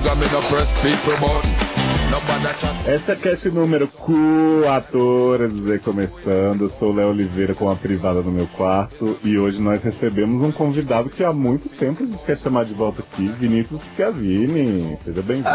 Essa é a cast número 14 começando. Eu sou o Léo Oliveira com a privada no meu quarto. E hoje nós recebemos um convidado que há muito tempo a gente quer chamar de volta aqui, Vinícius Schiavini. Seja bem-vindo.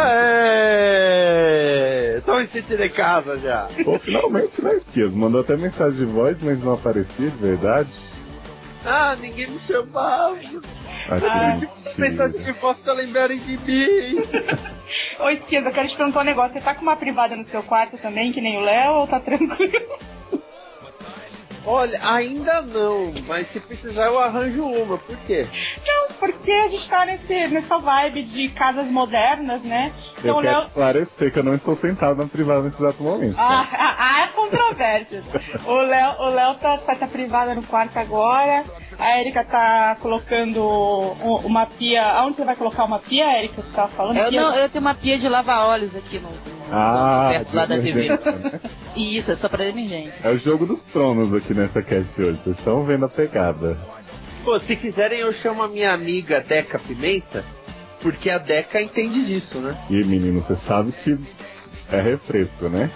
Tô me sentindo em casa já. Pô, finalmente, né, Esquias? Mandou até mensagem de voz, mas não aparecia de verdade. Ah, ninguém me chamava. Mensagem de voz pra lembrarem de mim. Ô, Esquias, eu quero te perguntar um negócio. Você tá com uma privada no seu quarto também, que nem o Léo, ou tá tranquilo? Olha, ainda não, mas se precisar eu arranjo uma. Por quê? Não, porque a gente tá nessa vibe de casas modernas, né? Então, eu quero esclarecer que eu não estou sentado na privada nesse exato momento. É controvérsia. O Léo tá privada no quarto agora. A Erika tá colocando uma pia. Aonde você vai colocar uma pia, Erika? Você tava falando? Eu tenho uma pia de lavar óleos aqui perto lá da TV. Isso, é só pra emergência. É o jogo dos tronos aqui nessa cast hoje. Vocês estão vendo a pegada. Pô, se quiserem eu chamo a minha amiga Deca Pimenta, porque a Deca entende disso, né? E menino, você sabe que é refresco, né?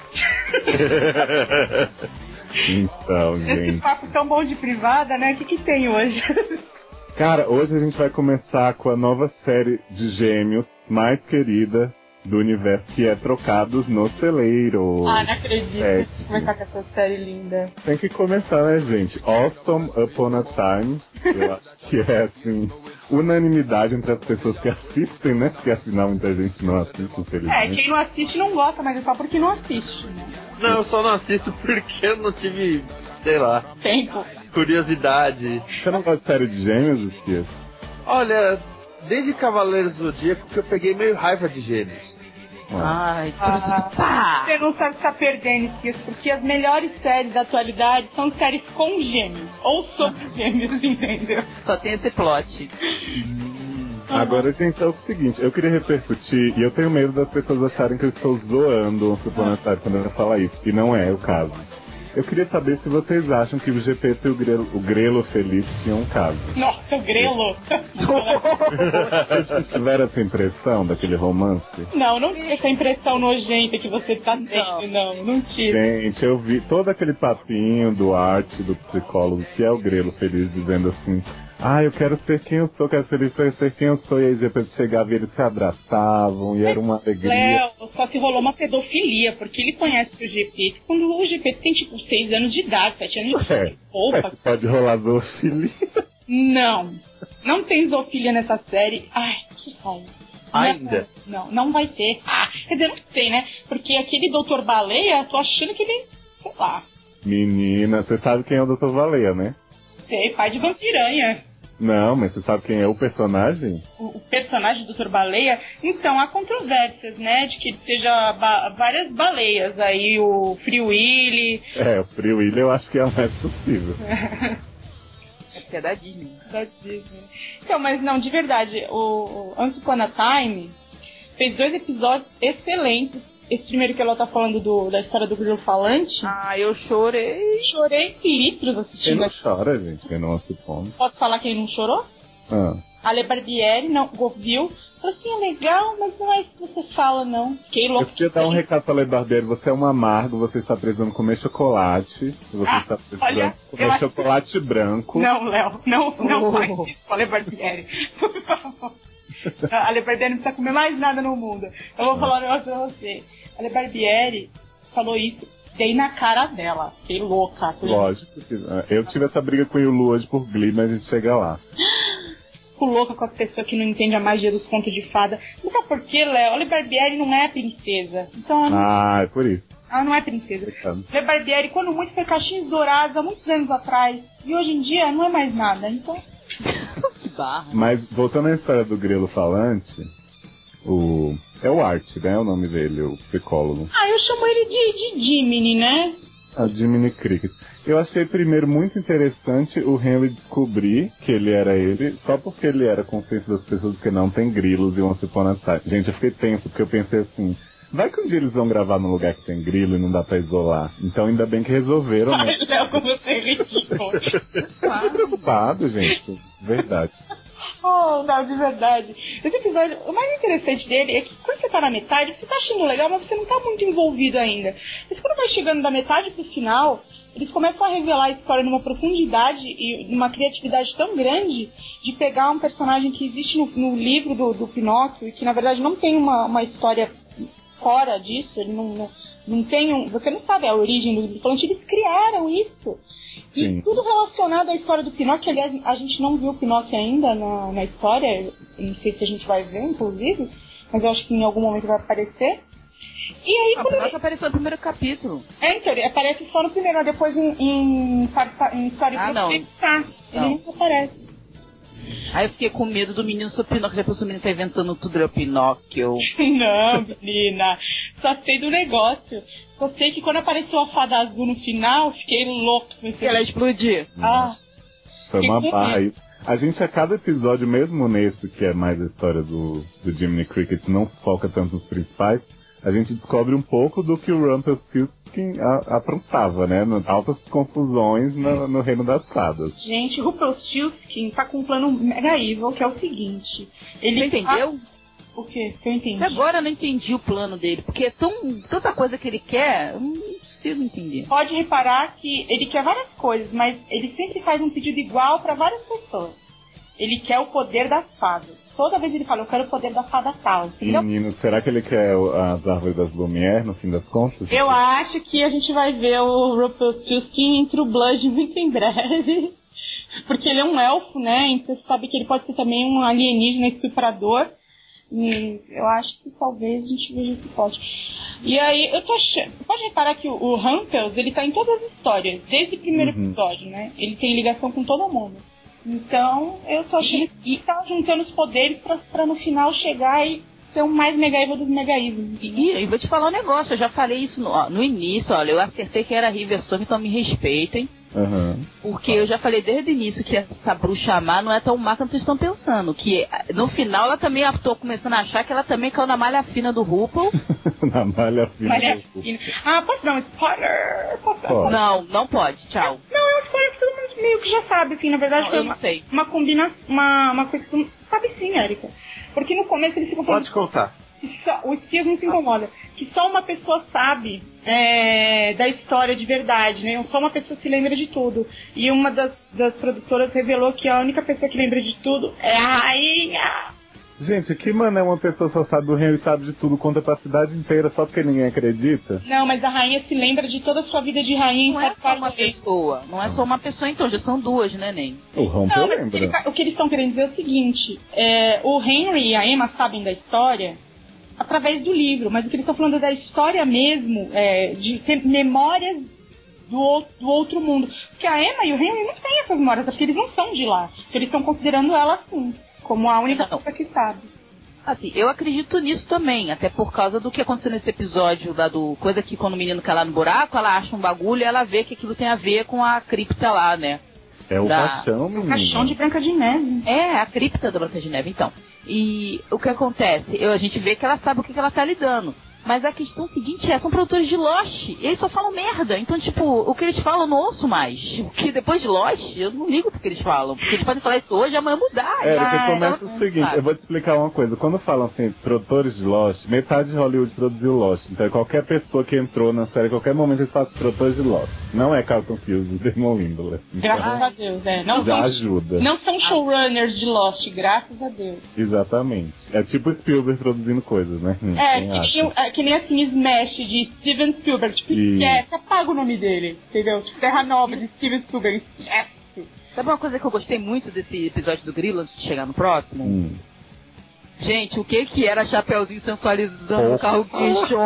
Então, gente. Esse papo tão bom de privada, né? O que tem hoje? Cara, hoje a gente vai começar com a nova série de gêmeos mais querida do universo, que é Trocados no Celeiro. Não acredito. Deixa eu começar com essa série linda. Tem que começar, né, gente? Awesome Upon a Time. Eu acho que é, assim, unanimidade entre as pessoas que assistem, né? Porque afinal muita gente não assiste, infelizmente. Quem não assiste não gosta, mas é só porque não assiste, né? Não, eu só não assisto porque eu não tive, sei lá, tempo, curiosidade. Você não gosta de série de gêmeos, Esquias? Olha, desde Cavaleiros do Zodíaco que eu peguei meio raiva de gêmeos. Ai, pá! Você não sabe se tá perdendo, Esquias, porque as melhores séries da atualidade são séries com gêmeos, ou sobre gêmeos, entendeu? Só tem esse plot. Agora, gente, é o seguinte, eu queria repercutir, e eu tenho medo das pessoas acharem que eu estou zoando o Suponatário quando eu falar isso, e não é o caso. Eu queria saber se vocês acham que o Gepeto e o Grelo Feliz tinham um caso. Nossa, o Grelo! Vocês tiveram essa impressão daquele romance? Não tive essa impressão nojenta que você tá tendo, não tive. Gente, eu vi todo aquele papinho do arte, do psicólogo, que é o Grelo Feliz, dizendo assim: eu quero ser quem eu sou, quero ser quem eu sou. E aí, depois chegava e eles se abraçavam, e era uma alegria. Léo, só que rolou uma pedofilia, porque ele conhece o GP quando o GP tem tipo 6 anos de idade, 7 anos de idade. Opa. Pode rolar zoofilia. Não tem zoofilia nessa série. Ai, que raiva. Ainda? Não vai ter. Quer dizer, não sei, né? Porque aquele Dr. Baleia, tô achando que ele, sei lá. Menina, você sabe quem é o Dr. Baleia, né? Sei, pai de vampiranha. Não, mas você sabe quem é o personagem? O personagem do Dr. Baleia? Então, há controvérsias, né? De que seja várias baleias. Aí o Free Willy. O Free Willy eu acho que é o mais possível. É porque é da Disney. Então, mas não, de verdade, o Once Upon a Time fez 2 episódios excelentes. Esse primeiro que ela tá falando da história do grilo falante. Eu chorei. Chorei litros assistindo. Quem não chora, gente? Quem não assiste. Posso falar quem não chorou? A Le Barbieri não viu. Falou assim, é legal, mas não é isso que você fala, não. Fiquei louco. Eu queria dar um recado pra Le Barbieri. Você é um amargo, você está precisando comer chocolate. Você está precisando comer chocolate branco. Não, Léo, não faz isso com a Le Barbieri. Por favor. A Le Barbieri não precisa comer mais nada no mundo. Eu vou falar um negócio pra você. A Le Barbieri falou isso, dei na cara dela. Fiquei louca. Lógico que eu tive essa briga com o Yulu hoje por Glee, mas a gente chega lá. Fico louca com a pessoa que não entende a magia dos contos de fada. Não sabe por quê, Léo? A Le Barbieri não é princesa. Então, é por isso. Ela não é princesa. Le Barbieri, quando muito, foi Caixinhos Dourados há muitos anos atrás. E hoje em dia não é mais nada. Então... Que barra. Mas, voltando à história do Grelo Falante, é o Art, né? O nome dele, o psicólogo. Eu chamo ele de Jiminy, né? A Jiminy Cricket. Eu achei primeiro muito interessante o Henry descobrir que ele era ele, só porque ele era consciente das pessoas que não tem grilos e Once Upon a Time. Gente, eu fiquei tenso, porque eu pensei assim, vai que um dia eles vão gravar num lugar que tem grilo e não dá pra isolar. Então ainda bem que resolveram, né? Léo, como você é ridículo. Eu tô preocupado, gente. Verdade. Oh, não, de verdade. Esse episódio, o mais interessante dele é que quando você tá na metade, você tá achando legal, mas você não tá muito envolvido ainda. Mas quando vai chegando da metade pro final, eles começam a revelar a história numa profundidade e numa criatividade tão grande de pegar um personagem que existe no livro do Pinóquio e que na verdade não tem uma história fora disso, ele não tem você não sabe a origem do falante, eles criaram isso. E tudo relacionado à história do Pinóquio, aliás, a gente não viu o Pinóquio ainda na história, não sei se a gente vai ver, inclusive, mas eu acho que em algum momento vai aparecer. E aí, o Pinóquio apareceu no primeiro capítulo. Então, ele aparece só no primeiro, depois em história ele nunca aparece. Aí eu fiquei com medo do menino ser o Pinóquio, depois o menino tá inventando tudo, é o Pinóquio. Não, menina, só sei do negócio. Só sei que quando apareceu a fada azul no final, fiquei louco. Que ela explodir. Foi uma barra aí. A gente, a cada episódio, mesmo nesse, que é mais a história do Jiminy Cricket, não se foca tanto nos principais, a gente descobre um pouco do que o Rumpelstiltskin aprontava, né? Altas confusões no reino das fadas. Gente, o Rumpelstiltskin tá com um plano mega evil, que é o seguinte. Você entendeu? O quê? Que eu entendi. Agora eu não entendi o plano dele, porque é tanta coisa que ele quer, eu não consigo entender. Pode reparar que ele quer várias coisas, mas ele sempre faz um pedido igual pra várias pessoas. Ele quer o poder das fadas. Toda vez ele fala, eu quero o poder da fada tal. Entendeu? Menino, será que ele quer as árvores das Lumière, no fim das contas? Eu acho que a gente vai ver o Rumpelstiltskin em True Blood muito em breve. Porque ele é um elfo, né? Então você sabe que ele pode ser também um alienígena estuprador. E eu acho que talvez a gente veja esse plot. E aí, eu tô achando... Pode reparar que o Rumpels, ele tá em todas as histórias. Desde o primeiro episódio, né? Ele tem ligação com todo mundo. Então, eu tô achando que tá juntando os poderes pra no final chegar e ser o mais mega evil dos mega evil. E vou te falar um negócio, eu já falei isso no início, olha, eu acertei que era River Song, então me respeitem. Porque eu já falei desde o início que essa bruxa má não é tão má quanto vocês estão pensando. Que no final ela também tô começando a achar que ela também caiu na malha fina do RuPaul. Na malha fina do RuPaul. Posso dar um spoiler? Não pode, tchau. Não, é um spoiler que todo mundo meio que já sabe, assim, na verdade foi uma combinação, uma coisa que tu sabe sim, Erika. Porque no começo eles ficam falando... Pode contar. O Steve não se incomoda. Que só uma pessoa sabe da história de verdade, né? Só uma pessoa se lembra de tudo. E uma das produtoras revelou que a única pessoa que lembra de tudo é a rainha. Gente, que mané uma pessoa só sabe do reino e sabe de tudo, conta pra cidade inteira só porque ninguém acredita? Não, mas a rainha se lembra de toda a sua vida de rainha. Não é só uma pessoa. Não é só uma pessoa, então. Já são duas, né, Nen? O Rumpel lembra. O que eles estão querendo dizer é o seguinte. O Henry e a Emma sabem da história através do livro, mas o que eles estão falando é da história mesmo, de ter memórias do outro mundo. Porque a Emma e o Henry não têm essas memórias, porque eles não são de lá. Porque eles estão considerando ela assim, como a única pessoa que sabe. Assim, eu acredito nisso também, até por causa do que aconteceu nesse episódio lá do coisa que quando o menino cai lá no buraco, ela acha um bagulho e ela vê que aquilo tem a ver com a cripta lá, né? É o caixão, menino. O caixão de Branca de Neve. É, a cripta da Branca de Neve, então. E o que acontece? A gente vê que ela sabe o que ela tá lidando. Mas a questão seguinte são produtores de Lost. Eles só falam merda. Então, tipo, o que eles falam eu não ouço mais. Porque depois de Lost, eu não ligo pro que eles falam. Porque eles podem falar isso hoje, amanhã mudar. Porque começa o seguinte, eu vou te explicar uma coisa. Quando falam assim, produtores de Lost, metade de Hollywood produziu Lost. Então, qualquer pessoa que entrou na série, a qualquer momento eles fazem produtores de Lost. Não é Carlton Cuse, Damon Lindelof. Graças a Deus, Não já ajuda. Não são showrunners de Lost, graças a Deus. Exatamente. É tipo Spielberg produzindo coisas, né? Que nem assim, Smash de Steven Spielberg. Tipo, esquece, apaga o nome dele. Entendeu? Tipo, Terra Nova de Steven Spielberg. Esquece. Sabe uma coisa que eu gostei muito desse episódio do Grilo, antes de chegar no próximo? Gente, o que era Chapeuzinho sensualizando o carro guincho?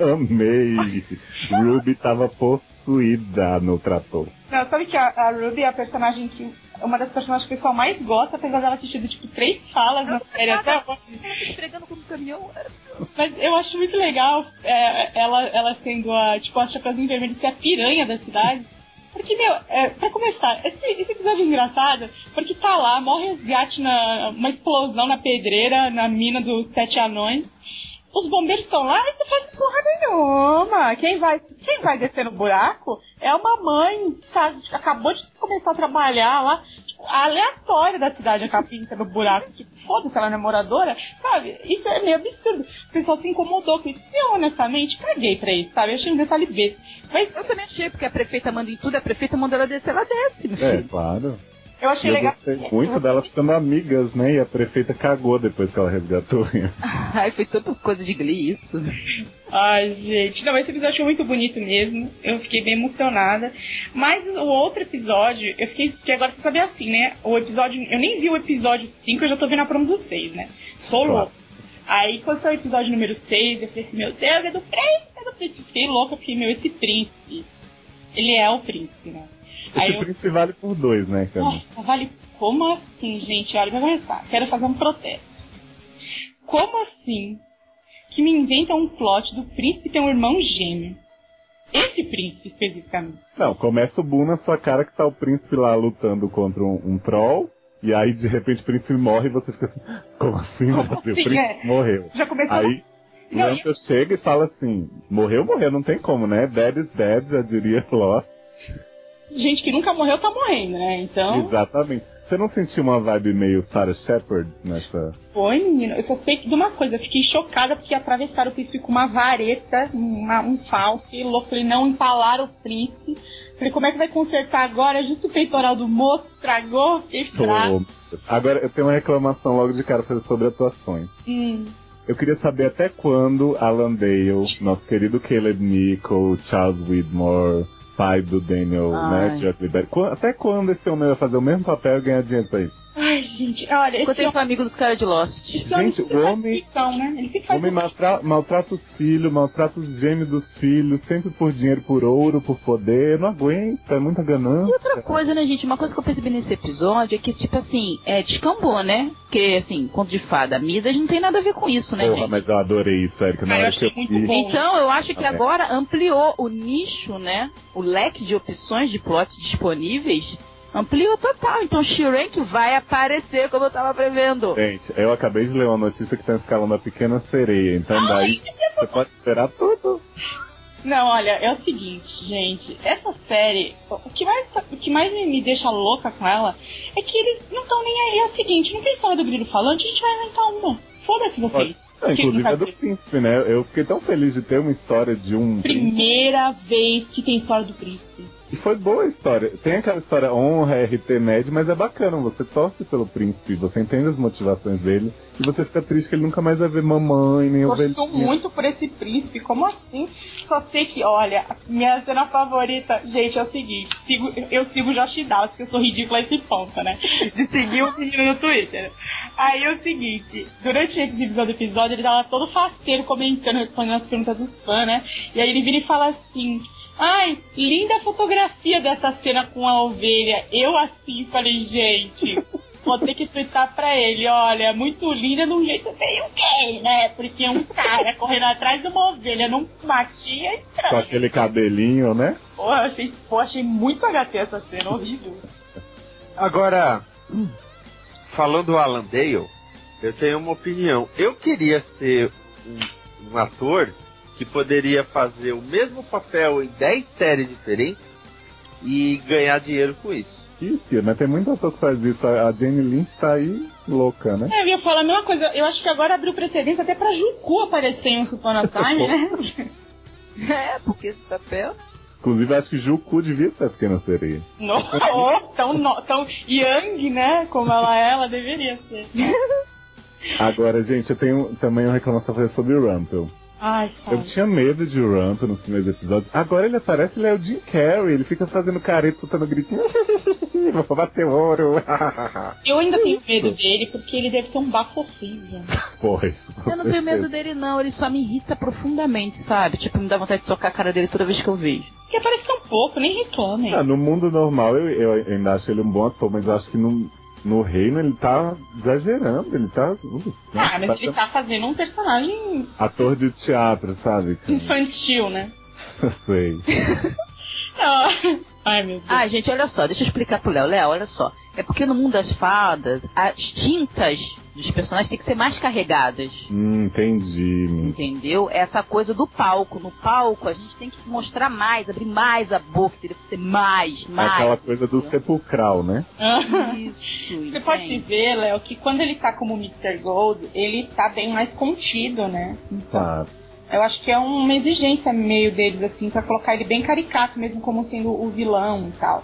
Amei! Ruby tava possuída no trator. Não, sabe que a Ruby é a personagem que... Uma das personagens que o pessoal mais gosta, apesar dela ter tido, tipo, 3 falas na série até hoje. Esfregando com o caminhão. Mas eu acho muito legal ela sendo a Chapeuzinho Vermelho, ser a piranha da cidade. Porque, pra começar, esse episódio é engraçado, porque tá lá, morre resgate uma explosão na pedreira, na mina dos 7 anões. Os bombeiros estão lá e não faz porra nenhuma. Quem vai descer no buraco é uma mãe que acabou de começar a trabalhar lá. aleatória da cidade, a capinha no buraco. Tipo, foda-se, ela é moradora, sabe? Isso é meio absurdo. O pessoal se incomodou com isso. Eu, honestamente, caguei pra isso, sabe? Eu achei um detalhe besta. Mas eu também achei, porque a prefeita manda em tudo, a prefeita manda ela descer, ela desce, meu filho. Claro. Eu achei legal. Eu gostei muito delas ficando amigas, né? E a prefeita cagou depois que ela resgatou. Ai, foi tudo coisa de Glee, isso. Ai, gente. Não, esse episódio foi muito bonito mesmo. Eu fiquei bem emocionada. Mas o outro episódio, eu fiquei... Porque agora você sabe assim, né? O episódio... Eu nem vi o episódio 5, eu já tô vendo a promo do 6, né? Sou louco. Aí, quando foi o episódio número 6, eu falei assim, meu Deus, é do príncipe. Fiquei louca, porque, meu, esse príncipe... Ele é o príncipe, né? Esse príncipe vale por 2, né, cara? Nossa, vale... Como assim, gente? Olha, vai começar. Quero fazer um protesto. Como assim que me inventa um plot do príncipe ter um irmão gêmeo? Esse príncipe, especificamente. Não, começa o boom na sua cara que tá o príncipe lá lutando contra um troll, e aí, de repente, o príncipe morre e você fica assim, como assim? Como O assim, príncipe morreu. Já começou... Aí... O Rampel chega e fala assim, morreu, não tem como, né? Dead is dead, já diria Lost. Gente que nunca morreu tá morrendo, né? Então... Exatamente. Você não sentiu uma vibe meio Sarah Shepard nessa... Foi, menino. Eu só sei de uma coisa. Eu fiquei chocada porque atravessaram o príncipe com uma vareta, um falso, louco. Falei, não empalaram o príncipe. Falei, como é que vai consertar agora? Justo o peitoral do moço estragou. Agora, eu tenho uma reclamação logo de cara sobre atuações. Eu queria saber até quando Alan Dale, nosso querido Caleb Nichol, Charles Widmore, pai do Daniel, né, até quando esse homem vai fazer o mesmo papel e ganhar dinheiro pra isso? Ai, gente, olha... Enquanto ele foi amigo dos caras de Lost. Gente, o homem maltrata os filhos, maltrata os gêmeos dos filhos, sempre por dinheiro, por ouro, por poder, não aguenta, é muita ganância. E outra coisa, né, gente, uma coisa que eu percebi nesse episódio é que, tipo assim, descambou, né? Porque, assim, conto de fada, Midas não tem nada a ver com isso, né, Porra, gente? mas eu adorei isso, Erika, na hora que eu vi. Então, eu acho que agora ampliou o nicho, né? O leque de opções de plot disponíveis ampliou total. Então, She-Rank vai aparecer como eu tava prevendo. Gente, eu acabei de ler uma notícia que tá escalando a Pequena Sereia. Então, daí, você pode esperar tudo. Não, olha, é o seguinte, gente. Essa série, o que mais me deixa louca com ela é que eles não estão nem aí. É o seguinte, não tem história do grilo falante, a gente vai inventar uma. Foda-se vocês. Inclusive é do príncipe, né? Eu fiquei tão feliz de ter uma história de um... Primeira vez que tem história do príncipe. E foi boa a história. Tem aquela história honra, RT Med, mas é bacana. Você torce pelo príncipe, você entende as motivações dele. E você fica triste que ele nunca mais vai ver mamãe, nem ovelhinha. Gosto muito por esse príncipe. Como assim? Só sei que, olha, minha cena favorita, gente, é o seguinte. Eu sigo o Josh Dawes, que eu sou ridícula a esse ponto, né? De seguir o menino no Twitter. Aí é o seguinte, durante esse episódio, ele tava todo faceiro comentando, respondendo as perguntas dos fãs, né? E aí ele vira e fala assim... Ai, linda fotografia dessa cena com a ovelha. Eu assim falei, gente, vou ter que twittar pra ele, olha, muito linda de um jeito meio gay, né? Porque um cara correndo atrás de uma ovelha num matinho é estranho. Com aquele cabelinho, né? Achei muito HT essa cena, horrível. Agora, falando do Alan Dale, eu tenho uma opinião. Eu queria ser um ator que poderia fazer o mesmo papel em 10 séries diferentes e ganhar dinheiro com isso. Isso, mas tem muita pessoa que faz isso. A Jane Lynch tá aí louca, né? Eu ia falar a mesma coisa. Eu acho que agora abriu precedência até pra Juku aparecer em um Supona Time, né? Porque esse papel... Inclusive, acho que Juku devia ser a Pequena Sereia. Tão young, né? Como ela deveria ser. Agora, gente, eu tenho também uma reclamação a fazer sobre o Rampel. Ai, eu tinha medo de Rampel nos primeiros episódios. Agora ele aparece, ele é o Jim Carrey. Ele fica fazendo careta, soltando gritinho. Vou bater ouro. Eu ainda tenho medo dele, porque ele deve ter um bafo horrível. Porra, isso. Eu não tenho medo dele, não. Ele só me irrita profundamente, sabe? Tipo, me dá vontade de socar a cara dele toda vez que eu vejo. Que aparece tão pouco, nem reclamem. No mundo normal, eu ainda acho ele um bom ator, mas eu acho que no reino ele tá exagerando, ele tá... mas ele tá fazendo um personagem... Ator de teatro, sabe? Infantil, né? Sei. Ai, meu Deus. Gente, olha só, deixa eu explicar pro Léo. Léo, olha só. É porque no mundo das fadas, as tintas Os personagens têm que ser mais carregadas. Entendi. Entendeu? Essa coisa do palco. No palco, a gente tem que mostrar mais, abrir mais a boca, teria que ser mais. Aquela coisa do sepulcral, né? Isso. Você pode ver, Léo, que quando ele tá como Mr. Gold, ele tá bem mais contido, né? Então, Claro. eu acho que é uma exigência meio deles, assim, pra colocar ele bem caricato, mesmo como sendo o vilão e tal.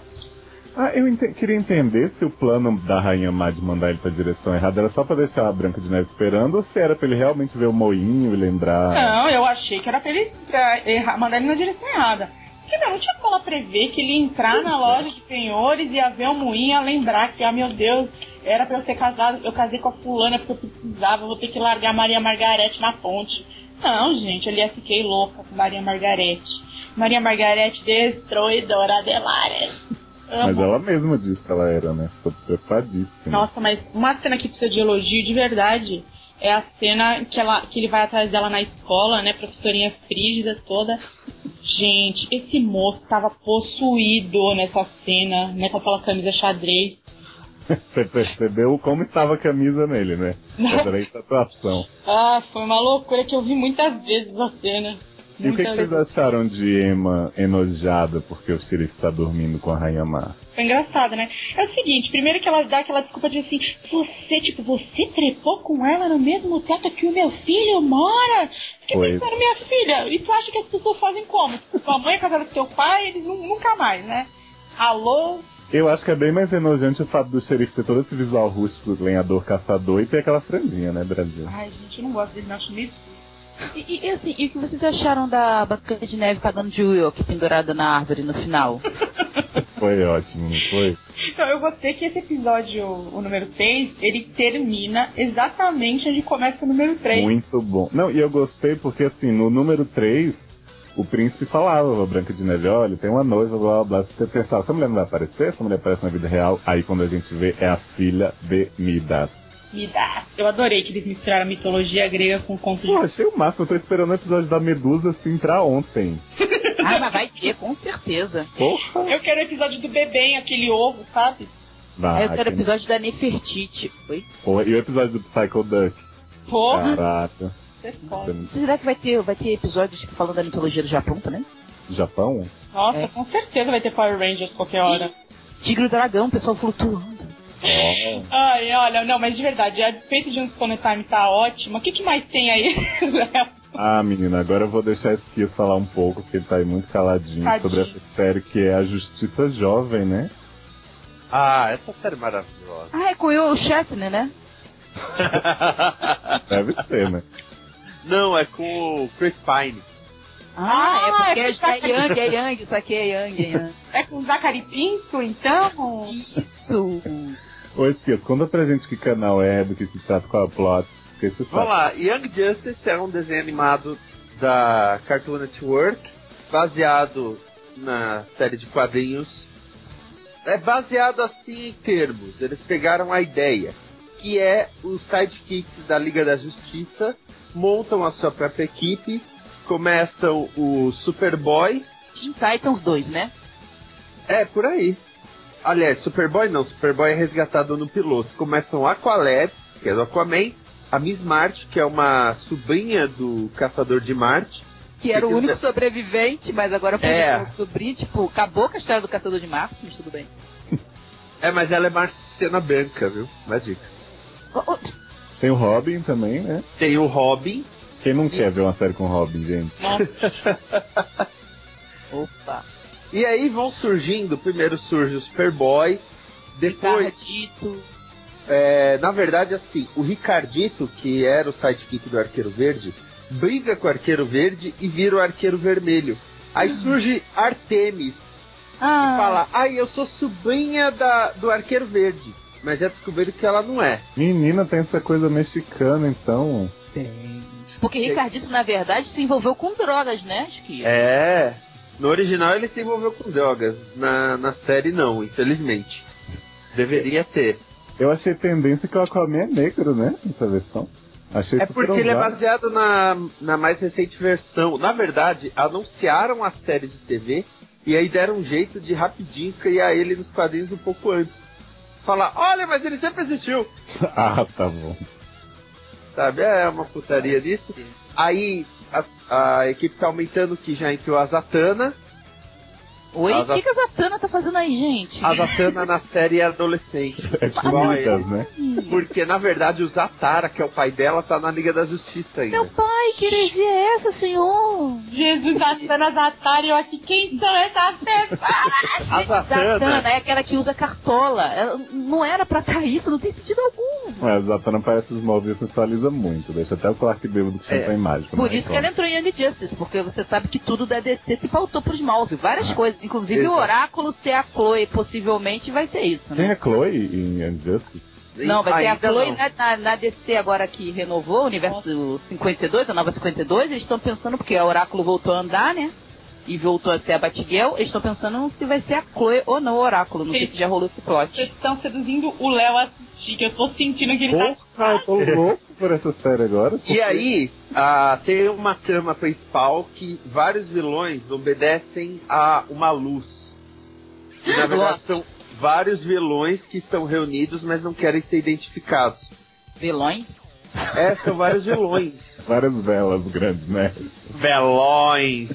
Eu queria entender se o plano da Rainha Má de mandar ele pra direção errada era só pra deixar a Branca de Neve esperando, ou se era pra ele realmente ver o moinho e lembrar... Não, eu achei que era pra ele mandar ele na direção errada. Porque não tinha como ela prever que ele ia entrar na loja de penhores, ia ver o moinho, ia lembrar que, meu Deus, era pra eu ser casado, eu casei com a fulana porque eu precisava, eu vou ter que largar Maria Margarete na ponte. Não, gente, eu fiquei louca com Maria Margarete. Maria Margarete destruidora de lares. Mas ela mesma disse que ela era, né? Ficou preocupadíssima. Nossa, mas uma cena que precisa de elogio de verdade é a cena que ele vai atrás dela na escola, né? Professorinha frígida toda. Gente, esse moço tava possuído nessa cena, né? Com aquela camisa xadrez. Você percebeu como estava a camisa nele, né? Adorei essa atuação. Foi uma loucura que eu vi muitas vezes a cena. E o que vocês acharam de Emma enojada porque o Sirius está dormindo com a Rainha Má? Foi engraçado, né? É o seguinte, primeiro que ela dá aquela desculpa de assim, você trepou com ela no mesmo teto que o meu filho mora? Fiquei pensando, minha filha, e tu acha que as pessoas fazem como? Tua mãe é casada com teu pai, eles nunca mais, né? Alô? Eu acho que é bem mais enojante o fato do xerife ter todo esse visual rústico, lenhador, caçador e ter aquela franjinha, né, Brasil? Ai, gente, eu não gosto dele, não acho isso. E assim, e o que vocês acharam da Branca de Neve pagando de Wilk pendurada na árvore no final? Foi ótimo, não foi? Então, eu gostei que esse episódio, o número 6, ele termina exatamente onde começa o número 3. Muito bom. Não, e eu gostei porque, assim, no número 3, o príncipe falava a Branca de Neve, olha, tem uma noiva, blá, blá, blá. Você pensava, essa mulher não vai aparecer? Essa mulher aparece na vida real. Aí, quando a gente vê, é a filha de Midas. Eu adorei que eles misturaram a mitologia grega com o conto de... Pô, achei o máximo. Eu tô esperando o episódio da Medusa, assim, pra ontem. Mas vai ter, com certeza. Porra! Eu quero o episódio do bebê, aquele ovo, sabe? Eu quero o episódio da Nefertiti. Oi? Porra, e o episódio do Psycho Duck? Porra! Caraca. Será que vai ter episódios tipo, falando da mitologia do Japão também? Japão? Nossa, com certeza vai ter Power Rangers qualquer hora. Tigre e Dragão, o pessoal flutuando. Ai, olha, não, mas de verdade, a despeito de Once Upon a Time tá ótimo. O que mais tem aí, Léo? Menina, agora eu vou deixar esse Kiss falar um pouco, porque ele tá aí muito caladinho. Tadinho. Sobre essa série que é a Justiça Jovem, né? Essa série é maravilhosa. É com o Shatner, né? Deve ser, né? Não, é com o Chris Pine. É porque é Yang, isso aqui é Yang. É com o Zachary Pinto, então? Isso. Ô, Kiss, conta pra gente que canal é, do que se trata, qual é o plot. Vamos lá, Young Justice é um desenho animado da Cartoon Network, baseado na série de quadrinhos. É baseado assim em termos, eles pegaram a ideia, que é os sidekicks da Liga da Justiça, montam a sua própria equipe, começam o Superboy. Teen Titans 2, né? É, por aí. Aliás, Superboy é resgatado no piloto. Começam o Aqualad, que é do Aquaman, a Miss Marte, que é uma sobrinha do Caçador de Marte. Que era o único sobrevivente, mas agora foi sobrinho, tipo, acabou com a história do Caçador de Marte, mas tudo bem. Mas ela é marciana branca, viu? Uma dica. Tem o Robin também, né? Tem o Robin. Quem não quer ver uma série com o Robin, gente? Opa. E aí vão surgindo, primeiro surge o Superboy, depois... Ricardito. Na verdade, assim, o Ricardito, que era o sidekick do Arqueiro Verde, briga com o Arqueiro Verde e vira o Arqueiro Vermelho. Aí surge Artemis, que fala, eu sou sobrinha do Arqueiro Verde. Mas já descobriram que ela não é. Menina, tem essa coisa mexicana, então. Tem. Porque Ricardito, na verdade, se envolveu com drogas, né, Chiquinho? No original ele se envolveu com drogas. Na série não, infelizmente. Deveria ter. Eu achei tendência que o Aquaman é negro, né? Nessa versão. Achei porque ele é baseado na mais recente versão. Na verdade, anunciaram a série de TV e aí deram um jeito de rapidinho criar ele nos quadrinhos um pouco antes. Falar, olha, mas ele sempre existiu. Tá bom. sabe? É uma putaria disso. Aí a equipe tá aumentando, que já entrou a Zatanna. Oi? O que a Zatanna tá fazendo aí, gente? A Zatanna na série é adolescente. É tipo Midas, né? Porque, na verdade, o Zatara, que é o pai dela, tá na Liga da Justiça ainda. Meu pai, que heresia é essa, senhor? Jesus, Zatanna, Zatara, eu aqui, quem são essas pessoas? A Zatanna é aquela que usa cartola. Ela não era pra estar isso, não tem sentido algum. A Zatanna parece os móveis, sensualiza muito. Deixa até o Clark bêbado que chama imagem. Por isso que ela entrou em Young Justice, porque você sabe que tudo da DC se pautou pro Smallville. Várias coisas, inclusive Exato. o Oráculo ser a Chloe, possivelmente vai ser isso, né? Quem é Chloe em Young Justice? Não, vai ser a Ainda Chloe não. na DC agora que renovou, o universo 52, a nova 52, eles estão pensando, porque a Oráculo voltou a andar, né? E voltou a ser a Batgirl, eles estão pensando se vai ser a Chloe ou não o Oráculo, não sei se já rolou esse plot. Vocês estão seduzindo o Léo a assistir, que eu tô sentindo que ele tá... Eu tô louco por essa série agora. E aí, tem uma trama principal que vários vilões obedecem a uma luz. E, na verdade, são vários vilões que estão reunidos, mas não querem ser identificados. Vilões? São vários vilões. Várias velas grandes, né? Velões.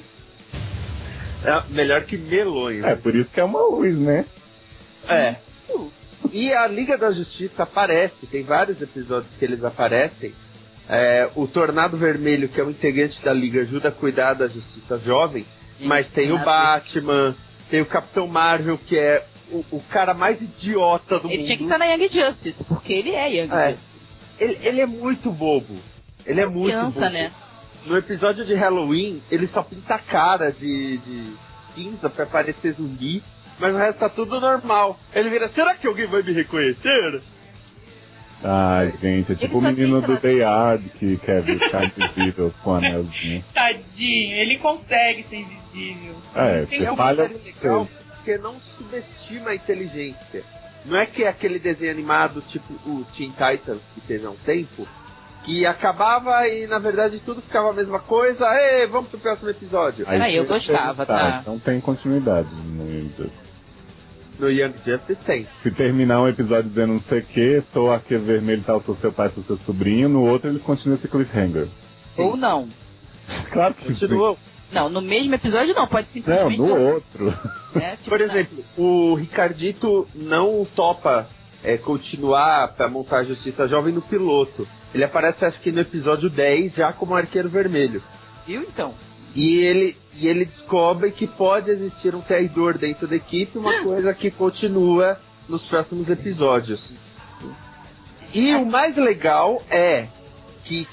É melhor que melões. É, por isso que é uma luz, né? É. E a Liga da Justiça aparece, tem vários episódios que eles aparecem. O Tornado Vermelho, que é um integrante da Liga, ajuda a cuidar da Justiça Jovem. Mas tem o Batman, tem o Capitão Marvel, que é o cara mais idiota do mundo. Ele tinha que estar na Young Justice, porque ele é Young Justice. Ele é muito bobo. Ele é muito criança, bobo. né? No episódio de Halloween, ele só pinta a cara de cinza pra parecer zumbi, mas o resto tá tudo normal. Ele vira, será que alguém vai me reconhecer? Ai, gente, é tipo o menino do Day Hard que quer ficar invisível com o anelzinho. Tadinho, ele consegue ser invisível. Você uma falha série legal porque não subestima a inteligência. Não é que é aquele desenho animado tipo o Teen Titans que teve há um tempo, que acabava e na verdade tudo ficava a mesma coisa. Ei, vamos pro próximo episódio. Peraí, eu gostava, tá? Não tem continuidade no Young Justice. No Young Justice tem. Se terminar um episódio dizendo não sei o que, sou aqui vermelho, tal, sou seu pai, sou seu sobrinho, no outro ele continua esse cliffhanger. Ou não. Claro que Continua. Não, no mesmo episódio não, pode simplesmente... Não, no outro. Tipo, por exemplo, o Ricardito não topa continuar pra montar a Justiça Jovem no piloto. Ele aparece, acho que no episódio 10, já como Arqueiro Vermelho. Viu, então? E ele descobre que pode existir um traidor dentro da equipe, uma coisa que continua nos próximos episódios. E o mais legal é que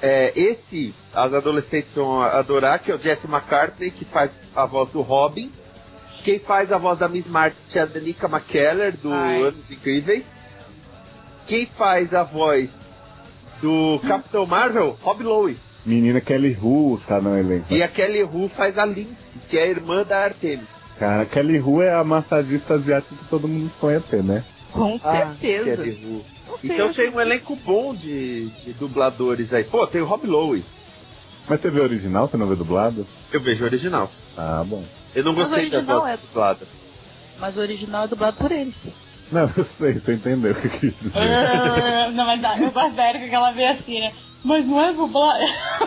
as adolescentes vão adorar, que é o Jesse McCartney, que faz a voz do Robin. Quem faz a voz da Miss Martin é a Danica McKellar, do Anos Incríveis. Quem faz a voz do Capitão Marvel, Rob Lowe. Menina Kelly Hu tá no elenco. E a Kelly Hu faz a Lindsay, que é a irmã da Artemis. Cara, a Kelly Hu é a massagista asiática que todo mundo sonha ter, né? Com certeza. Kelly Hu. Então tem um elenco bom de dubladores aí. Pô, tem o Rob Lowe. Mas você vê original, você não vê dublado? Eu vejo original. Ah, bom. Eu não gostei da voz dublada. Mas o original é dublado por eles. Não, eu sei, você entendeu o que eu quis dizer. Não, mas eu gosto da Erika que ela vê assim, né? Mas não é dublado.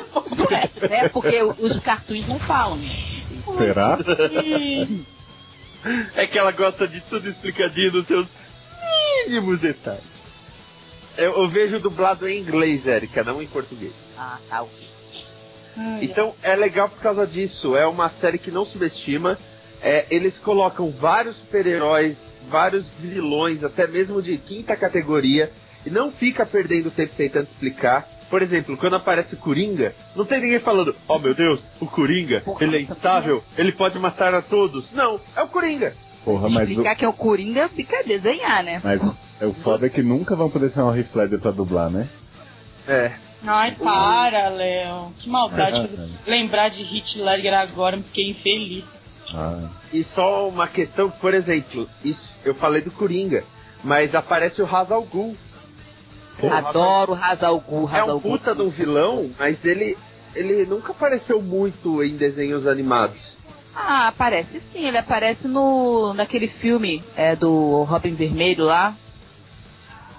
Porque os cartoons não falam. Será? É que ela gosta de tudo explicadinho nos seus mínimos detalhes. Eu vejo dublado em inglês, Erika, não em português. Ah, tá, ok. Então é legal por causa disso. É uma série que não subestima. Eles colocam vários super-heróis, vários vilões, até mesmo de quinta categoria, e não fica perdendo tempo tentando explicar. Por exemplo, quando aparece o Coringa, não tem ninguém falando, oh meu Deus, o Coringa, ele é instável, ele pode matar a todos. Não, é o Coringa. Porra, mas explicar que é o Coringa fica a desenhar, né? Mas o foda é que nunca vão poder chamar o Heath Ledger pra dublar, né? Ai, para, Léo. Que maldade lembrar de Heath Ledger agora, me fiquei infeliz. E só uma questão, por exemplo, isso, eu falei do Coringa, mas aparece o Ra's al Ghul. Adoro o Ra's al Ghul. É um puta de um vilão, mas ele nunca apareceu muito em desenhos animados. Ah, aparece sim, ele aparece naquele filme do Robin Vermelho lá.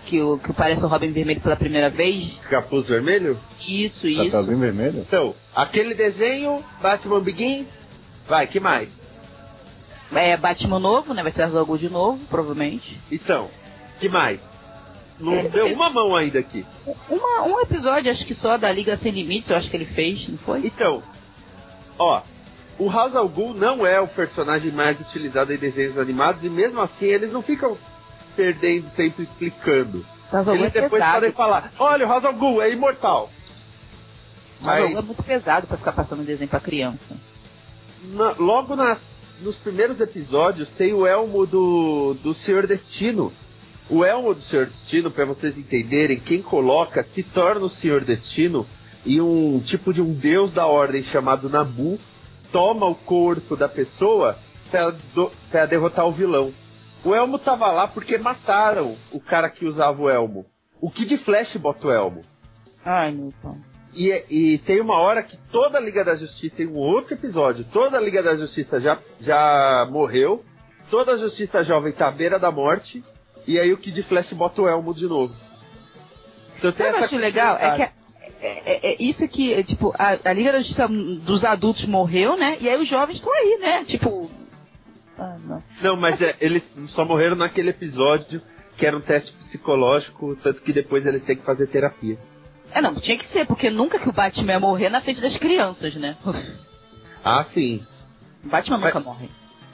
que parece o Robin Vermelho pela primeira vez. Capuz Vermelho? Isso. Chapeuzinho Vermelho? Então, aquele desenho, Batman Begins, vai, que mais? Batman novo, né? Vai ter Ra's al Ghul de novo, provavelmente. Então, que mais? Não deu uma mão ainda aqui. Um episódio, acho que só, da Liga Sem Limites, eu acho que ele fez, não foi? Então, ó, o Ra's al Ghul não é o personagem mais utilizado em desenhos animados, e mesmo assim eles não ficam perdendo tempo explicando. Eles depois podem falar, olha, o Ra's al Ghul é imortal. Mas é muito pesado pra ficar passando desenho pra criança. Logo nos primeiros episódios tem o elmo do Senhor Destino. O elmo do Senhor Destino, pra vocês entenderem, quem coloca se torna o Senhor Destino, e um tipo de um deus da ordem chamado Nabu toma o corpo da pessoa pra derrotar o vilão. O elmo tava lá porque mataram o cara que usava o elmo. O Kid Flash bota o elmo. Ai, meu pai. E tem uma hora que toda a Liga da Justiça, em um outro episódio, toda a Liga da Justiça já morreu, toda a Justiça Jovem tá à beira da morte, e aí o Kid Flash bota o elmo de novo. Então tem essa acho legal é que isso que, tipo, a Liga da Justiça dos adultos morreu, né? E aí os jovens estão aí, né? Tipo... Não, mas eles só morreram naquele episódio que era um teste psicológico, tanto que depois eles têm que fazer terapia. Não, tinha que ser, porque nunca que o Batman ia morrer na frente das crianças, né? Ah, sim. O Batman nunca morre.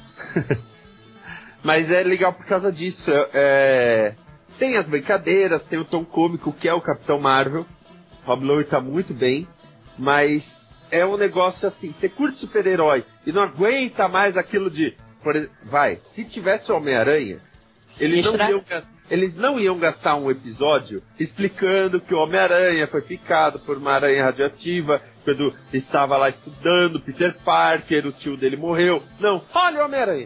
Mas é legal por causa disso. Tem as brincadeiras, tem o tom cômico, que é o Capitão Marvel. Rob Lowe tá muito bem, mas é um negócio assim, você curte super-herói e não aguenta mais aquilo de... se tivesse o Homem-Aranha, eles não iam gastar um episódio explicando que o Homem-Aranha foi picado por uma aranha radioativa quando estava lá estudando, Peter Parker, o tio dele morreu. Não, olha o Homem-Aranha.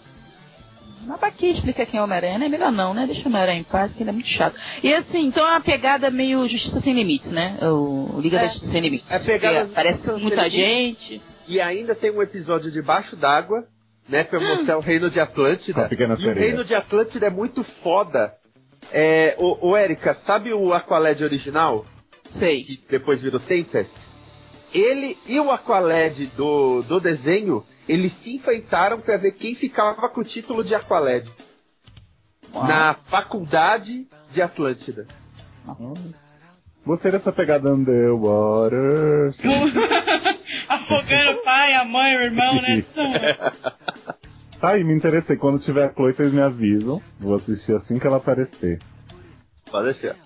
Mas pra que explicar quem é o Homem-Aranha? Não é melhor não, né? Deixa o Homem-Aranha em paz, que ele é muito chato. E assim, então é uma pegada meio Justiça Sem Limites, né? O Liga da Justiça Sem Limites. Parece muita gente. E ainda tem um episódio debaixo d'água, né? Pra mostrar o Reino de Atlântida. E o Reino de Atlântida é muito foda. Ô Erika, sabe o Aqualad original? Sei. Que depois virou Tempest? Ele e o Aqualad do desenho, eles se enfrentaram pra ver quem ficava com o título de Aqualad. Na faculdade de Atlântida. Gostei dessa pegada Underwater. Afogando o pai, a mãe, o irmão, né? Tá aí, me interessei. Quando tiver a Chloe, vocês me avisam. Vou assistir assim que ela aparecer. Pode deixar.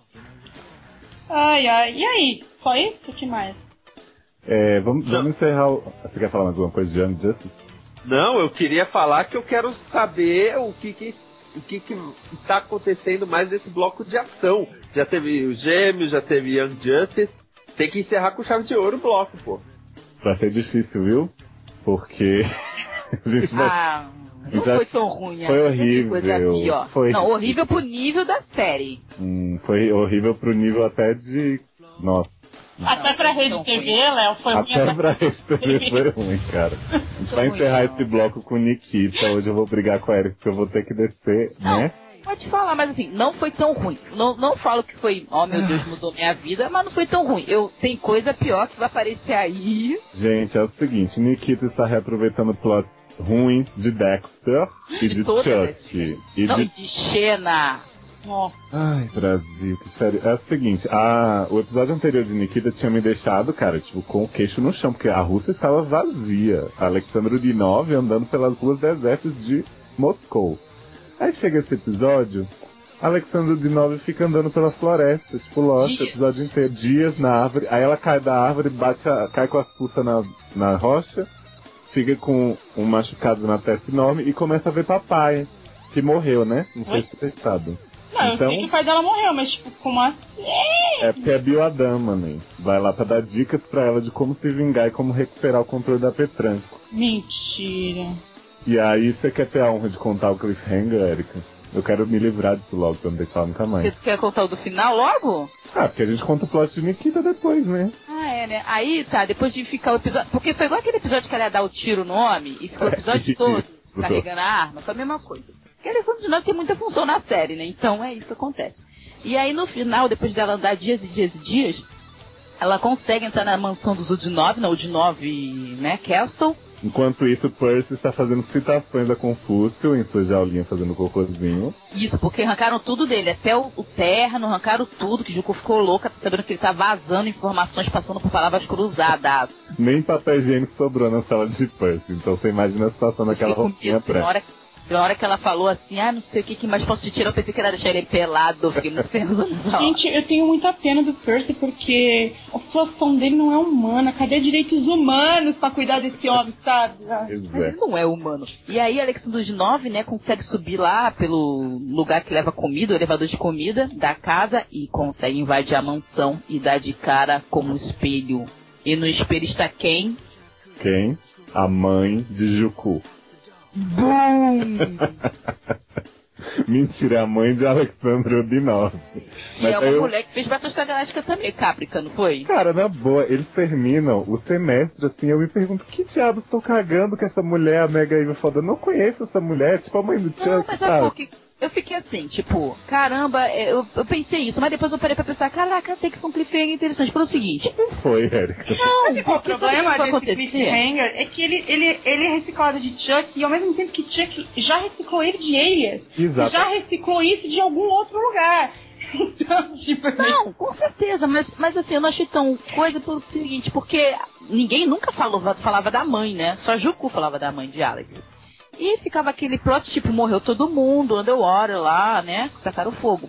Ai. E aí? Só isso? O que mais? Vamos encerrar Você quer falar mais alguma coisa de Young Justice? Não, eu queria falar que eu quero saber o que está acontecendo mais nesse bloco de ação. Já teve os Gêmeos, já teve Young Justice. Tem que encerrar com chave de ouro o bloco, pô. Vai ser difícil, viu? Porque a gente vai... não foi tão ruim. Foi horrível. Não, horrível pro nível da série. Foi horrível pro nível até de... Nossa. Até pra Rede TV, Léo, foi ruim. Até pra Rede TV foi ruim, cara. A gente vai encerrar esse bloco com Nikita. Hoje eu vou brigar com a Erika, porque eu vou ter que descer, né? Pode falar, mas assim, não foi tão ruim. Não falo que foi, meu Deus, mudou minha vida, mas não foi tão ruim. Tem coisa pior que vai aparecer aí. Gente, é o seguinte, Nikita está reaproveitando o plot ruim de Dexter e de Chuck. E de Xena. Ai, Brasil, que sério. É o seguinte, o episódio anterior de Nikita tinha me deixado, cara, tipo, com o queixo no chão, porque a Rússia estava vazia. Alexandre Udinov andando pelas ruas desertas de Moscou. Aí chega esse episódio, Alexandre Udinov fica andando pela floresta, tipo, Lost, o episódio inteiro, dias na árvore, aí ela cai da árvore, cai com as fuças na rocha, fica com um machucado na testa enorme e começa a ver papai, que morreu, né? Não foi testado. Não, então, eu sei que o pai dela morreu, mas tipo, como assim? É porque é Bioadama, né? Vai lá pra dar dicas pra ela de como se vingar e como recuperar o controle da Petranco. Mentira. E aí, você quer ter a honra de contar o cliffhanger, Erika? Eu quero me livrar disso logo, pra não ter que falar nunca mais. Você quer contar o do final logo? Porque a gente conta o plot de Nikita depois, né? Né? Aí, tá, depois de ficar o episódio... Porque foi igual aquele episódio que ela ia dar o tiro no homem e ficou o episódio todo carregando a arma, foi a mesma coisa. Porque Alexandre de Novo tem muita função na série, né? Então é isso que acontece. E aí no final, depois dela andar dias e dias e dias, ela consegue entrar na mansão dos Udinov, na Udinov, né, Castle. Enquanto isso, Percy está fazendo citações a Confúcio em sua jaulinha fazendo cocôzinho. Isso, porque arrancaram tudo dele, até o terno, arrancaram tudo, que Juco ficou louca, sabendo que ele tá vazando informações, passando por palavras cruzadas. Nem papel higiênico sobrou na sala de Percy, então você imagina a situação daquela roupinha preta. Na hora que ela falou assim, não sei o que mais posso te tirar, eu pensei que era deixar ele pelado, eu fiquei muito pensando. Gente, eu tenho muita pena do Percy porque a situação dele não é humana. Cadê direitos humanos pra cuidar desse homem, sabe? Mas ele não é humano. E aí Alexandre Udinov, né, consegue subir lá pelo lugar que leva comida, o elevador de comida da casa, e consegue invadir a mansão e dar de cara com um espelho. E no espelho está quem? Quem? A mãe de Juku. Bum! Mentira, é a mãe de Alexandre Udinov. E é uma mulher que fez Battlestar Galáctica também, Caprica, não foi? Cara, na boa, eles terminam o semestre, assim, eu me pergunto, que diabos estou cagando com essa mulher, a Mega Eva foda? Eu não conheço essa mulher, tipo a mãe do Chuck, não, mas sabe? Eu fiquei assim, tipo, caramba, eu pensei isso, mas depois eu parei pra pensar, caraca, tem que ser um cliffhanger interessante. Pelo seguinte... Não foi, Erika. Não, o problema desse cliffhanger é que ele é reciclado de Chuck e ao mesmo tempo que Chuck já reciclou ele de Alias, Exato. já reciclou isso de algum outro lugar. Então, tipo... Não, com certeza, mas assim, eu não achei tão coisa pelo seguinte, porque ninguém nunca falava da mãe, né? Só Juku falava da mãe de Alex. E ficava aquele plot, tipo, morreu todo mundo, Underwater lá, né? Tacaram fogo.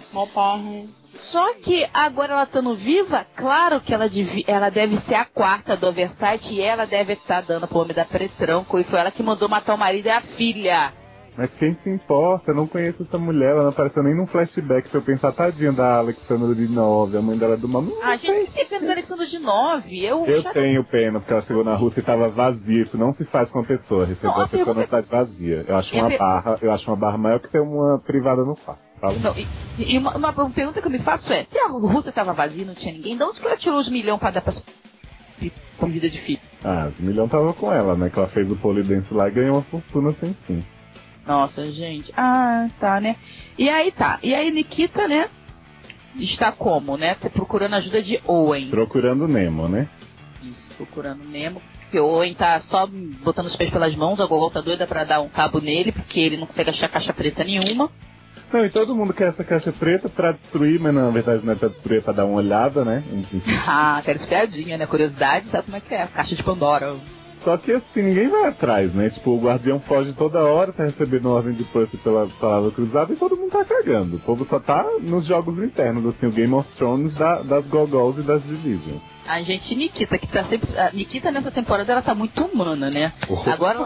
Só que agora ela estando viva, claro que ela deve ser a quarta do Oversight e ela deve estar dando pro homem da Pretranco, e foi ela que mandou matar o marido e a filha. Mas quem se importa? Eu não conheço essa mulher, ela não apareceu nem num flashback pra eu pensar, tadinha da Alexandra Udinov, a mãe dela é do uma... A gente tem pena da Alexandra Udinov. Eu tenho pena, porque ela chegou na Rússia e tava vazia. Isso não se faz com a pessoa, recebeu a pessoa na cidade vazia. Eu acho uma barra maior que ter uma privada no quarto. Não, e uma pergunta que eu me faço é, se a Rússia tava vazia e não tinha ninguém, de onde que ela tirou os milhões pra dar pra comida de filho? Os milhões tava com ela, né? Que ela fez o polidense lá e ganhou uma fortuna sem fim. Nossa, gente. Tá, né? E aí Nikita, né? Está como, né? Procurando a ajuda de Owen. Procurando Nemo, né? Isso, procurando Nemo. Porque o Owen tá só botando os pés pelas mãos, a Gogol tá doida pra dar um cabo nele, porque ele não consegue achar caixa preta nenhuma. Não, e todo mundo quer essa caixa preta pra destruir, mas na verdade não é pra destruir, é pra dar uma olhada, né? Quero espiadinha, né? Curiosidade, sabe como é que é? Caixa de Pandora. Só que assim, ninguém vai atrás, né? Tipo, o Guardião foge toda hora, tá recebendo ordem de Percy pela palavra cruzada e todo mundo tá cagando. O povo só tá nos jogos internos, assim, o Game of Thrones das Gogols e das Divisions. A gente, Nikita, que tá sempre... A Nikita nessa temporada, ela tá muito humana, né? Agora...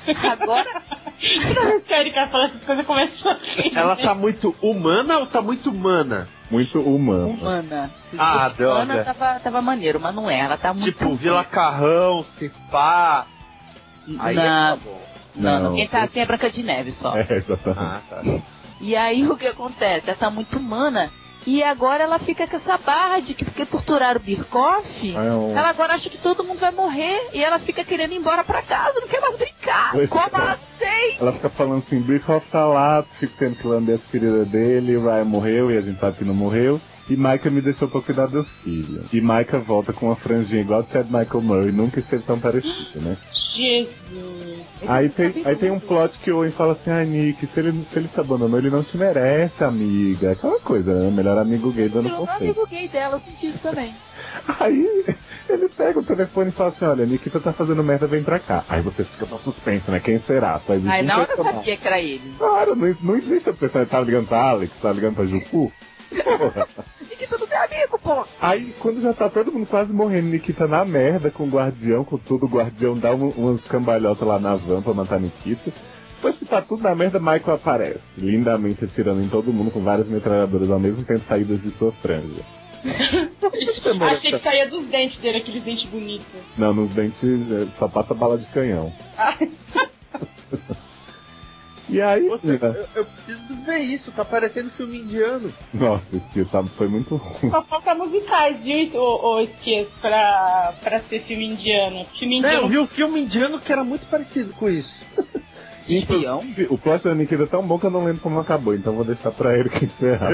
Sério, cara, falar essas coisas começam assim. Ela tá muito humana ou tá muito humana? Muito humana. Humana. Droga. Humana tava maneiro, mas não é. Ela tá muito... Tipo, Vila Carrão, Cipá... Aí tá bom. Não, quem tá assim é Branca de Neve só. Exatamente. Tá. E aí o que acontece? Ela tá muito humana. E agora ela fica com essa barra de que porque torturaram o Birkoff, ela agora acha que todo mundo vai morrer e ela fica querendo ir embora pra casa, não quer mais brincar. Como assim? Ela fica falando assim, Birkoff tá lá, fica tendo que lamber as feridas dele, o Ryan morreu e a gente sabe que não morreu. E Micah me deixou pra cuidar dos filhos. E Micah volta com uma franjinha igual a Chad Michael Murray, nunca esteve tão parecido, né? Jesus. Aí tem um plot que o Owen fala assim, Nick, se ele se abandonou, ele não te merece, amiga. Aquela coisa, né? Melhor amigo gay dando conselho. O amigo gay dela, eu senti isso também. Aí ele pega o telefone e fala assim, olha, Nikita tá fazendo merda, vem pra cá. Aí você fica no suspense, né? Quem será? Aí na hora eu sabia que era ele. Claro, não existe a pessoa que tá ligando pra Alex, tá ligando pra Juku. Porra. Nikita não tem amigo, pô. Aí quando já tá todo mundo quase morrendo, Nikita na merda com o Guardião, com tudo, o Guardião dá umas cambalhotas lá na van pra matar Nikita. Depois que tá tudo na merda, Michael aparece, lindamente atirando em todo mundo com várias metralhadoras ao mesmo tempo saídas de sua franja. Achei que saía dos dentes dele, aqueles dentes bonitos. Não, nos dentes só passa bala de canhão. E aí, eu preciso ver isso, tá parecendo filme indiano. Nossa, esse foi muito ruim. Só falta musicais, viu, o Esquias, pra ser filme indiano. Eu vi um filme indiano que era muito parecido com isso. Espião? O plot da Nikita é tão bom que eu não lembro como acabou, então vou deixar pra ele que encerrar.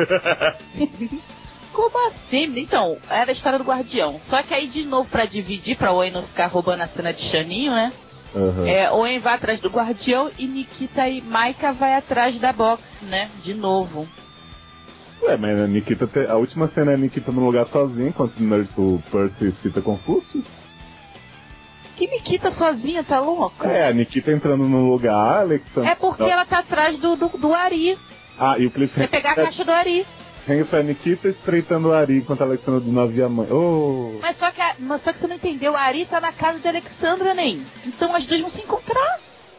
Como assim? Então, era a história do Guardião. Só que aí, de novo, pra dividir, pra Owen não ficar roubando a cena de Xaninho, né? Uhum. Owen vai atrás do Guardião e Nikita e Maika vai atrás da Box, né? De novo. Ué, mas a Nikita a última cena é a Nikita no lugar sozinha, enquanto o Percy cita Confúcio. Que Nikita sozinha, tá louca? É, a Nikita entrando no lugar, a Alexandra... É porque ela tá atrás do Ari. Ah, e o Cliffhanger... Vai pegar a caixa do Ari. Foi a Nikita estreitando o Ari enquanto a Alexandra não havia mãe. Oh. Mas só que você não entendeu, a Ari tá na casa de Alexandra, nem. Então as duas vão se encontrar.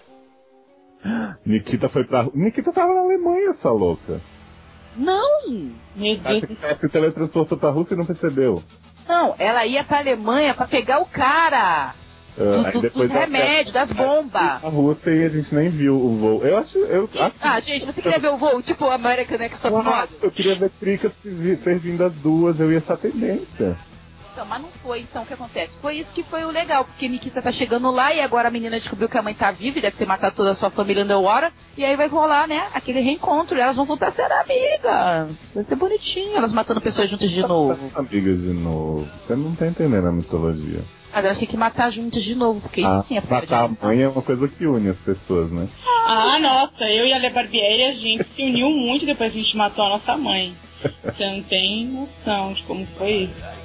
Nikita foi pra... Nikita tava na Alemanha, essa louca. Não! Meu Deus Acho do que céu. ela se teletransportou pra Rússia e não percebeu. Não, ela ia pra Alemanha pra pegar o cara. Aí depois Dos remédios, das bombas. A Rússia e a gente nem viu o voo. Eu acho... Gente, você queria ver o voo? Tipo American Express? Eu queria ver Tricas servindo as duas, eu ia achar tendência. Então, mas não foi, então o que acontece? Foi isso que foi o legal, porque Nikita tá chegando lá e agora a menina descobriu que a mãe tá viva e deve ter matado toda a sua família underwater, e aí vai rolar, né, aquele reencontro e elas vão voltar a ser amigas. Vai ser bonitinho, elas matando pessoas juntas de novo. Amigas de novo. Você não tá entendendo a mitologia. Mas elas têm que matar juntas de novo, porque isso sim é matar a mãe é uma coisa que une as pessoas, né? Ah, nossa, eu e a Le Barbieri, a gente se uniu muito depois que a gente matou a nossa mãe. Você não tem noção de como foi isso.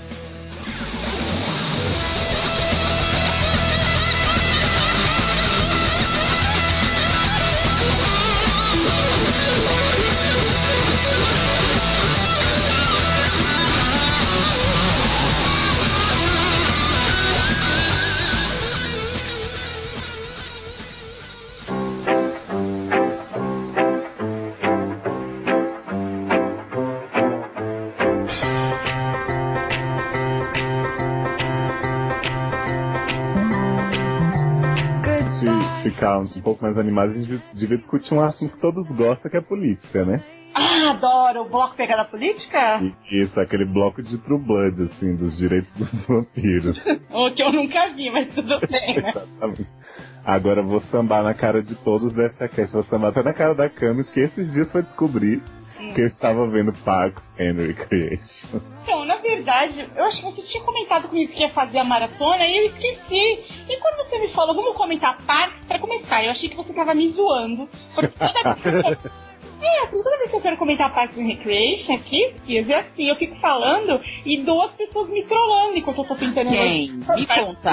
Ficar um pouco mais animados, a gente devia discutir um assunto que todos gostam, que é política, né? Ah, adoro! O bloco pegada política? Isso, aquele bloco de True Blood, assim, dos direitos dos vampiros. O que eu nunca vi, mas tudo bem, né? Exatamente. Agora vou sambar na cara de todos dessa cast, vou sambar até na cara da Camis, que esses dias foi descobrir que eu estava vendo Parks and Recreation. Então, na verdade, eu acho que você tinha comentado comigo que ia fazer a maratona e eu esqueci. E quando você me falou, vamos comentar Parks, pra começar, eu achei que você tava me zoando. Porque toda vez que eu quero comentar Parks and Recreation aqui, eu fico falando e duas pessoas me trollando enquanto eu tô tentando... Quem? Me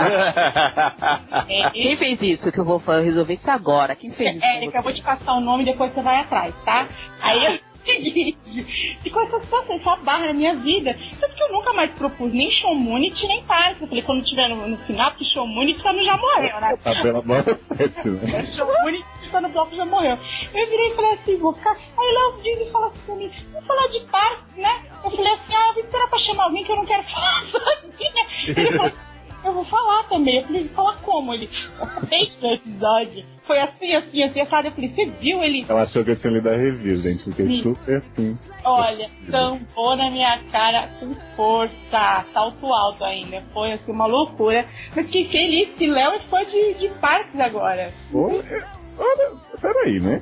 contar. Quem fez isso? Que eu vou resolver isso agora. Quem fez isso? Érica, eu vou te passar o nome e depois você vai atrás, tá? Aí seguinte, ficou essa situação, essa barra na minha vida. Tanto que eu nunca mais propus nem Showmunity, nem Parks. Eu falei, quando tiver no final, porque Showmunity já morreu, né? Tá pela bola 7, né? Showmunity no bloco já morreu. Eu virei e falei assim, vou ficar... Aí Léo diz e fala assim pra mim, vamos falar de Parks, né? Eu falei assim, vou esperar pra chamar alguém que eu não quero falar sozinha. Ele falou, eu vou falar também. Eu falei, falar como? Ele, do episódio. Foi assim, assado. Eu falei, você viu ele? Ela achou que eu tinha lido a review, gente. Fiquei super assim. Olha, tampou na minha cara com força. Salto alto ainda. Foi assim, uma loucura. Mas fiquei feliz que Léo é fã de Parks agora. Olha, peraí, né?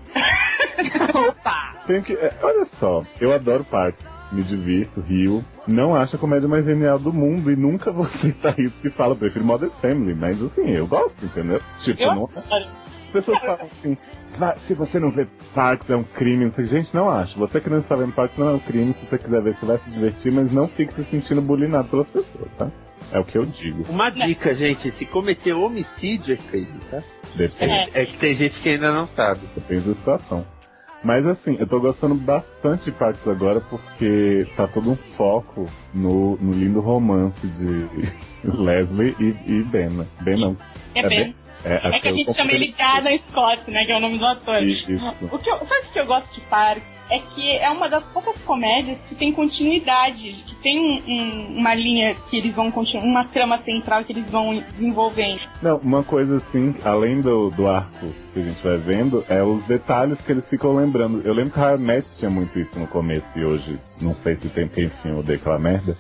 Opa! Olha só, eu adoro Parks. Me divirto, rio. Não acho a comédia mais genial do mundo e nunca vou citar isso que fala. Prefiro Modern Family, mas assim, eu gosto, entendeu? Tipo, eu não. As pessoas falam assim, se você não vê Parks é um crime, não sei. Gente, não acho. Você que não está vendo Parks não é um crime. Se você quiser ver, você vai se divertir, mas não fique se sentindo bulinado pelas pessoas, tá? É o que eu digo. Uma dica, gente, se cometer homicídio é crime, tá? Depende. É que tem gente que ainda não sabe. Depende da situação. Mas assim, eu tô gostando bastante de Parks agora porque tá todo um foco no lindo romance de Leslie e Ben, né? Ben não. É Ben. É que a gente chama ele de Adam Scott, né? Que é o nome do ator. Isso. Sabe o que eu gosto de Parks? É que é uma das poucas comédias que tem continuidade, que tem uma linha que eles vão continuar, uma trama central que eles vão desenvolvendo. Não, uma coisa assim, além do arco que a gente vai vendo, é os detalhes que eles ficam lembrando. Eu lembro que a Matt tinha muito isso no começo e hoje, não sei se tem quem enfim, eu odeio aquela merda.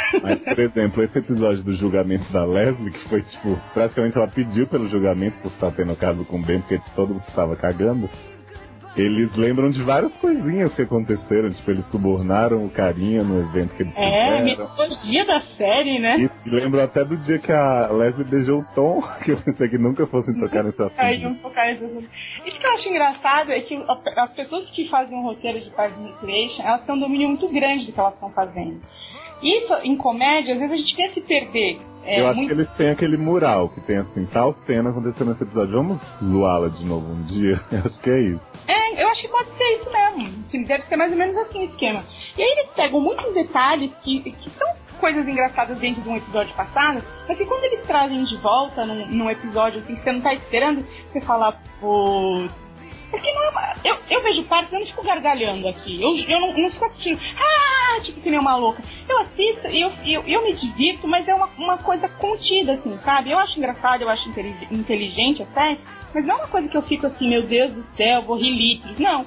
Mas, por exemplo, esse episódio do julgamento da Leslie, que foi, tipo, praticamente ela pediu pelo julgamento por estar tendo caso com o Ben, porque todo mundo estava cagando. Eles lembram de várias coisinhas que aconteceram, tipo, eles subornaram o carinha no evento que eles fizeram. Mitologia da série, né? E lembro até do dia que a Leslie beijou o Tom, que eu pensei que nunca fossem tocar nesse assunto. Isso que eu acho engraçado é que as pessoas que fazem um roteiro de Parks and Recreation, elas têm um domínio muito grande do que elas estão fazendo. Isso, em comédia, às vezes a gente quer se perder. Eu acho que eles têm aquele mural que tem assim, tal cena acontecendo nesse episódio. Vamos zoá-la de novo um dia? Eu acho que é isso. Eu acho que pode ser isso mesmo. Deve ser mais ou menos assim o esquema. E aí eles pegam muitos detalhes que são coisas engraçadas dentro de um episódio passado, mas que quando eles trazem de volta num episódio assim que você não tá esperando, você fala, pô... Porque não é uma... eu vejo partes, eu não fico gargalhando aqui. Eu não fico assistindo, tipo que nem uma louca. Eu assisto e eu me divirto, mas é uma coisa contida, assim, sabe? Eu acho engraçado, eu acho inteligente até, mas não é uma coisa que eu fico assim, meu Deus do céu, vou rir litros. Não.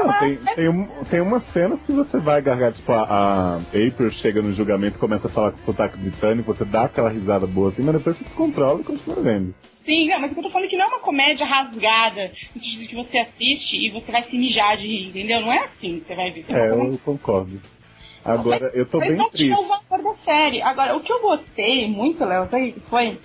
Tem uma cena que você vai gargar, tipo, a April chega no julgamento e começa a falar com sotaque britânico, você dá aquela risada boa assim, mas depois você se controla e continua vendo. Sim, não, mas eu tô falando que não é uma comédia rasgada, no sentido que você assiste e você vai se mijar de rir, entendeu? Não é assim que você vai ver. Eu concordo. Agora, eu tô bem triste. Mas não o valor da série. Agora, o que eu gostei muito, Léo, sabe o que foi?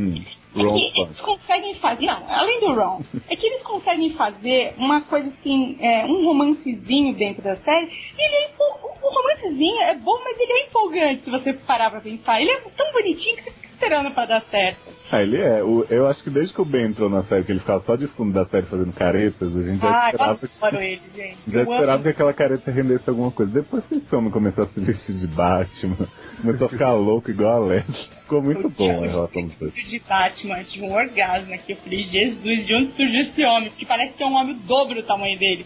Que eles conseguem fazer, não, além do Ron, é que eles conseguem fazer uma coisa assim, um romancezinho dentro da série, e o romancezinho é bom, mas ele é empolgante se você parar pra pensar. Ele é tão bonitinho que você fica esperando pra dar certo. Ele é. Eu acho que desde que o Ben entrou na série, que ele ficava só de fundo da série fazendo caretas, a gente já esperava que aquela careta rendesse alguma coisa. Depois que esse homem começou a se vestir de Batman, começou a ficar louco igual a Leslie, ficou muito bom a relação dos dois. De Batman, tive um orgasmo aqui. Eu falei, Jesus, de onde surgiu esse homem? Porque parece que é um homem o dobro do tamanho dele.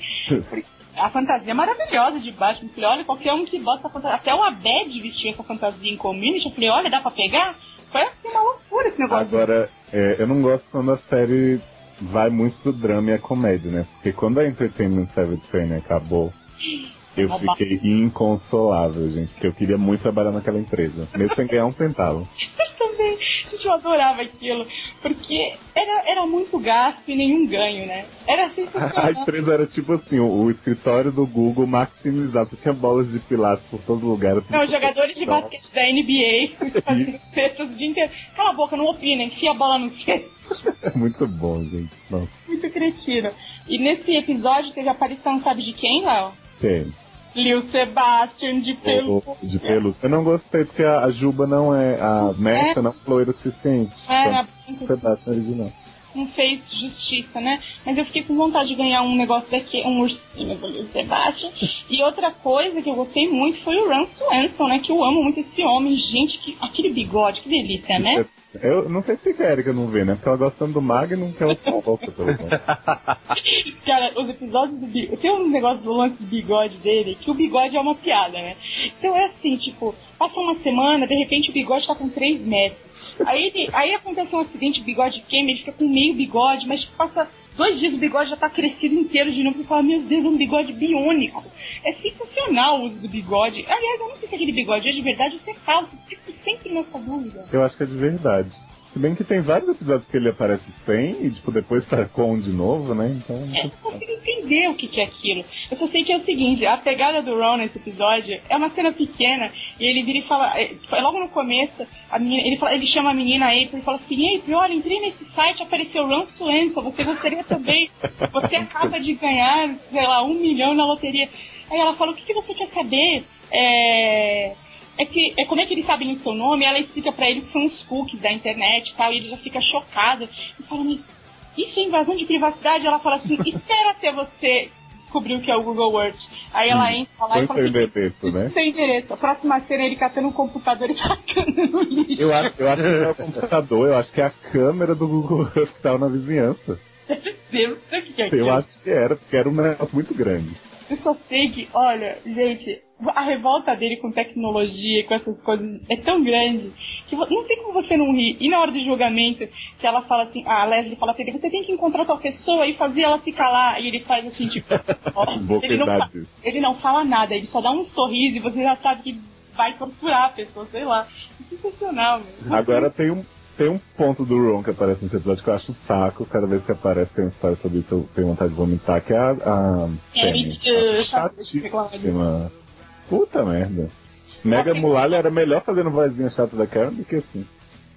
A fantasia é maravilhosa de Batman. Eu falei, olha, qualquer um que bota a fantasia. Até o Abed vestiu essa fantasia em Community. Eu falei, olha, dá pra pegar? Foi assim uma loucura esse negócio. Agora, eu não gosto quando a série vai muito pro drama e a comédia, né? Porque quando a Entertainment Service Training acabou, eu fiquei inconsolável, gente. Porque eu queria muito trabalhar naquela empresa, mesmo sem ganhar um centavo. Eu também. Gente, eu adorava aquilo. Porque era muito gasto e nenhum ganho, né? Era sensacional. A empresa era tipo assim, o escritório do Google maximizado. Você tinha bolas de pilates por todo lugar. Não, jogadores de basquete da NBA fazendo cestas o dia inteiro. Cala a boca, não opina, enfia a bola no cesto. É muito bom, gente. Nossa. Muito cretino. E nesse episódio teve a aparição, sabe de quem, Léo? Quem? Lil Sebastian de pelúcia. De pelúcia. Eu não gostei porque a Juba não é. A Mecha não é loira o suficiente. A Sebastian original. Não fez justiça, né? Mas eu fiquei com vontade de ganhar um negócio daqui, um ursinho do Lil Sebastian. E outra coisa que eu gostei muito foi o Ron Swanson, né? Que eu amo muito esse homem. Gente, aquele bigode, que delícia, né? Eu não sei se a Erika não vê, né? Porque ela gostando do Magnum, que ela volta pelo menos. Cara, os episódios do bigode... Tem um negócio do lance do bigode dele, que o bigode é uma piada, né? Então é assim, tipo, passa uma semana, de repente o bigode tá com 3 metros. Aí acontece um acidente, o bigode queima, ele fica com meio bigode, mas passa 2 dias o bigode já tá crescido inteiro de novo e fala, meu Deus, é um bigode biônico. É sensacional o uso do bigode. Aliás, eu não sei se aquele bigode é de verdade ou se é falso, fico sempre nessa dúvida. Eu acho que é de verdade. Se bem que tem vários episódios que ele aparece sem e, tipo, depois tá com de novo, né? Então... Eu não consigo entender o que é aquilo. Eu só sei que é o seguinte, a pegada do Ron nesse episódio é uma cena pequena e ele vira e fala... Logo no começo, ele chama a menina April e fala assim, April, olha, entrei nesse site, apareceu Ron Swanson, você gostaria também? Você acaba de ganhar, sei lá, 1 milhão na loteria. Aí ela fala, o que você quer saber? Como é que eles sabem o seu nome? Ela explica pra ele que são os cookies da internet e tal, e ele já fica chocado. E fala, mas isso é invasão de privacidade? Ela fala assim, espera até você descobrir o que é o Google Earth. Aí ela entra lá e fala assim, sem endereço. A próxima cena é ele catando um computador e tacando no lixo. Eu acho que não é o computador, eu acho que é a câmera do Google Earth que tava na vizinhança. Eu não sei o que é aquilo. Eu acho que era, porque era um negócio muito grande. Eu só sei que, olha, gente, a revolta dele com tecnologia e com essas coisas é tão grande que não tem como você não rir. E na hora do julgamento, que ela fala assim, a Leslie fala assim, você tem que encontrar tal pessoa e fazer ela se calar. E ele faz assim, tipo, ele não fala nada, ele só dá um sorriso e você já sabe que vai torturar a pessoa, sei lá. Sensacional, meu. Agora tem um ponto do Ron que aparece nesse episódio que eu acho um saco. Cada vez que aparece tem uma história sobre isso, eu tenho vontade de vomitar, que é a Tammy. Chatíssima. Puta merda. Mega Mulalha era melhor fazendo vozinha chata da Karen do que assim.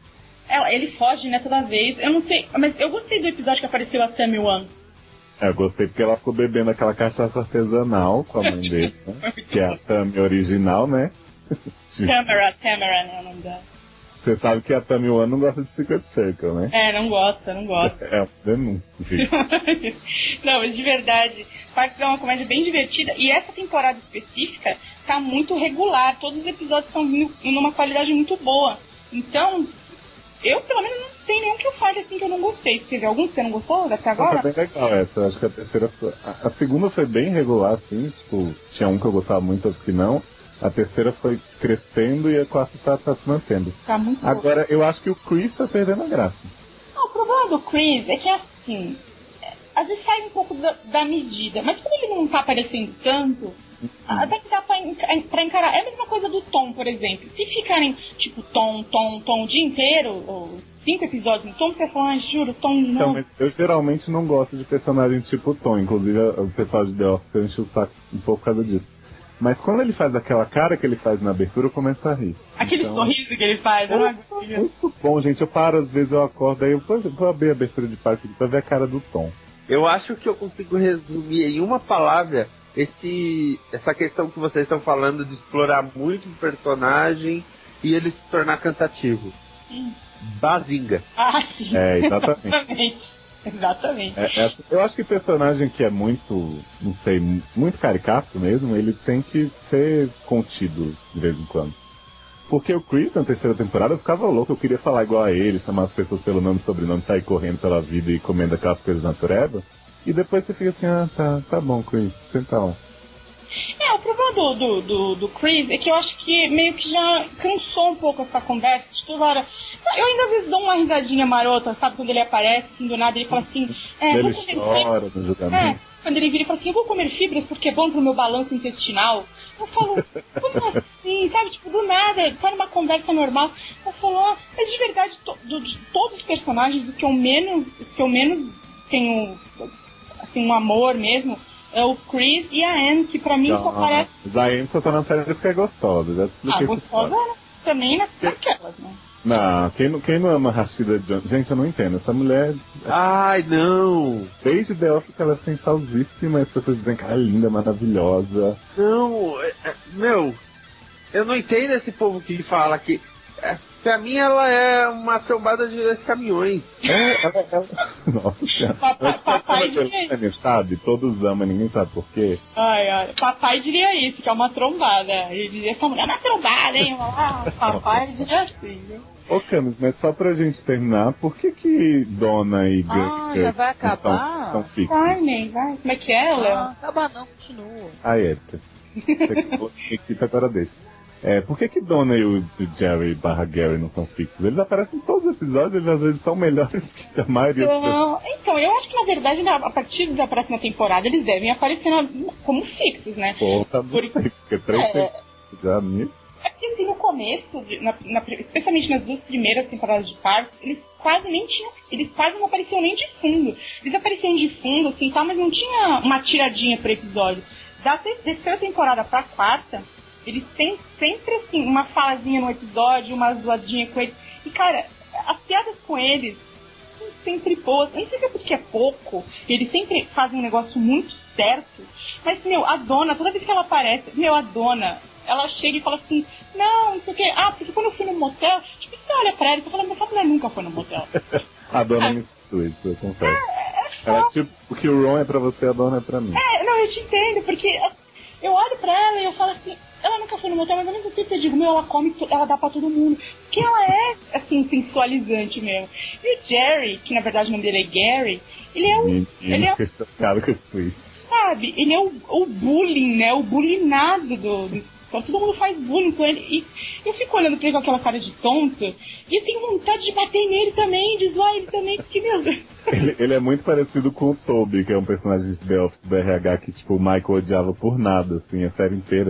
Ele foge, né, toda vez. Eu não sei, mas eu gostei do episódio que apareceu a Tammy One. Eu gostei porque ela ficou bebendo aquela cachaça artesanal com a mãe dele, né? Que é a Tammy original, né? Tamara, né, o nome dela. Você sabe que a Tammy One não gosta de Secret Circle, né? Não gosta. É uma denúncia. Não, mas de verdade, Parks é uma comédia bem divertida e essa temporada específica tá muito regular. Todos os episódios estão vindo numa qualidade muito boa. Então, eu pelo menos não tem nenhum que eu fale assim que eu não gostei. Teve algum que você não gostou até agora? Foi bem legal essa. Acho que a terceira foi... A segunda foi bem regular, assim. Tipo, tinha um que eu gostava muito, outro que não. A terceira foi crescendo e a quarta tá se mantendo. Tá muito Agora, eu acho que o Chris tá perdendo a graça. Não, o problema do Chris é que, assim, às vezes sai um pouco da medida. Mas como ele não tá aparecendo tanto, até que dá pra encarar. É a mesma coisa do Tom, por exemplo. Se ficarem, tipo, Tom o dia inteiro, ou 5 episódios no Tom, você fala, juro, Tom não. Então, mas eu geralmente não gosto de personagens tipo Tom. Inclusive, o pessoal de The Office enche o saco um pouco por causa disso. Mas quando ele faz aquela cara que ele faz na abertura, eu começo a rir. Aquele sorriso que ele faz, muito bom, gente. Eu paro, às vezes eu acordo, aí eu vou abrir a abertura de parque pra ver a cara do Tom. Eu acho que eu consigo resumir em uma palavra essa questão que vocês estão falando de explorar muito o personagem e ele se tornar cansativo. Bazinga. Ah, sim. Exatamente. Exatamente. Eu acho que personagem que é muito, não sei, muito caricato mesmo, ele tem que ser contido de vez em quando. Porque o Chris, na terceira temporada, eu ficava louco, eu queria falar igual a ele, chamar as pessoas pelo nome e sobrenome, sair correndo pela vida e comendo aquelas coisas natureba. E depois você fica assim, tá bom, Chris, senta lá. O problema do Chris é que eu acho que meio que já cansou um pouco essa conversa de toda hora. Eu ainda às vezes dou uma risadinha marota, sabe? Quando ele aparece, assim, do nada, ele fala assim... Ele chora no julgamento. Quando ele vira e fala assim, eu vou comer fibras porque é bom pro meu balanço intestinal. Eu falo, como assim? Sabe? Tipo, do nada, tá numa conversa normal. Eu falo, mas de verdade, de todos os personagens, os que eu menos tenho, assim, um amor mesmo... É o Chris e a Anne, que pra mim só parece... A Anne só tá na série porque é gostosa. Já expliquei gostosa também naquelas, né? Não, quem não ama Rashida Jones? Gente, eu não entendo. Essa mulher... Ai, não! Desde The Office ela é sensualíssima. As pessoas dizem que ela é linda, maravilhosa. Não, meu... Eu não entendo esse povo que fala que... Pra mim ela é uma trombada de 2 caminhões. Nossa senhora. Papai diria isso. Sabe? Todos amam, ninguém sabe por quê. Ai, papai diria isso, que é uma trombada. Ele diria, essa mulher é uma trombada, hein? Papai diria assim, né? Ô Camis, mas só pra gente terminar, por que Donna e Gus já vai acabar? São fixos? Vai, nem vai. Como é que é, Léo? Acaba não, continua. Época. Equipe agora deixa. Por que Donna e o Jerry / Gary não são fixos? Eles aparecem em todos os episódios, eles às vezes são melhores que a maioria dos pessoas. Então, eu acho que na verdade, a partir da próxima temporada, eles devem aparecer como fixos, né? Tá porque 3 temporadas já nisso. É porque assim, no começo, especialmente nas 2 primeiras temporadas de Parks, eles quase não apareciam nem de fundo. Eles apareciam de fundo, assim, tal, mas não tinha uma tiradinha por episódio. Da terceira temporada pra 4ª, eles têm sempre, assim, uma falazinha no episódio, uma zoadinha com eles. E, cara, as piadas com eles são sempre boas. Eu não sei se é porque é pouco, eles sempre fazem um negócio muito certo. Mas, a Donna, toda vez que ela aparece, a Donna, ela chega e fala assim, não sei o quê. Porque quando eu fui no motel, tipo, você olha pra ela e você fala, mas essa mulher nunca foi no motel. A Donna me substitui, eu confesso. Ela, tipo, o que o Ron é pra você, a Donna é pra mim. Não, eu te entendo, porque eu olho pra ela e eu falo assim, ela nunca foi no motel, mas ao mesmo tempo eu digo, ela come, ela dá pra todo mundo. Porque ela é, assim, sensualizante mesmo. E o Jerry, que na verdade o nome dele é Gary, ele é o... ele é chocado com isso. Sabe, ele é o bullying, né? O bullyingado então todo mundo faz bullying com ele. E eu fico olhando pra ele com aquela cara de tonto, e eu tenho vontade de bater nele também, de zoar ele também, porque, meu Deus. Ele é muito parecido com o Toby, que é um personagem de The Office do RH que, tipo, o Michael odiava por nada, assim, a série inteira.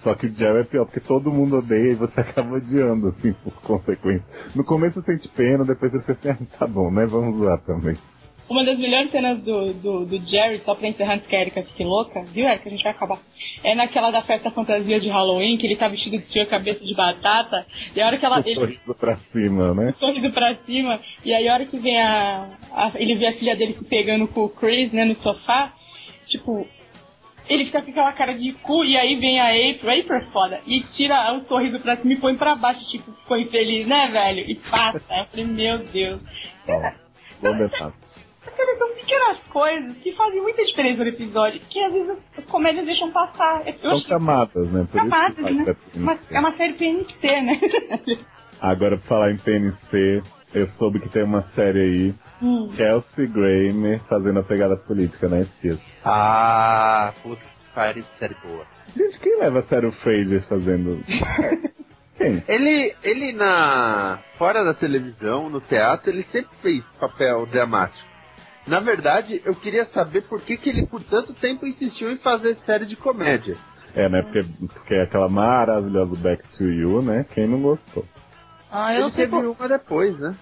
Só que o Jerry é pior, porque todo mundo odeia e você acaba odiando, assim, por consequência. No começo você sente pena, depois você fica assim, tá bom, né? Vamos zoar também. Uma das melhores cenas do Jerry, só pra encerrar antes que a Erika fique louca, viu, Erika? A gente vai acabar. É naquela da festa fantasia de Halloween, que ele tá vestido de tio cabeça de batata, e a hora que ela... Sorriso pra cima, né? Sorriso pra cima, e aí a hora que vem ele vê a filha dele se pegando com o Chris, né, no sofá, tipo... Ele fica com aquela cara de cu, e aí vem a April é foda, e tira o sorriso pra cima e põe pra baixo, tipo, ficou infeliz, né, velho? E passa. Eu falei, meu Deus. Bom detalhe. São pequenas coisas que fazem muita diferença no episódio, que às vezes as comédias deixam passar. São camadas, né? Por camadas, isso que né? É uma série PNC, né? Agora, pra falar em PNC, eu soube que tem uma série aí, Kelsey Grammer fazendo a pegada política na esquerda. Ah, puta que pariu, série boa. Gente, quem leva a sério o Fraser fazendo... Quem? Ele fora da televisão, no teatro, ele sempre fez papel dramático. Na verdade, eu queria saber por que ele por tanto tempo insistiu em fazer série de comédia. Né? Porque é aquela maravilhosa Back to You, né? Quem não gostou? Eu não sei teve uma depois, né?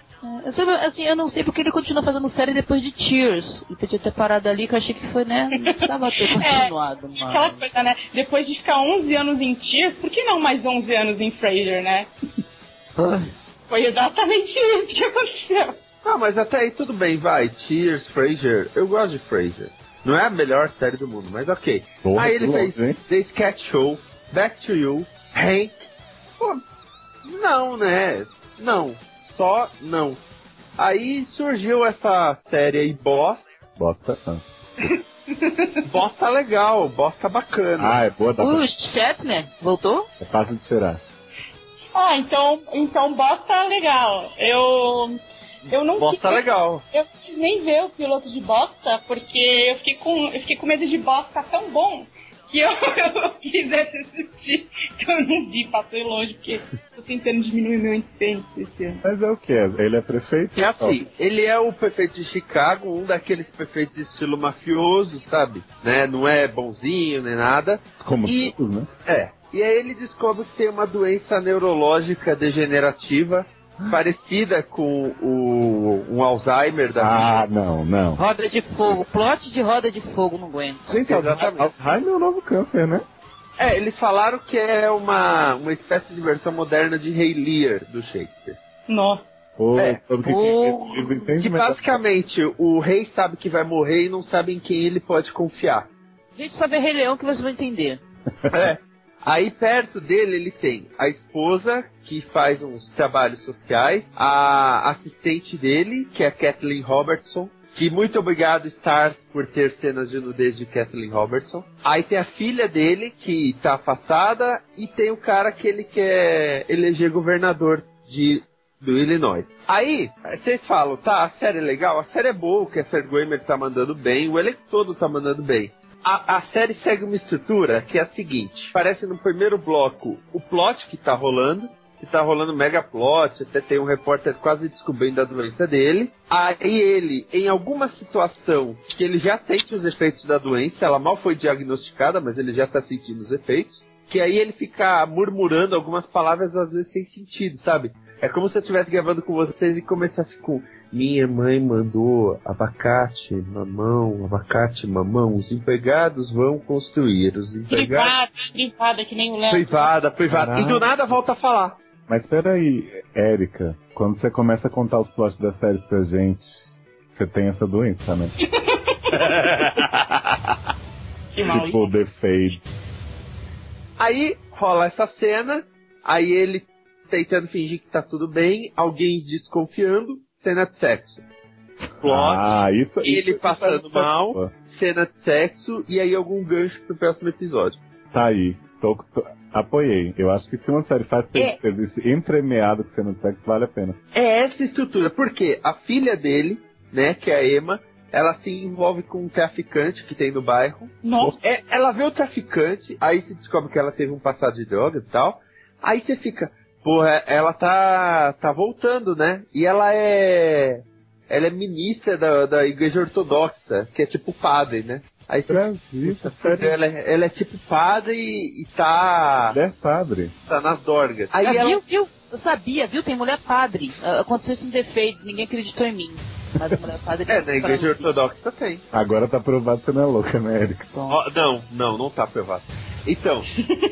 Eu não sei porque ele continua fazendo série depois de Tears. Ele podia ter parado ali, que eu achei que foi, né? Não precisava ter continuado. Mas... Aquela coisa, né? Depois de ficar 11 anos em Tears, por que não mais 11 anos em Frasier, né? Foi exatamente isso que aconteceu. Ah, mas até aí tudo bem, vai. Tears, Frasier. Eu gosto de Frasier. Não é a melhor série do mundo, mas ok. Porra, aí ele louco, fez hein? The Sketch Show, Back to You, Hank. Pô, não, né? Não. Só não. Aí surgiu essa série aí, Bosta não. Bosta legal, bosta bacana. É boa da... O Shatner voltou? É fácil de cheirar. Então bosta legal. Eu não Bosta legal. Eu não quis nem ver o piloto de bosta, porque eu fiquei com medo de bosta tão bom que eu quisesse assistir. Então eu não vi, passei longe, porque tô tentando diminuir meu incêndio esse ano. Mas é o que? Ele é prefeito? É assim, ele é o prefeito de Chicago, um daqueles prefeitos de estilo mafioso, sabe? Né? Não é bonzinho nem nada. Como todos, né? E aí ele descobre que tem uma doença neurológica degenerativa parecida com um Alzheimer da vida. Não. Roda de fogo, plot de Roda de Fogo, não aguento. Gente, exatamente. Alzheimer é um novo câncer, né? Eles falaram que é uma espécie de versão moderna de Rei Lear do Shakespeare. Nossa. Que basicamente o rei sabe que vai morrer e não sabe em quem ele pode confiar. Gente, só ver Rei Leão que vocês vão entender. Aí perto dele ele tem a esposa, que faz uns trabalhos sociais, a assistente dele, que é a Kathleen Robertson, que muito obrigado Stars por ter cenas de nudez de Kathleen Robertson. Aí tem a filha dele, que tá afastada, e tem o cara que ele quer eleger governador do Illinois. Aí, vocês falam, tá, a série é legal, a série é boa, o Kelsey Grammer tá mandando bem, o elenco todo tá mandando bem. A série segue uma estrutura que é a seguinte: parece no primeiro bloco o plot que tá rolando mega plot, até tem um repórter quase descobrindo a doença dele. Aí ele, em alguma situação que ele já sente os efeitos da doença, ela mal foi diagnosticada, mas ele já tá sentindo os efeitos, que aí ele fica murmurando algumas palavras às vezes sem sentido, sabe? É como se eu estivesse gravando com vocês e começasse com: minha mãe mandou abacate, mamão, os empregados vão construir, os empregados... Privada, que nem o Léo. Privada. E do nada volta a falar. Mas peraí, Érica, quando você começa a contar os plots da série pra gente, você tem essa doença, né? Que mal. Tipo, The Fade. Aí rola essa cena, aí ele tentando fingir que tá tudo bem, alguém desconfiando, cena de sexo. Plot, ele passando mal, cena de sexo, e aí algum gancho pro próximo episódio. Tá aí, apoiei. Eu acho que se uma série faz esse entremeado com cena de sexo, vale a pena. É essa estrutura, porque a filha dele, né, que é a Emma, ela se envolve com um traficante que tem no bairro. Nossa. Ela vê o traficante, aí se descobre que ela teve um passado de drogas e tal, aí você fica... Porra, ela tá voltando, né? E ela é ministra da igreja ortodoxa, que é tipo padre, né? Aí você Brasil, fica, ela é tipo padre e tá... Ele é padre. Tá nas dorgas. Aí ela... Viu? Eu sabia, viu? Tem mulher padre. Aconteceu isso em defeito, ninguém acreditou em mim. Mas a mulher padre... na igreja ortodoxa tem. Agora tá provado que você não é louca, né, Erika? Não tá provado. Então...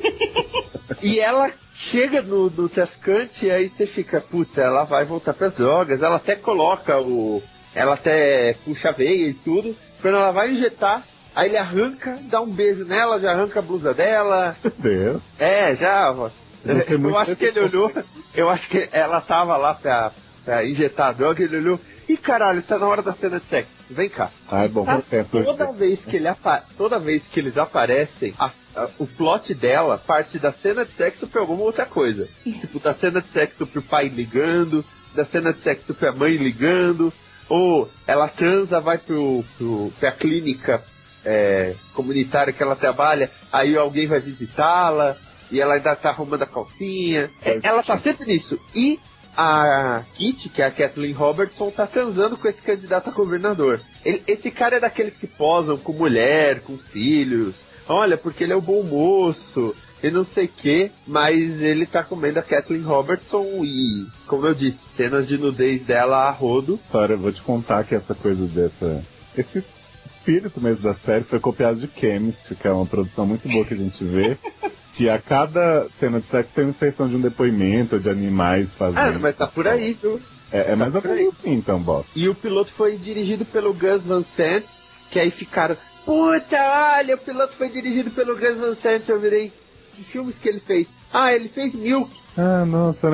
E ela chega no Trescante e aí você fica, puta, ela vai voltar pras drogas. Ela até coloca ela até puxa a veia e tudo. Quando ela vai injetar, aí ele arranca, dá um beijo nela, já arranca a blusa dela. Meu Deus. Já. Eu acho que ele olhou, eu acho que ela tava lá pra injetar a droga, ele olhou, ih caralho, tá na hora da cena de sexo, vem cá. Ah, é bom, Toda vez que eles aparecem, o plot dela parte da cena de sexo pra alguma outra coisa. Tipo, da cena de sexo pro pai ligando, da cena de sexo pra mãe ligando, ou ela transa, vai pra clínica comunitária que ela trabalha, aí alguém vai visitá-la, e ela ainda tá arrumando a calcinha. Ela tá sempre nisso. E a Kitty, que é a Kathleen Robertson, tá transando com esse candidato a governador. Esse cara é daqueles que posam com mulher, com filhos. Olha, porque ele é o bom moço e não sei o que, mas ele tá comendo a Kathleen Robertson e, como eu disse, cenas de nudez dela a rodo. Cara, eu vou te contar que essa coisa esse espírito mesmo da série foi copiado de Chemistry, que é uma produção muito boa que a gente vê. Que a cada cena de sexo tem uma inserção de um depoimento de animais fazendo. Mas tá por aí, viu? É mais ou menos assim, então, boss. E o piloto foi dirigido pelo Gus Van Sant, que aí ficaram, puta, olha, o piloto foi dirigido pelo Gus Van Sant, eu virei, que filmes que ele fez? Ele fez Milk. Nossa, né?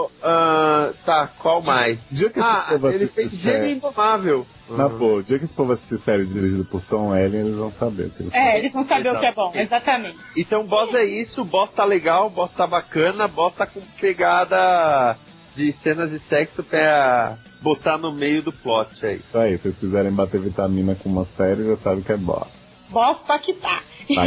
Tá, qual mais? Ele fez Gênio Indomável. O dia que esse povo assistir série dirigida por Tom Ellen, eles vão saber. Eles vão saber o que é bom, exatamente. Então, Boss é isso, Boss tá legal, Boss tá bacana, Boss tá com pegada de cenas de sexo pra botar no meio do plot aí. Isso aí, se vocês quiserem bater vitamina com uma série, já sabe que é Boss. Boss tá que tá.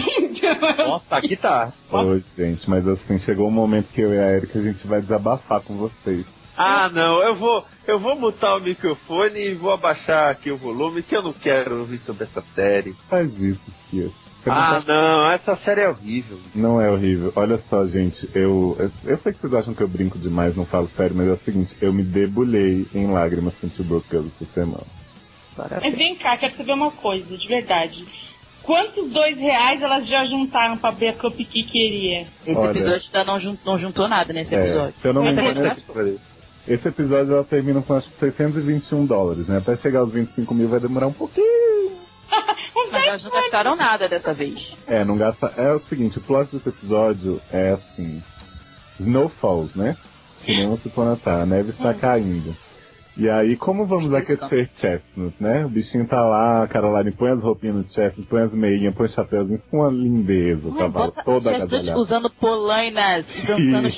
Boss tá que tá. Ô, gente, mas assim, chegou o momento que eu e a Erika a gente vai desabafar com vocês. Não, eu vou mutar o microfone e vou abaixar aqui o volume, que eu não quero ouvir sobre essa série. Faz isso, Tia. Não, essa série é horrível. Não é horrível. Olha só, gente, eu sei que vocês acham que eu brinco demais, não falo sério, mas é o seguinte, eu me debulhei em lágrimas com Two Broke Girls essa semana. Mas vem cá, quero saber uma coisa, de verdade. Quantos R$2 elas já juntaram pra ver a Cup que queria? Esse episódio ainda não juntou nada nesse episódio. Se eu não me engano, esse episódio ela termina com acho que $621, né? Até chegar aos 25 mil vai demorar um pouquinho. Mas elas não gastaram nada dessa vez. Não gasta. É o seguinte, o plot desse episódio é assim: Snowfalls, né? Que nem você pode notar, a neve está caindo. E aí, como vamos aquecer Chestnut, né? O bichinho tá lá, a Caroline põe as roupinhas no Chestnut, põe as meinhas, põe chapéuzinho, com uma lindeza, o cavalo todo agasalhado. Usando polainas, dançando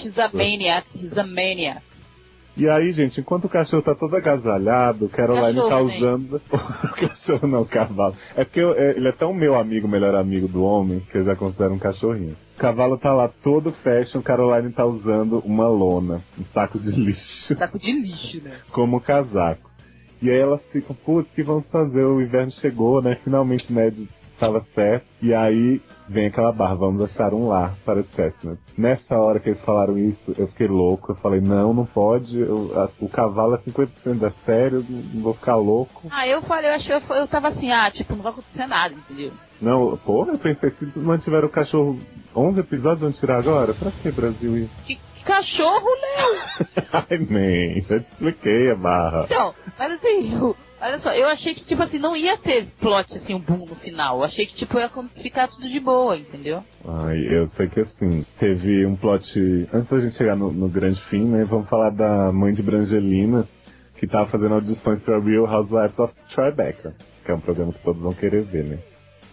Xamania. E aí, gente, enquanto o cachorro tá todo agasalhado, Caroline tá usando... O cachorro não, o cavalo. É porque ele é tão meu amigo, melhor amigo do homem, que eu já considero um cachorrinho. O cavalo tá lá todo fashion, Caroline tá usando uma lona, um saco de lixo. Saco de lixo, né? Como casaco. E aí elas ficam, putz, o que vamos fazer? O inverno chegou, né? Finalmente, né? Estava certo. E aí vem aquela barra, vamos achar um lar para Chestnut. Nessa hora que eles falaram isso, eu fiquei louco. Eu falei, não pode. O cavalo é 50% da série, eu não vou ficar louco. Eu tava assim, não vai acontecer nada, entendeu? Não, porra, eu pensei que mantiveram o cachorro 11 episódios, vão tirar agora? Pra que Brasil isso? Que cachorro, Léo? Ai, man, já te expliquei a barra. Então, mas assim, olha só, eu achei que, tipo assim, não ia ter plot, assim, um boom no final. Eu achei que, tipo, ia ficar tudo de boa, entendeu? Eu sei que, assim, teve um plot... Antes da gente chegar no grande fim, né, vamos falar da mãe de Brangelina, que tava fazendo audições pra Real Housewives of Tribeca, que é um programa que todos vão querer ver, né?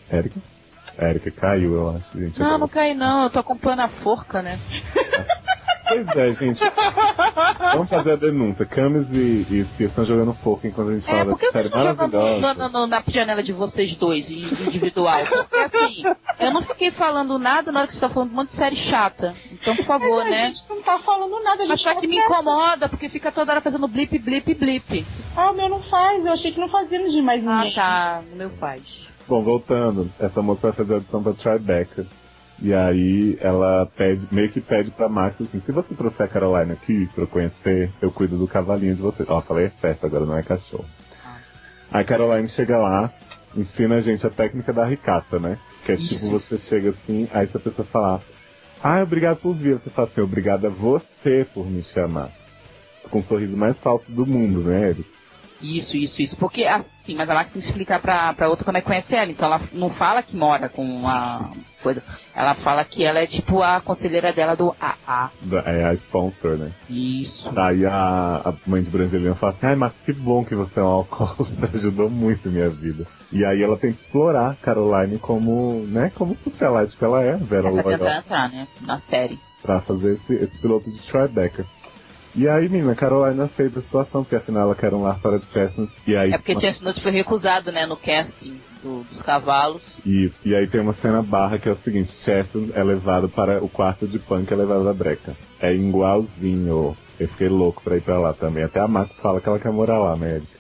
Erika caiu, eu acho, gente. Não caí não, eu tô acompanhando a forca, né? Pois é, gente. Vamos fazer a denúncia. Camis e Steve estão jogando fogo enquanto a gente fala da série maravilhosa. Na janela de vocês dois, individual. Porque assim, eu não fiquei falando nada na hora que você tá falando um monte de série chata. Então, por favor, né? A gente não tá falando nada. Mas só que me incomoda, porque fica toda hora fazendo blip, blip, blip. O meu não faz. Eu achei que não fazia de mais ninguém. Tá. O meu faz. Bom, voltando, essa moça vai fazer a audição pra Tribeca. E aí ela meio que pede pra Max assim, se você trouxer a Caroline aqui pra eu conhecer, eu cuido do cavalinho de você. Ó, falei certo agora, não é cachorro. Aí a Caroline chega lá, ensina a gente a técnica da ricata, né? Que é tipo, você chega assim, aí se a pessoa falar, obrigado por vir, você fala assim, obrigado a você por me chamar. Com o sorriso mais falso do mundo, né, Eric? Isso. Porque, assim, mas a Max tem que explicar pra outra como é que conhece ela. Então ela não fala que mora com a coisa. Ela fala que ela é tipo a conselheira dela do AA. É a sponsor, né? Isso. Aí a mãe de Brangelina fala assim, mas que bom que você é um alcoólatra, ajudou muito a minha vida. E aí ela tem que explorar a Caroline como, né, como socialite que ela é, Vera Pra Loyal. tentar entrar, né, na série. Pra fazer esse piloto de Tribeca. E aí, menina, a Caroline aceita a situação, porque afinal ela quer um lar para Chestnut. E aí, porque Chestnut foi recusado, né, no casting dos cavalos. Isso, e aí tem uma cena barra que é o seguinte, Chestnut é levado para o quarto de Punk, é levado da breca. É igualzinho. Eu fiquei louco pra ir pra lá também. Até a Max fala que ela quer morar lá, né, Erika?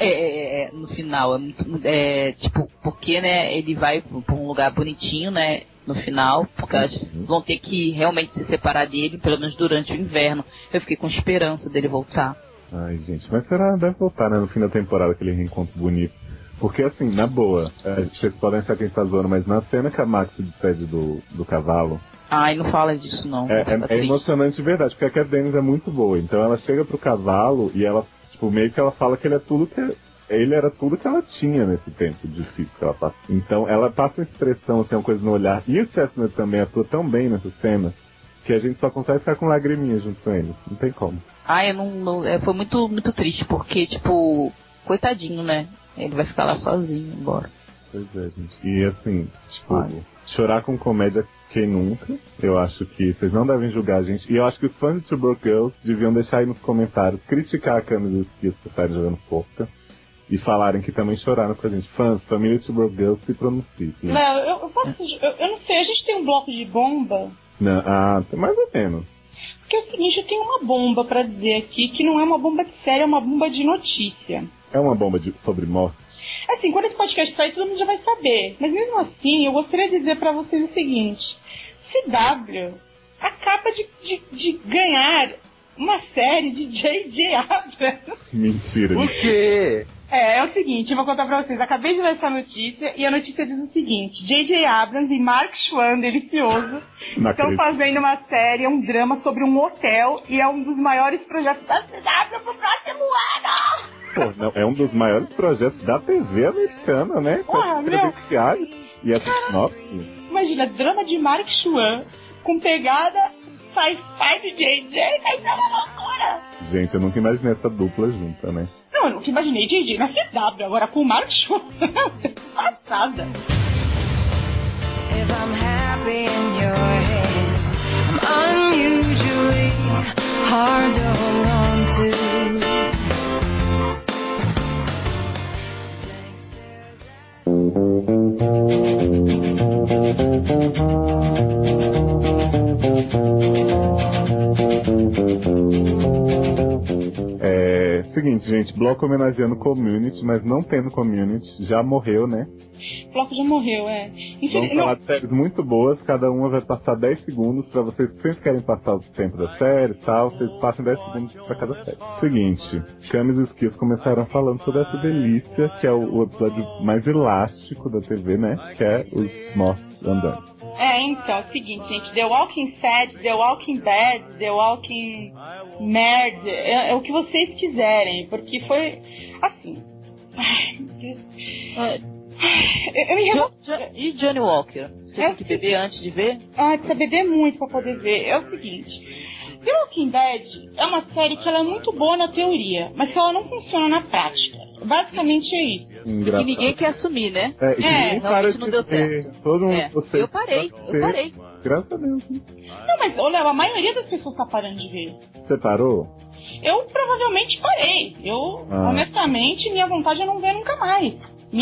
No final, tipo, porque, né, ele vai pra um lugar bonitinho, né, no final, porque elas vão ter que realmente se separar dele, pelo menos durante o inverno. Eu fiquei com esperança dele voltar. Ai, gente, mas será? Deve voltar, né, no fim da temporada, aquele reencontro bonito. Porque, assim, na boa, vocês podem achar que a gente tá zoando, mas na cena que a Max se despede do cavalo... Ai, não fala disso, não. É emocionante de verdade, porque a Kat Dennings é muito boa. Então ela chega pro cavalo e ela, tipo, meio que ela fala que ele é tudo que... Ele era tudo que ela tinha nesse tempo difícil que ela passou. Então ela passa uma expressão, assim, uma coisa no olhar. E o Chestnut também atua tão bem nessa cena que a gente só consegue ficar com lagriminha junto com ele. Não tem como. Foi muito, muito triste, porque, tipo, coitadinho, né? Ele vai ficar lá sozinho, embora. Pois é, gente. E assim, tipo, chorar com comédia quem nunca. Eu acho que vocês não devem julgar a gente. E eu acho que os fãs de Two Broke Girls deviam deixar aí nos comentários, criticar a Camis e os Kiss por estarem jogando forca. E falarem que também choraram com a gente. Fãs, família de Two Broke Girls, se pronunciem. Não, eu não sei, a gente tem um bloco de bomba? Não, mais ou menos. Porque é o seguinte, eu tenho uma bomba pra dizer aqui, que não é uma bomba de série, é uma bomba de notícia. É uma bomba sobre morte? Assim, quando esse podcast sair, todo mundo já vai saber. Mas mesmo assim, eu gostaria de dizer pra vocês o seguinte. CW acaba de ganhar uma série de J.J. Abrams. Mentira. Por quê? É o seguinte, eu vou contar pra vocês. Acabei de ler essa notícia e a notícia diz o seguinte. J.J. Abrams e Mark Schwann, delicioso, estão fazendo uma série, um drama sobre um hotel e é um dos maiores projetos da CW pro próximo ano. Pô, não, é um dos maiores projetos da TV americana, né? Porra, meu. E nossa. Imagina, drama de Mark Schwann com pegada sci-fi de JJ, vai ser uma loucura. Gente, eu nunca imaginei essa dupla junta, né? Não, eu nunca imaginei JJ na CW, agora com o Mark Schwann. Passada. If I'm happy in your head, I'm unusually hard to hold on to. Seguinte, gente, bloco homenageando Community, mas não tendo Community, já morreu, né? O bloco já morreu, Vamos falar de séries muito boas, cada uma vai passar 10 segundos pra vocês que sempre querem passar o tempo da série e tal, vocês passam 10 segundos pra cada série. Seguinte, Camis e os Kiss começaram falando sobre essa delícia, que é o episódio mais elástico da TV, né? Que é os mortos andando. Então, é o seguinte, gente, The Walking Sad, The Walking Bad, The Walking Mad, é o que vocês quiserem, porque foi, assim, ai, meu Deus, eu me revoltei. E Johnny Walker? Você tem que beber antes de ver? Precisa beber muito pra poder ver. É o seguinte, The Walking Dead é uma série que ela é muito boa na teoria, mas que ela não funciona na prática. Basicamente é isso. E ninguém quer assumir, né? Realmente não deu certo. Todo mundo, eu parei. Graças a Deus. Não, mas, Léo, a maioria das pessoas tá parando de ver. Você parou? Eu provavelmente parei. Honestamente, minha vontade é não ver nunca mais.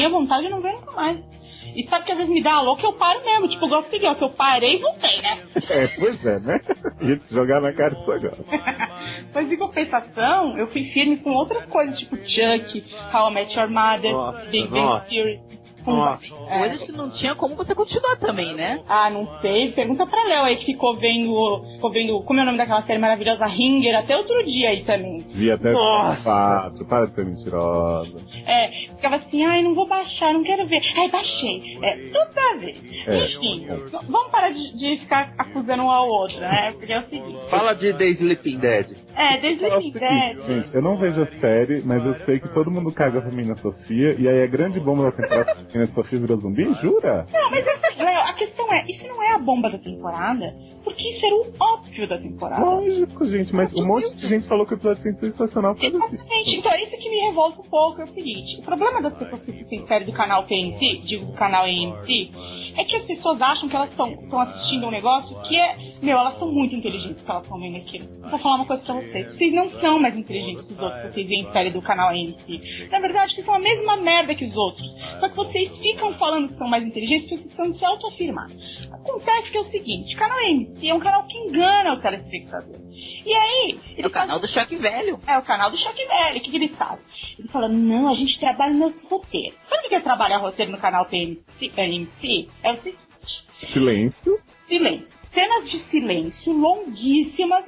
E sabe que às vezes me dá a louca, eu paro mesmo. Tipo, eu gosto de que eu parei e voltei, né? Pois é, né? Ia te jogar na cara disso agora. Mas em compensação, eu fui firme com outras coisas, tipo Chuck, How I Met Your Mother, Big Bang Theory. Nossa. Coisas que não tinha como você continuar também, né? Ah, não sei. Pergunta pra Léo aí que ficou vendo, como é o nome daquela série maravilhosa, Ringer, até outro dia aí também. Vi até Nossa. 4, para de ser mentirosa. Ficava assim, ai, não vou baixar, não quero ver. Ai, baixei. Tudo pra ver. Enfim, vamos parar de ficar acusando um ao outro, né? Porque é o seguinte. Fala de The Sleeping Dead. The Sleeping Dead. Gente, eu não vejo a série, mas eu sei que todo mundo caga pra menina Sofia, e aí a grande bomba da temporada que a menina Sofia virou zumbi, jura? Não, mas Léo, a questão isso não é a bomba da temporada, porque isso era o óbvio da temporada. Lógico, gente, mas um monte de gente falou que o episódio foi sensacional por causa disso. Exatamente, então é isso que me revolta um pouco, é o seguinte, o problema das pessoas que assistem série do canal PNC, digo do canal AMC, é que as pessoas acham que elas estão assistindo um negócio que elas são muito inteligentes que elas estão vendo aquilo. Eu vou falar uma coisa pra vocês não são mais inteligentes que os outros que vocês veem em série do canal AMC. Na verdade, vocês são a mesma merda que os outros, só que vocês ficam falando que são mais inteligentes porque vocês precisam se autoafirmar. Acontece que é o seguinte, o canal AMC é um canal que engana o telespectador. E aí... É o canal do Choque Velho. É o canal do Choque Velho. O que eles fazem? Eles falam, não, a gente trabalha no nosso roteiro. Sabe o que é trabalhar roteiro no canal PNC? É o seguinte. Silêncio. Cenas de silêncio, longuíssimas,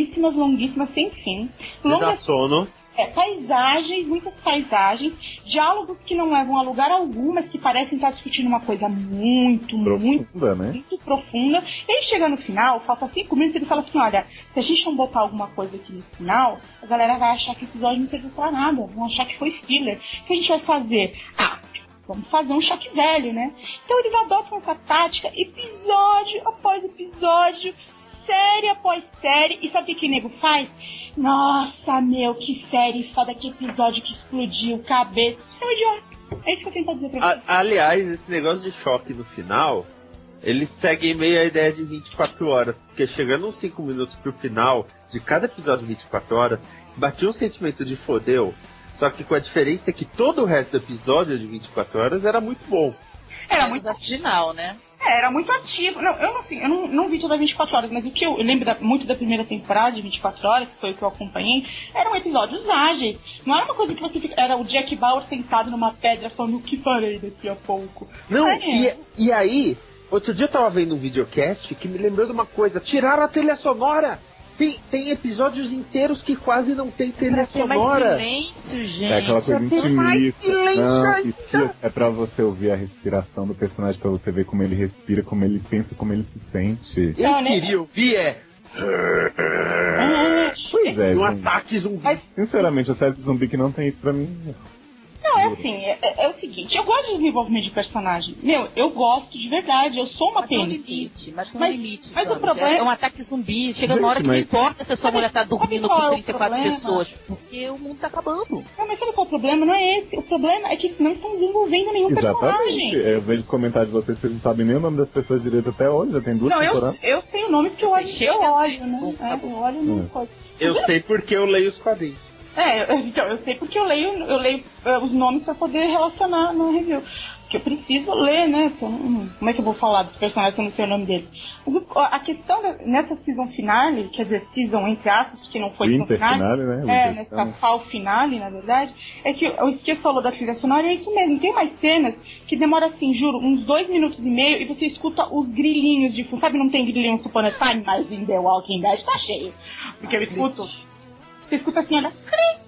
sem fim. Dá sono. Paisagens, muitas paisagens, diálogos que não levam a lugar algum, mas que parecem estar discutindo uma coisa muito profunda. E aí chega no final, falta 5 minutos, ele fala assim, olha, se a gente não botar alguma coisa aqui no final, a galera vai achar que o episódio não serviu pra nada, vão achar que foi filler. O que a gente vai fazer? Vamos fazer um choque velho, né? Então eles adotam essa tática, episódio após episódio, série após série, e sabe o que o nego faz? Nossa, meu, que série foda, que episódio que explodiu, cabeça. É um idiota. É isso que eu tento dizer pra você. Aliás, esse negócio de choque no final, eles seguem meio a ideia de 24 horas, porque chegando uns 5 minutos pro final de cada episódio de 24 horas, batia um sentimento de fodeu, só que com a diferença que todo o resto do episódio de 24 horas era muito bom. Era muito original, né? Era muito ativo. Não, eu não vi toda 24 horas, mas o que eu lembro muito da primeira temporada de 24 horas, que foi o que eu acompanhei, eram episódios ágeis. Não era uma coisa que você era o Jack Bauer sentado numa pedra falando o que farei daqui a pouco. Não, e aí, outro dia eu tava vendo um videocast que me lembrou de uma coisa. Tiraram a trilha sonora! Tem episódios inteiros que quase não tem trilha sonora. Mais silêncio, gente. É aquela coisa intimista. Mais silêncio. É pra você ouvir a respiração do personagem, pra você ver como ele respira, como ele pensa, como ele se sente. Eu queria ouvir Pois é, um gente. ataque zumbi. Mas, sinceramente, a série de zumbi que não tem isso pra mim. Não, é assim, é o seguinte, eu gosto de desenvolvimento de personagem. Eu gosto de verdade, eu sou uma PNC. Mas o problema é um ataque zumbi, chega uma hora que não importa se a sua mulher tá dormindo com 34 pessoas, porque o mundo tá acabando. Não, mas sabe qual é o problema? Não é esse. O problema é que não estão desenvolvendo nenhum personagem. Eu vejo os comentários de vocês não sabem nem o nome das pessoas direito até hoje, já tem 2 temporadas. Eu sei o nome porque eu olho, né? Eu olho no coisa. Eu sei porque eu leio os quadrinhos. Então, eu sei porque eu leio os nomes pra poder relacionar no review. Porque eu preciso ler, né? Como é que eu vou falar dos personagens se eu não sei o nome deles? Mas a questão nessa season finale, quer dizer, season entre aspas, porque não foi season finale, né? nessa fall finale, na verdade, é que o Esquia falou da trilha sonora e é isso mesmo. Tem mais cenas que demora, assim, juro, uns 2 minutos e meio e você escuta os grilinhos de fundo. Sabe, não tem grilinho no Supernatural Time, mas em The Walking Dead tá cheio. Porque eu escuto... Você escuta assim, olha, cri,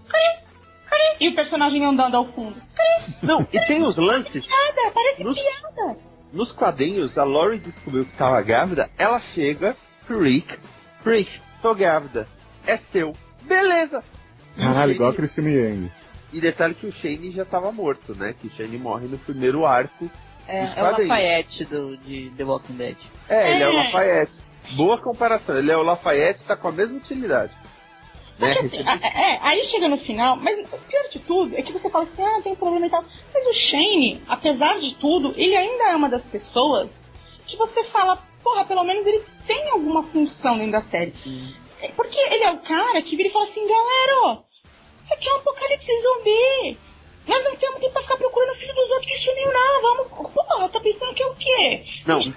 e o personagem andando ao fundo. Não, e tem os lances. Piada, parece piada. Nos quadrinhos, a Lori descobriu que estava grávida, ela chega pro Rick, tô grávida, é seu, beleza. Caralho, igual a Christine Yang. E detalhe que o Shane já estava morto, né, que o Shane morre no primeiro arco. É o Lafayette de The Walking Dead. Ele é o Lafayette. Boa comparação, ele é o Lafayette, tá com a mesma utilidade. Né? Assim, aí chega no final, mas o pior de tudo é que você fala assim, tem um problema e tal. Mas o Shane, apesar de tudo, ele ainda é uma das pessoas que você fala, porra, pelo menos ele tem alguma função dentro da série. Porque ele é o cara que vira e fala assim, galera, isso aqui é um apocalipse zumbi. Nós não temos tempo pra ficar procurando o filho dos outros que sumiu, não. Vamos, porra, tá pensando que é o quê?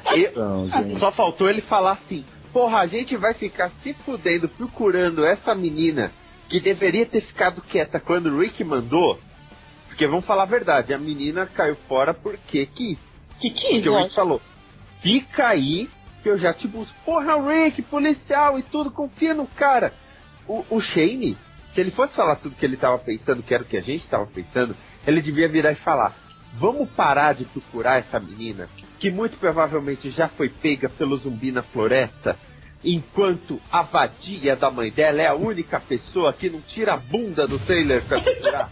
Não, só faltou ele falar assim, porra, a gente vai ficar se fudendo procurando essa menina que deveria ter ficado quieta quando o Rick mandou, Porque vamos falar a verdade, a menina caiu fora porque quis. Que Porque o Rick falou, fica aí que eu já te busco. Porra, Rick, policial e tudo, confia no cara. O Shane, se ele fosse falar tudo que ele tava pensando, que era o que a gente tava pensando, ele devia virar e falar, vamos parar de procurar essa menina, que muito provavelmente já foi pega pelo zumbi na floresta, enquanto a vadia da mãe dela é a única pessoa que não tira a bunda do trailer pra procurar.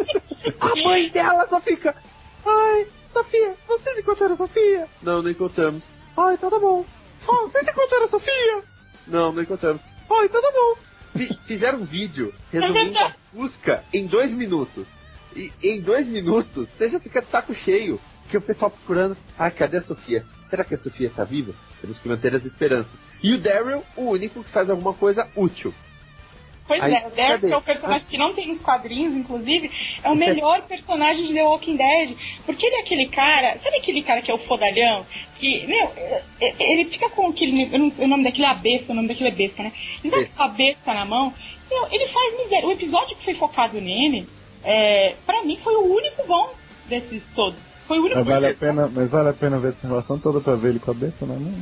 A mãe dela só fica, ai, Sofia, vocês encontraram a Sofia? Não encontramos. Ai, então tá bom. Oh, vocês encontraram a Sofia? Não encontramos. Ai, então tá bom. Fizeram um vídeo resumindo a busca em 2 minutos. E em 2 minutos, você já fica de saco cheio. Que o pessoal procurando, cadê a Sofia? Será que a Sofia tá viva? Temos que manter as esperanças. E o Daryl, o único que faz alguma coisa útil. Pois Aí, o Daryl, que é o personagem que não tem nos quadrinhos, inclusive, é o melhor personagem de The Walking Dead. Porque ele é aquele cara, sabe aquele cara que é o fodalhão? Que, ele fica com aquele, o nome daquele é besta, o nome daquele é besta, né? Ele tá com a besta na mão, ele faz miséria. O episódio que foi focado nele, pra mim, foi o único bom desses todos. Foi o único. Mas vale a pena ver essa relação toda pra ver ele com a besta, não é mesmo?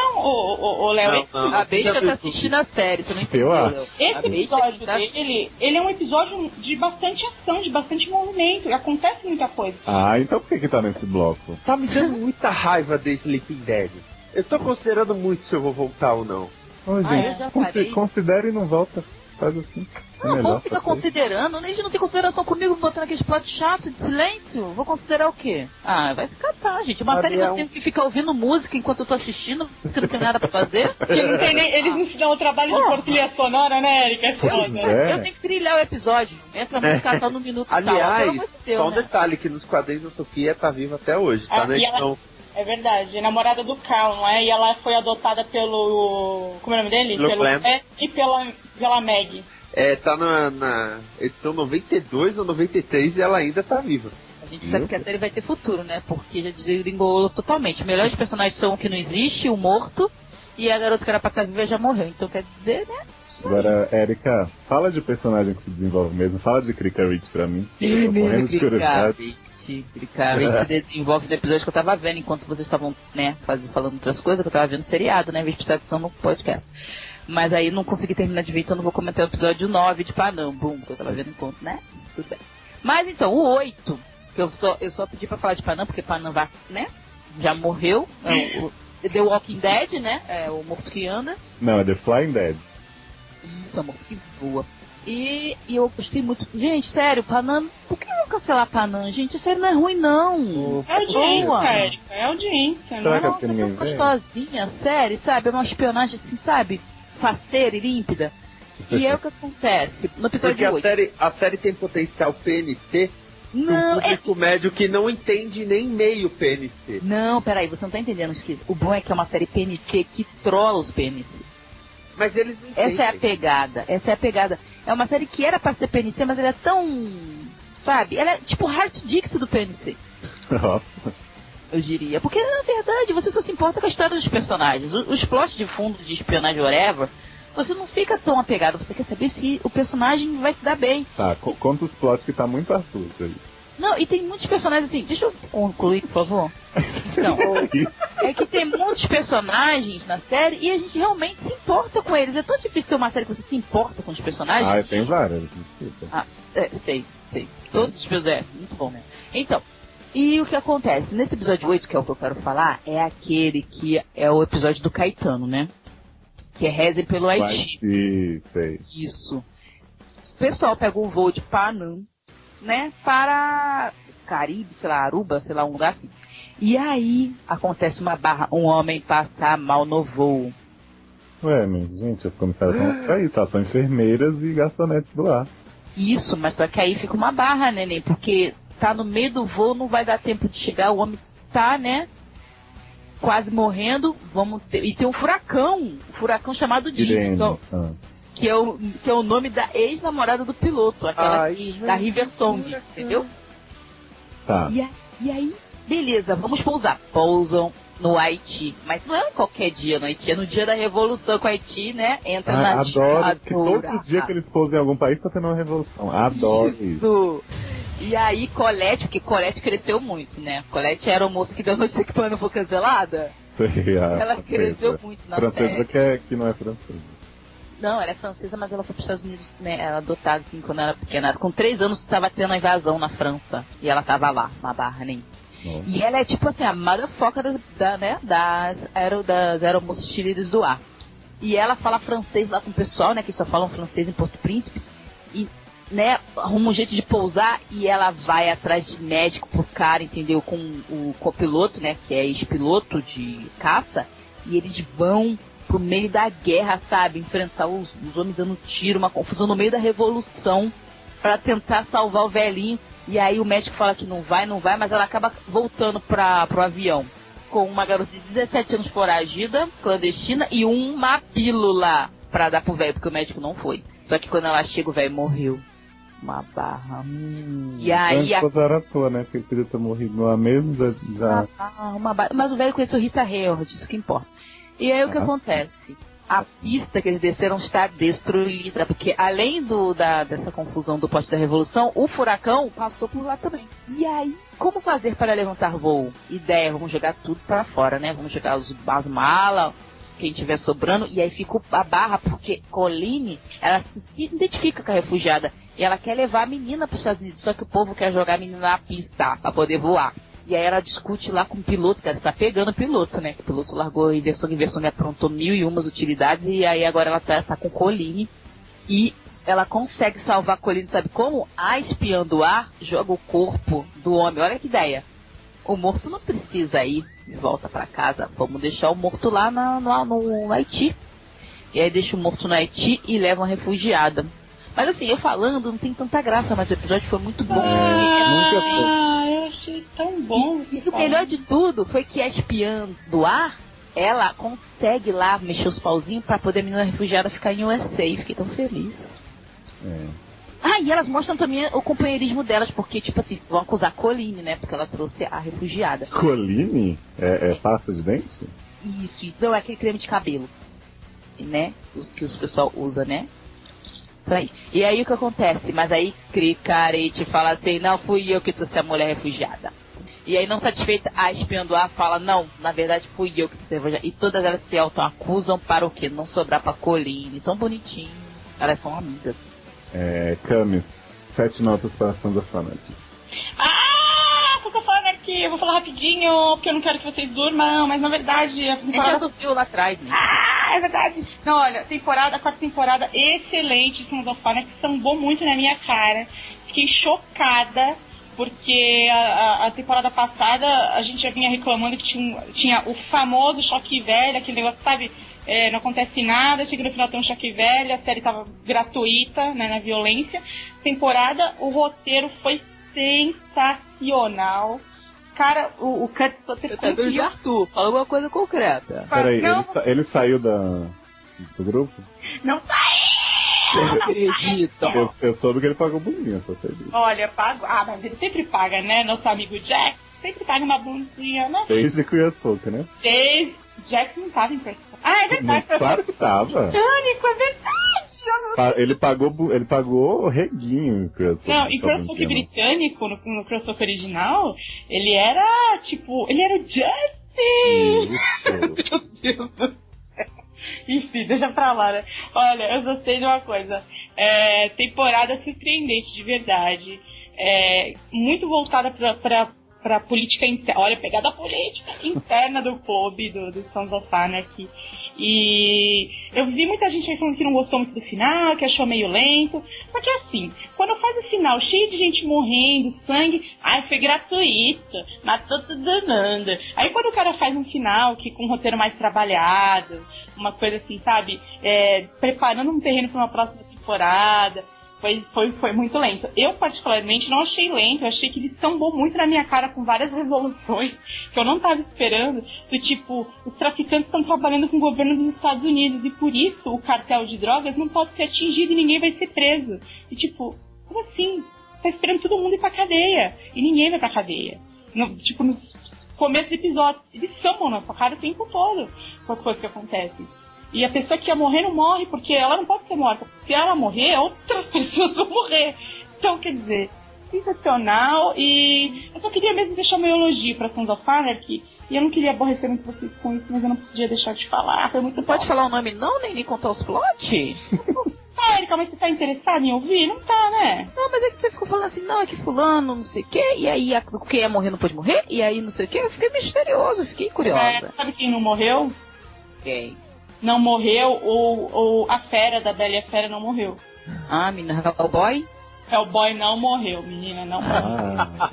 Não, Léo. A besta tá assistindo a série, você não entendeu, Léo. Esse episódio dele, ele é um episódio de bastante ação, de bastante movimento. Acontece muita coisa. Então por que tá nesse bloco? Tá me dando muita raiva de Sleeping Dead. Eu tô considerando muito se eu vou voltar ou não. Ô, gente, considere e não volta. Faz assim. Não fica considerando, a gente não tem consideração comigo botando aqueles platos chatos de silêncio. Vou considerar o quê? Vai se catar, gente. Uma série que eu tenho que ficar ouvindo música enquanto eu tô assistindo, porque não tem nada pra fazer. Eles não se dão o trabalho de pôr trilha sonora, né, Erika? Eu tenho que trilhar o episódio. Entra a música, tá no minuto. Aliás, tal. só um detalhe, que nos quadrinhos a Sofia tá viva até hoje, tá na edição. É verdade, é namorada do Carl, não é? E ela foi adotada pelo... Como é o nome dele? E pela Maggie. Tá na edição 92 ou 93 e ela ainda tá viva. A gente sabe que a série vai ter futuro, né? Porque já desgringolou totalmente. Os melhores personagens são o que não existe, o morto, e a garota que era pra estar viva já morreu. Então quer dizer, né? Agora, Erika, fala de personagem que se desenvolve mesmo. Fala de Krika Rich pra mim. Eu tô morrendo de curiosidade. Krika Rich se desenvolve no episódio que eu tava vendo enquanto vocês estavam, né, falando outras coisas, que eu tava vendo seriado, né? Em vez de prestar atenção no podcast. Mas aí não consegui terminar de ver, então não vou comentar o episódio 9 de Panam, que eu tava vendo enquanto, né? Tudo bem. Mas então, o 8, que eu só pedi pra falar de Panam, porque Panam vai, né? Já morreu. The Walking Dead, né? É o morto que anda. Não, é The Flying Dead. Isso, é o morto que voa. E eu gostei muito. Gente, sério, Panam. Por que não cancelar Panam, gente? A série não é ruim, não. É audiência, Erika. É audiência. Não é tão gostosinha, sério, sabe? É uma espionagem assim, sabe? Faceira e límpida. E é o que acontece no episódio 8. Porque a série tem potencial PNC. Não, um público médio que não entende nem meio PNC. Não, peraí, você não tá entendendo, Esquisa. O bom é que é uma série PNC que trola os PNC. Mas eles não entendem. Essa é a pegada. É uma série que era pra ser PNC, mas ela é tão... Sabe? Ela é tipo o Heart Dix do PNC. Nossa. Eu diria. Porque, na verdade, você só se importa com a história dos personagens. Os plots de fundo de espionagem whatever, você não fica tão apegado. Você quer saber se o personagem vai se dar bem. Tá, conta os plots que tá muito absurdo aí. Não, e tem muitos personagens assim. Deixa eu concluir, por favor. Então, é que tem muitos personagens na série e a gente realmente se importa com eles. É tão difícil ter uma série que você se importa com os personagens. Tem várias. Sei. Todos os personagens. Muito bom, né? Então, e o que acontece? Nesse episódio 8, que é o que eu quero falar, é aquele que é o episódio do Caetano, né? Que é Rezem pelo Haiti. Sei. Isso. O pessoal pega um voo de Panam, né? Para Caribe, sei lá, Aruba, sei lá, um lugar assim. E aí acontece uma barra, um homem passa mal no voo. Ué, mas gente, as comissárias estão aí, tá? São enfermeiras e garçonetes do ar. Isso, mas só que aí fica uma barra, neném, porque tá no meio do voo, não vai dar tempo de chegar, o homem tá, né, quase morrendo, e tem um furacão chamado Dini, que é o nome da ex-namorada do piloto, aquela da River Song, entendeu? Tá. E aí, beleza, vamos pousar. Pousam no Haiti, mas não é qualquer dia no Haiti, é no dia da Revolução com o Haiti, né? Entra na adoro que todo dia que eles pousam em algum país tá tendo uma revolução. Adoro isso. E aí, Colette, porque Colette cresceu muito, né? Colette era o moço que deu notícia que não foi cancelada. Ela cresceu muito na série. Francesa que não é francesa. Não, ela é francesa, mas ela foi para os Estados Unidos, né? Ela adotada, assim, quando ela era pequena. Com 3 anos, estava tendo a invasão na França. E ela tava lá, na Barney. E ela é, tipo assim, a motherfucker das aeromoças cheerleaders do ar. E ela fala francês lá com o pessoal, né? Que só falam francês em Porto Príncipe. E, né, arruma um jeito de pousar e ela vai atrás de médico pro cara, entendeu? Com o copiloto, né? Que é ex-piloto de caça. E eles vão pro meio da guerra, sabe? Enfrentar os homens dando tiro, uma confusão no meio da revolução pra tentar salvar o velhinho. E aí o médico fala que não vai, mas ela acaba voltando pro avião. Com uma garota de 17 anos foragida, clandestina, e uma pílula pra dar pro velho, porque o médico não foi. Só que quando ela chega, o velho morreu. Uma barra. E aí era à toa, né? Que ele podia ter morrido lá mesmo, já... Mas o velho conheceu Rita Hayworth, isso que importa. E aí o que acontece? A pista que eles desceram está destruída, porque além dessa confusão do poste da Revolução, o furacão passou por lá também. E aí, como fazer para levantar voo? Ideia, vamos jogar tudo para fora, né? Vamos jogar as malas, quem tiver sobrando, e aí fica a barra, porque Colleen, ela se identifica com a refugiada, e ela quer levar a menina para os Estados Unidos, só que o povo quer jogar a menina na pista, para poder voar. E aí ela discute lá com o piloto, que ela está pegando o piloto, né? O piloto largou inversão, e aprontou 1001 utilidades, e aí agora ela tá com Colleen. E ela consegue salvar a Colleen, sabe como? A espiã do ar joga o corpo do homem. Olha que ideia. O morto não precisa ir de volta para casa. Vamos deixar o morto lá no Haiti. E aí deixa o morto no Haiti e leva uma refugiada. Mas assim, eu falando, não tem tanta graça, mas o episódio foi muito bom. Eu achei tão bom. E o melhor de tudo foi que a espiã do ar, ela consegue lá mexer os pauzinhos pra poder a menina refugiada ficar em USA. Fiquei tão feliz. E elas mostram também o companheirismo delas, porque, tipo assim, vão acusar a Colleen, né? Porque ela trouxe a refugiada. Colleen? É pasta de dente? Isso. Não, é aquele creme de cabelo, né? Que os pessoal usa, né? Isso aí. E aí o que acontece? Mas aí Cricarete fala assim, não fui eu que trouxe a mulher refugiada. E aí não satisfeita, a espiã do ar fala, não, na verdade fui eu que trouxe a refugiada. E todas elas se auto-acusam para o quê? Não sobrar pra Colleen. Tão bonitinho. Elas são amigas. Camis, 7 notas para Sons of Anarchy. Sons of Anarchy, eu vou falar rapidinho, porque eu não quero que vocês durmam, mas na verdade... A gente já viu lá atrás, né? É verdade. Não, olha, a quarta temporada, excelente, Sons of Anarchy, sambou muito na minha cara. Fiquei chocada, porque a temporada passada a gente já vinha reclamando que tinha o famoso choque velho, aquele negócio, sabe... não acontece nada, chega no final tem um choque velho, a série tava gratuita, né, na violência. Temporada, o roteiro foi sensacional. Cara, o Kurt Sutter conseguiu... de Arthur, fala alguma coisa concreta. Peraí, ele saiu do grupo? Não saiu! Não acredito. Eu soube que ele pagou bundinha, só sei disso. Olha, pago. Mas ele sempre paga, né? Nosso amigo Jack sempre paga uma bundinha, né? Desde que eu ia pouco, né? Jack não tava em Person. É verdade. Claro que tava. Britânico, é verdade. Ele pagou o reguinho. Não, em crossover britânico, no crossover original, ele era, tipo, ele era o Justin. Meu Deus do céu. Enfim, deixa pra lá, né? Olha, eu só sei de uma coisa. Temporada surpreendente, de verdade. Muito voltada pra política interna. Olha, pegada política interna do clube, do Sons of Anarchy. E eu vi muita gente aí falando que não gostou muito do final, que achou meio lento. Só que assim, quando faz o final cheio de gente morrendo, sangue, foi gratuito, matou todo mundo. Aí quando o cara faz um final que com um roteiro mais trabalhado, uma coisa assim, sabe? Preparando um terreno para uma próxima temporada. Foi muito lento. Eu, particularmente, não achei lento. Eu achei que ele sambou muito na minha cara com várias resoluções que eu não estava esperando. Do tipo, os traficantes estão trabalhando com o governo dos Estados Unidos e por isso o cartel de drogas não pode ser atingido e ninguém vai ser preso. E tipo, como assim? Tá esperando todo mundo ir pra cadeia e ninguém vai pra cadeia. Nos começos do episódio, eles sambam na sua cara o tempo todo com as coisas que acontecem. E a pessoa que ia morrer não morre, porque ela não pode ser morta. Se ela morrer, outras pessoas vão morrer. Então, quer dizer, sensacional e eu só queria mesmo deixar meu elogio pra Sons of Anarchy e eu não queria aborrecer muito vocês com isso, mas eu não podia deixar de falar, foi muito Não bom. pode falar o nome não, nem contar os plot? Erika, mas você tá interessada em ouvir? Não tá, né? Não, mas é que você ficou falando assim, não, é que fulano, não sei o quê, e aí quem ia morrer não pode morrer, e aí não sei o quê, eu fiquei misterioso, fiquei curiosa. Sabe quem não morreu? Quem? Não morreu, ou a fera da Bela e a Fera não morreu. Ah, menina, Hellboy? Hellboy não morreu, menina, não morreu.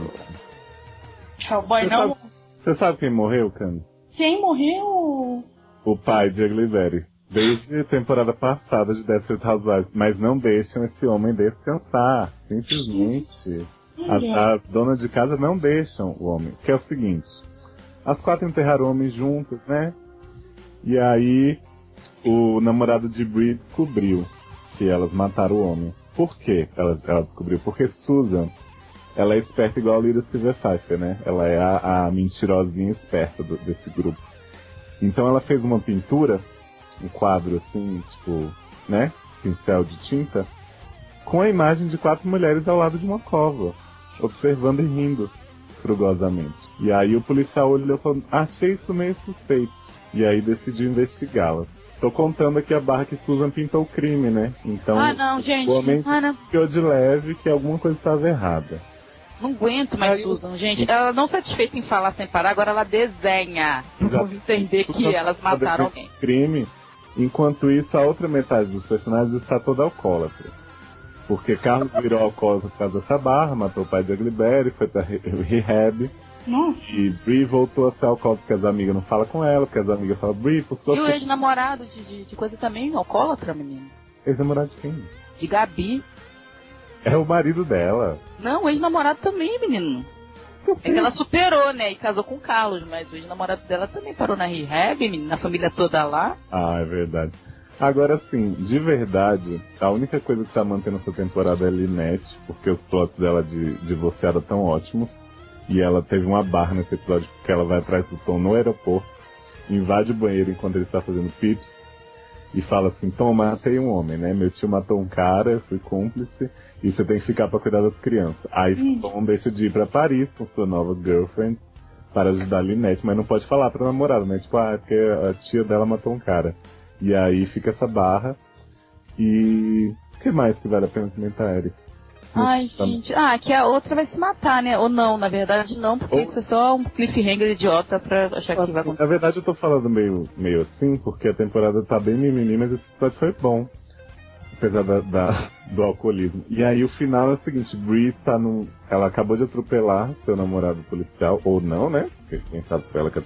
Hellboy não morreu. Você sabe quem morreu, Cami? Quem morreu? O pai de Agliveri. Desde a temporada passada de Desperate Housewives. Mas não deixam esse homem descansar. Simplesmente. As donas de casa não deixam o homem. Que é o seguinte. As 4 enterraram o homem juntas, né? E aí o namorado de Brie descobriu que elas mataram o homem. Por quê? Ela descobriu. Porque Susan, ela é esperta igual a Lira Silver Pfeiffer, né? Ela é a mentirosinha esperta desse grupo. Então ela fez uma pintura, um quadro assim, tipo, né? Pincel de tinta, com a imagem de 4 mulheres ao lado de uma cova, observando e rindo frugosamente. E aí o policial olhou e falou, achei isso meio suspeito. E aí decidiu investigá-las. Tô contando aqui a barra que Susan pintou o crime, né? Então, não, gente. o homem ficou de leve que alguma coisa estava errada. Não aguento mais Susan, gente. Ela não satisfeita em falar sem parar, agora ela desenha. Vamos entender que elas mataram alguém. Crime. Enquanto isso, a outra metade dos personagens está toda alcoólatra. Porque Carlos virou alcoólatra por causa dessa barra, matou o pai de Agliberi, foi pra rehab. Nossa. E Brie voltou a ser alcoólatra porque as amigas não falam com ela, porque as amigas falam, Brie, por sua... E o ex-namorado de coisa também, alcoólatra, menino? Ex-namorado de quem? De Gabi. É o marido dela. Não, o ex-namorado também, menino. É que ela superou, né? E casou com o Carlos, mas o ex-namorado dela também parou na rehab, menino, a família toda lá. Ah, é verdade. Agora sim, de verdade, a única coisa que tá mantendo essa temporada é a Lynette, porque os plots dela de divorciada tão ótimos. E ela teve uma barra nesse episódio porque ela vai atrás do Tom no aeroporto, invade o banheiro enquanto ele está fazendo pips e fala assim, Tom, matei um homem, né? Meu tio matou um cara, eu fui cúmplice e você tem que ficar pra cuidar das crianças. Aí Tom deixa de ir pra Paris com sua nova girlfriend para ajudar a Lynette, mas não pode falar pra namorada, né? Tipo, é porque a tia dela matou um cara. E aí fica essa barra. E o que mais que vale a pena comentar, Eric? Ai, gente. Que a outra vai se matar, né? Ou não, na verdade não, porque isso é só um cliffhanger idiota pra achar que vai acontecer. Na verdade eu tô falando meio assim, porque a temporada tá bem mimimi, mas esse episódio foi bom. Apesar do alcoolismo. E aí o final é o seguinte, Brie tá num... Ela acabou de atropelar seu namorado policial, ou não, né? Porque quem sabe se ela...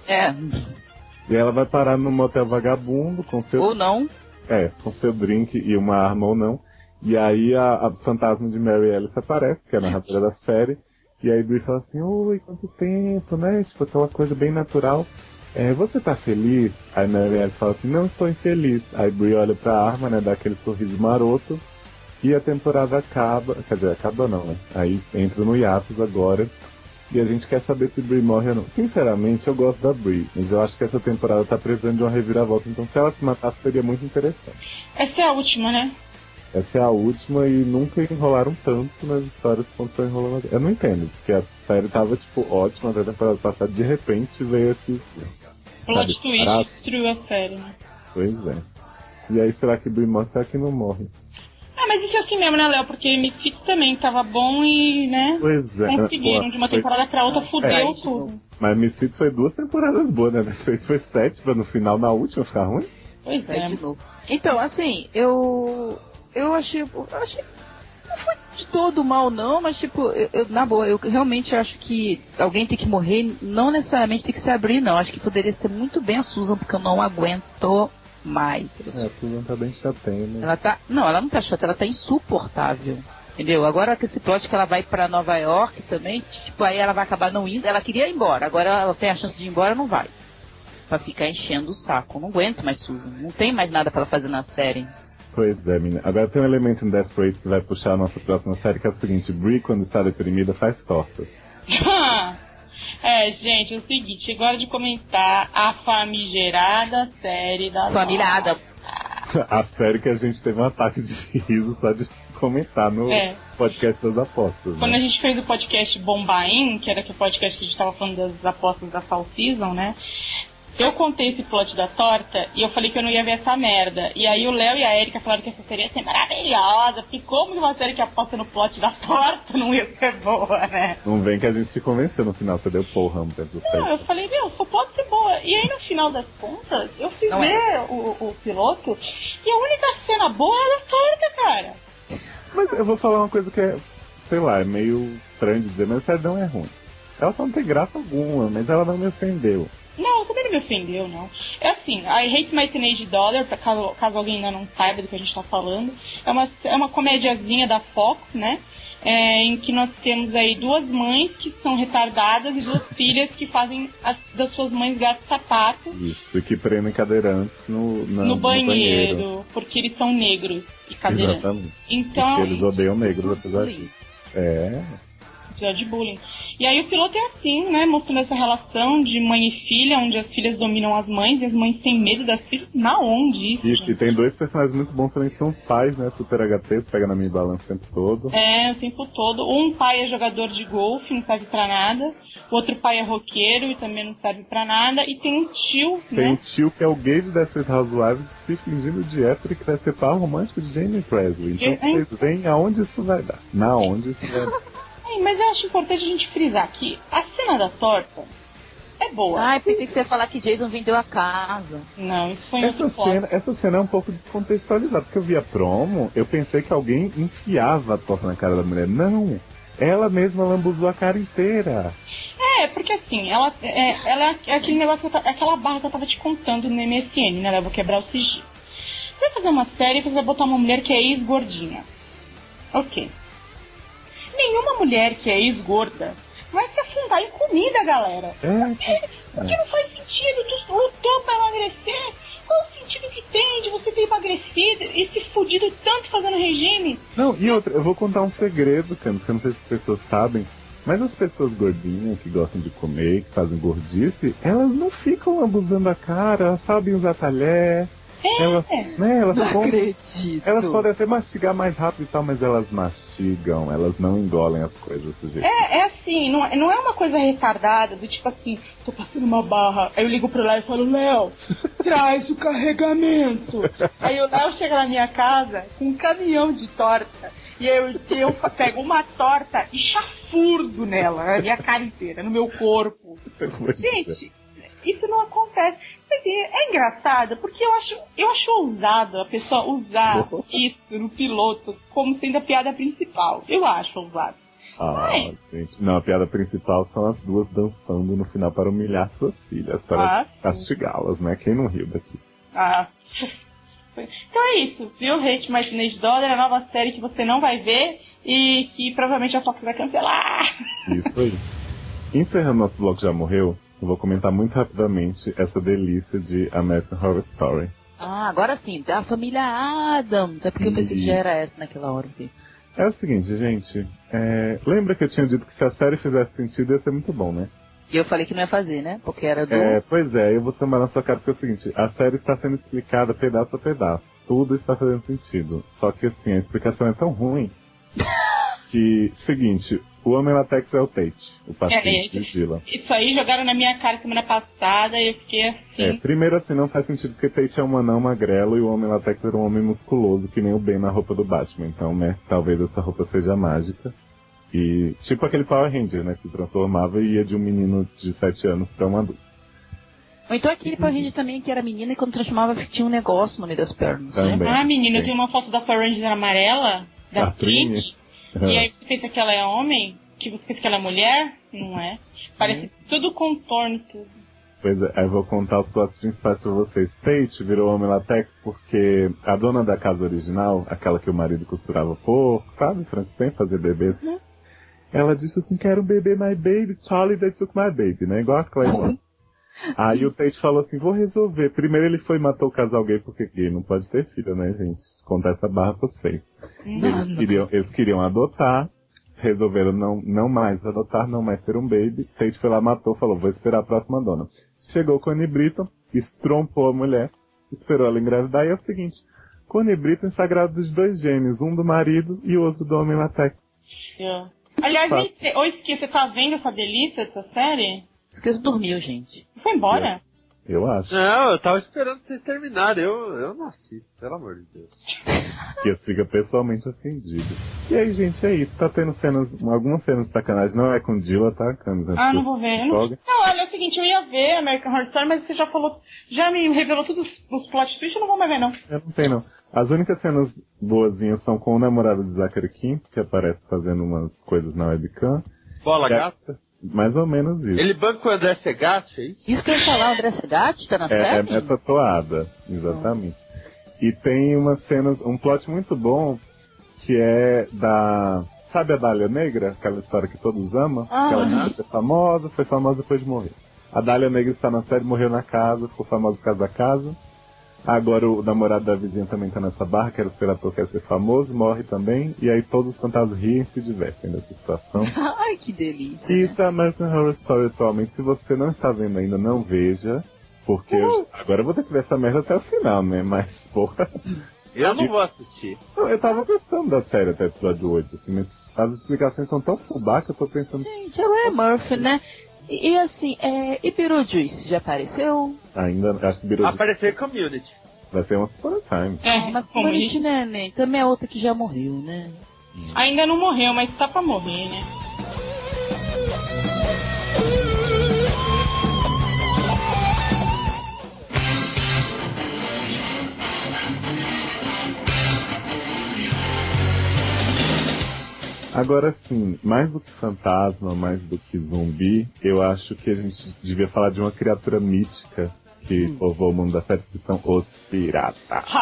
E ela vai parar num motel vagabundo com seu... Ou não. Com seu drink e uma arma ou não. E aí a fantasma de Mary Ellis aparece, que é a narradora da série. E aí Brie fala assim, oi, quanto tempo, né? Tipo, aquela coisa bem natural. Você tá feliz? Aí Mary Ellis fala assim, não estou infeliz. Aí Brie olha pra arma, né? Dá aquele sorriso maroto. E a temporada acaba. Quer dizer, acaba não, né? Aí entra no hiatus agora. E a gente quer saber se Brie morre ou não. Sinceramente, eu gosto da Brie. Mas eu acho que essa temporada tá precisando de uma reviravolta. Então se ela se matasse, seria muito interessante. Essa é a última, né? Essa é a última e nunca enrolaram tanto nas histórias quanto estão enrolando agora. Eu não entendo, porque a série tava, tipo, ótima até a temporada passada, de repente veio esse... Plot twist destruiu a série, né? Pois é. E aí, será que Brie morre? Será que não morre? Mas isso é assim mesmo, né, Léo? Porque Misfits também tava bom e, né? Pois é. Conseguiram de uma temporada pra outra, fudeu tudo. Mas Misfits foi 2 temporadas boas, né? Foi 7 pra no final, na última, ficar ruim? Pois é. De novo. Então, assim, eu achei. Não foi de todo mal, não, mas tipo, na boa, eu realmente acho que alguém tem que morrer, não necessariamente tem que se abrir, não. Acho que poderia ser muito bem a Susan, porque eu não aguento mais. A Susan tá bem chatinha, né? Ela não tá chata, ela tá insuportável. Entendeu? Agora que esse plot que ela vai pra Nova York também, tipo, aí ela vai acabar não indo. Ela queria ir embora, agora ela tem a chance de ir embora, não vai. Pra ficar enchendo o saco. Não aguento mais Susan. Não tem mais nada pra ela fazer na série. Pois é, menina. Agora tem um elemento em Desperate que vai puxar a nossa próxima série, que é o seguinte: Brie, quando está deprimida, faz tortas. Gente, é o seguinte, agora de comentar a famigerada série da Família Adam. A série que a gente teve um ataque de riso só de comentar no podcast das apostas. Quando né? a gente fez o podcast Bombaim, que era aquele podcast que a gente tava falando das apostas da Fall Season, né? Eu contei esse plot da torta e eu falei que eu não ia ver essa merda. E aí o Léo e a Erika falaram que essa série ia ser maravilhosa, porque como uma série que aposta no plot da torta não ia ser boa, né? Não vem que a gente te convenceu no final, você deu porra um tempo. Não, eu falei, só pode ser boa. E aí no final das contas, eu fui ver o piloto e a única cena boa é a da torta, cara. Mas eu vou falar uma coisa que é, sei lá, é meio estranho de dizer, mas a série não é ruim. Ela só não tem graça alguma, mas ela não me ofendeu. Não, também não me ofendeu, não. É assim, I Hate My Teenage Daughter, caso alguém ainda não saiba do que a gente tá falando, é uma comédiazinha da Fox, né? Em que nós temos aí duas mães que são retardadas e duas filhas que fazem das suas mães gato-sapato. Isso, e que prendem cadeirantes no banheiro, porque eles são negros e cadeirantes. Exatamente. Então, porque eles odeiam negros, apesar disso. Episódio de bullying. E aí o piloto é assim, né? Mostrando essa relação de mãe e filha, onde as filhas dominam as mães e as mães têm medo das filhas. Na onde isso? E tem dois personagens muito bons também que são os pais, né? Super HT, pega na minha balança o tempo todo. O tempo todo. Um pai é jogador de golfe, não serve pra nada. O outro pai é roqueiro e também não serve pra nada. E tem um tio, né? Tem um tio que é o gay de Desperate Housewives se fingindo de hétero e que vai ser par romântico de Jamie Presley. Então vocês veem aonde isso vai dar. Na onde isso vai dar. Mas eu acho importante a gente frisar que a cena da torta é boa. Ai, pensei que você ia falar que Jason vendeu a casa. Não, isso foi muito Essa cena é um pouco descontextualizada, porque eu vi a promo, eu pensei que alguém enfiava a torta na cara da mulher. Não, ela mesma lambuzou a cara inteira. Porque assim, ela é aquele negócio, aquela barra que eu tava te contando no MSN, né? Eu vou quebrar o sigilo. Você vai fazer uma série e você vai botar uma mulher que é ex-gordinha. Ok. Nenhuma mulher que é ex-gorda vai se afundar em comida, galera. Porque não faz sentido. Tu lutou pra emagrecer. Qual o sentido que tem de você ter emagrecido e se fudido tanto fazendo regime? Não, e outra, eu vou contar um segredo, Camus, que eu não sei se as pessoas sabem, mas as pessoas gordinhas que gostam de comer, que fazem gordice, elas não ficam abusando a cara, elas sabem usar talher. Elas podem até mastigar mais rápido e tal, mas elas mastigam, elas não engolem as coisas do jeito. Assim, não é uma coisa retardada, do tipo assim, tô passando uma barra, aí eu ligo pro Léo e falo, Léo, traz o carregamento. Aí o Léo chega na minha casa com um caminhão de torta, e eu pego uma torta e chafurdo nela, na minha cara inteira, no meu corpo. Gente, isso não acontece. É engraçado, porque eu acho ousado a pessoa usar isso no piloto como sendo a piada principal. Eu acho ousado. Gente. Não, a piada principal são as duas dançando no final para humilhar suas filhas, para castigá-las, né? Quem não riu daqui? Então é isso, viu? Hate My Teenage Daughter, a nova série que você não vai ver e que provavelmente a Fox vai cancelar. Isso aí. Encerrando nosso bloco Já Morreu, eu vou comentar muito rapidamente essa delícia de American Horror Story. Agora sim, da família Addams. É porque eu pensei que já era essa naquela hora. É o seguinte, gente. Lembra que eu tinha dito que se a série fizesse sentido ia ser muito bom, né? E eu falei que não ia fazer, né? Porque era do... Pois é, eu vou tomar na sua cara porque é o seguinte. A série está sendo explicada pedaço a pedaço. Tudo está fazendo sentido. Só que assim, a explicação é tão ruim que, seguinte... O Homem Latex é o Tate, o paciente de Gila. Isso aí jogaram na minha cara semana passada e eu fiquei assim... Primeiro assim, não faz sentido porque Tate é um anão magrelo e o Homem Latex era um homem musculoso, que nem o Ben na roupa do Batman. Então, né, talvez essa roupa seja mágica. E tipo aquele Power Ranger, né, que se transformava e ia de um menino de 7 anos pra um adulto. Ou então aquele Power Ranger também que era menina e quando transformava tinha um negócio no meio das pernas, né? Menina, eu tenho uma foto da Power Ranger amarela, da Trini. E aí você pensa que ela é homem? Que você pensa que ela é mulher? Não é. Parece tudo contorno, tudo. Pois é, aí eu vou contar os plots principais pra vocês. Tate virou Homem Latex porque a dona da casa original, aquela que o marido costurava porco, sabe, Frankenstein, fazer bebês, ela disse assim, quero um bebê, my baby, Charlie, they took my baby, né, igual a Claymore. Aí o Tate falou assim, vou resolver. Primeiro ele foi e matou o casal gay, porque gay não pode ter filho, né, gente? Contar essa barra pra vocês. Eles queriam adotar, resolveram não mais adotar, não mais ter um baby. Tate foi lá, matou, falou, vou esperar a próxima dona. Chegou com a Annie Britton, estrompou a mulher, esperou ela engravidar, e é o seguinte, Conebrito sagrado dos dois gênios, um do marido e o outro do homem latex. Aliás, ô Esqui, você tá vendo essa delícia dessa série? Esqueça dormiu, gente. Foi embora? Eu acho. Não, eu tava esperando vocês terminarem. Eu não assisto, pelo amor de Deus. Que eu fica pessoalmente ofendido. E aí, gente, é isso. Tá tendo algumas cenas de sacanagem. Não é com Dilla, tá, Camis? Ah, não vou ver. Não, olha, é o seguinte, eu ia ver American Horror Story, mas você já falou, já me revelou todos os plot twists, eu não vou mais ver, não. Eu não tenho, não. As únicas cenas boazinhas são com o namorado de Zachary Quinto, que aparece fazendo umas coisas na webcam. Bola gata? Mais ou menos isso. Ele banca o André Segatti, é isso? Isso que eu ia falar, o André Segatti tá na série? É essa toada, exatamente. E tem umas cenas, um plot muito bom, que é da... Sabe a Dália Negra? Aquela história que todos amam? Aquela que foi famosa depois de morrer. A Dália Negra está na série, morreu na casa, ficou famosa casa a casa. Agora o namorado da vizinha também tá nessa barra, que era o ator, quer ser famoso, morre também, e aí todos os fantasmas riem e se divertem nessa situação. Ai, que delícia. E isso é American Horror Story atualmente. Se você não está vendo ainda, não veja, porque agora eu vou ter que ver essa merda até o final, né? Mas, porra... Eu não vou assistir. Eu tava gostando da série até o episódio 8, assim, mas as explicações são tão fubá que eu tô pensando... Gente, é Ryan Murphy, né? E assim, e Beetlejuice já apareceu? Ainda, acho que Beetlejuice Aparecer Community. vai ser uma Upon a Time. Mas Community, né, também é outra que já morreu, né? Ainda não morreu, mas tá pra morrer, né? Agora sim, mais do que fantasma, mais do que zumbi, eu acho que a gente devia falar de uma criatura mítica que povoa o mundo da série, que são os piratas.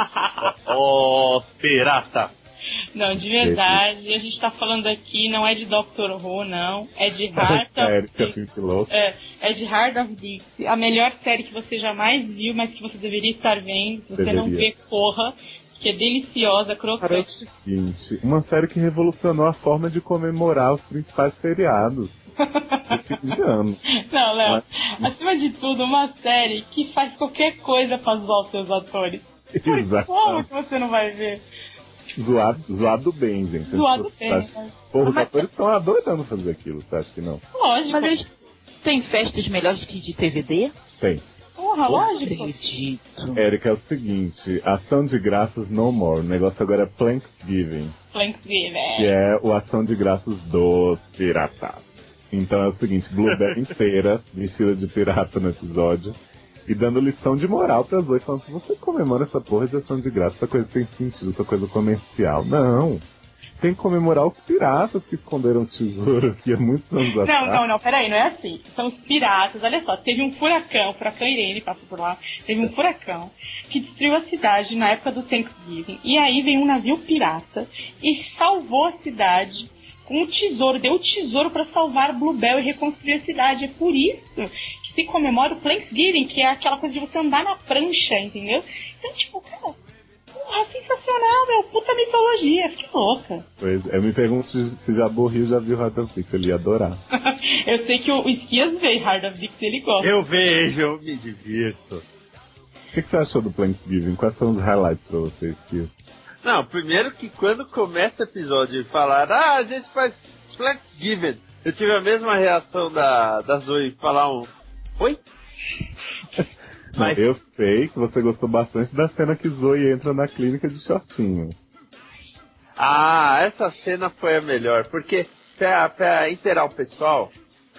Ô, pirata! Não, de verdade, a gente tá falando aqui, não é de Doctor Who, não. É de Heart of Dixie. É de Heart of Dixie, a melhor série que você jamais viu, mas que você deveria estar vendo. Se você não vê, corra, que é deliciosa, crocante. É o seguinte, uma série que revolucionou a forma de comemorar os principais feriados. De ano. Não, Léo, acima de tudo, uma série que faz qualquer coisa pra zoar os seus atores. Exato. Como que você não vai ver? Zoado bem, gente. Zoado bem. Porra, os atores estão adoidando fazer aquilo, você acha que não? Lógico. Mas eles têm festas melhores que de TVD? Tem. Porra, lógico. Acredito. Érica, é o seguinte, ação de graças no more. O negócio agora é Thanksgiving. Thanksgiving. Que é o ação de graças dos piratas. Então é o seguinte, Blueberry inteira, vestida de pirata no episódio, e dando lição de moral pras dois, falando que você comemora essa porra de ação de graça, essa coisa tem sentido, essa coisa comercial. Não! Tem que comemorar os piratas que esconderam o tesouro aqui há muitos anos atrás. Não, peraí, não é assim. São os piratas, olha só, teve um furacão, o furacão Irene passou por lá, teve um furacão que destruiu a cidade na época do Thanksgiving, e aí veio um navio pirata e salvou a cidade com um tesouro, deu o tesouro pra salvar Bluebell e reconstruir a cidade. É por isso que se comemora o Thanksgiving, que é aquela coisa de você andar na prancha, entendeu? Então, tipo, cara, porra, sensacional, meu, puta mitologia, fiquei louca. Pois, eu me pergunto se já Rio já viu Heart of Dixie, ele ia adorar. Eu sei que o Esquias vê Heart of Dixie, ele gosta. Eu vejo, eu me divirto. O que você achou do Thanksgiving? Quais são os highlights pra você, Esquias? Não, primeiro que quando começa o episódio e falar, a gente faz Thanksgiving, eu tive a mesma reação da Zoe falar oi? Mas eu sei que você gostou bastante da cena que Zoe entra na clínica de shortinho. Ah, essa cena foi a melhor, porque pra inteirar o pessoal,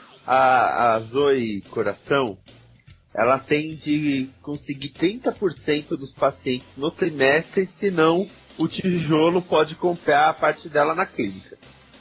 a Zoe Coração, ela tem de conseguir 30% dos pacientes no trimestre, senão o tijolo pode comprar a parte dela na clínica.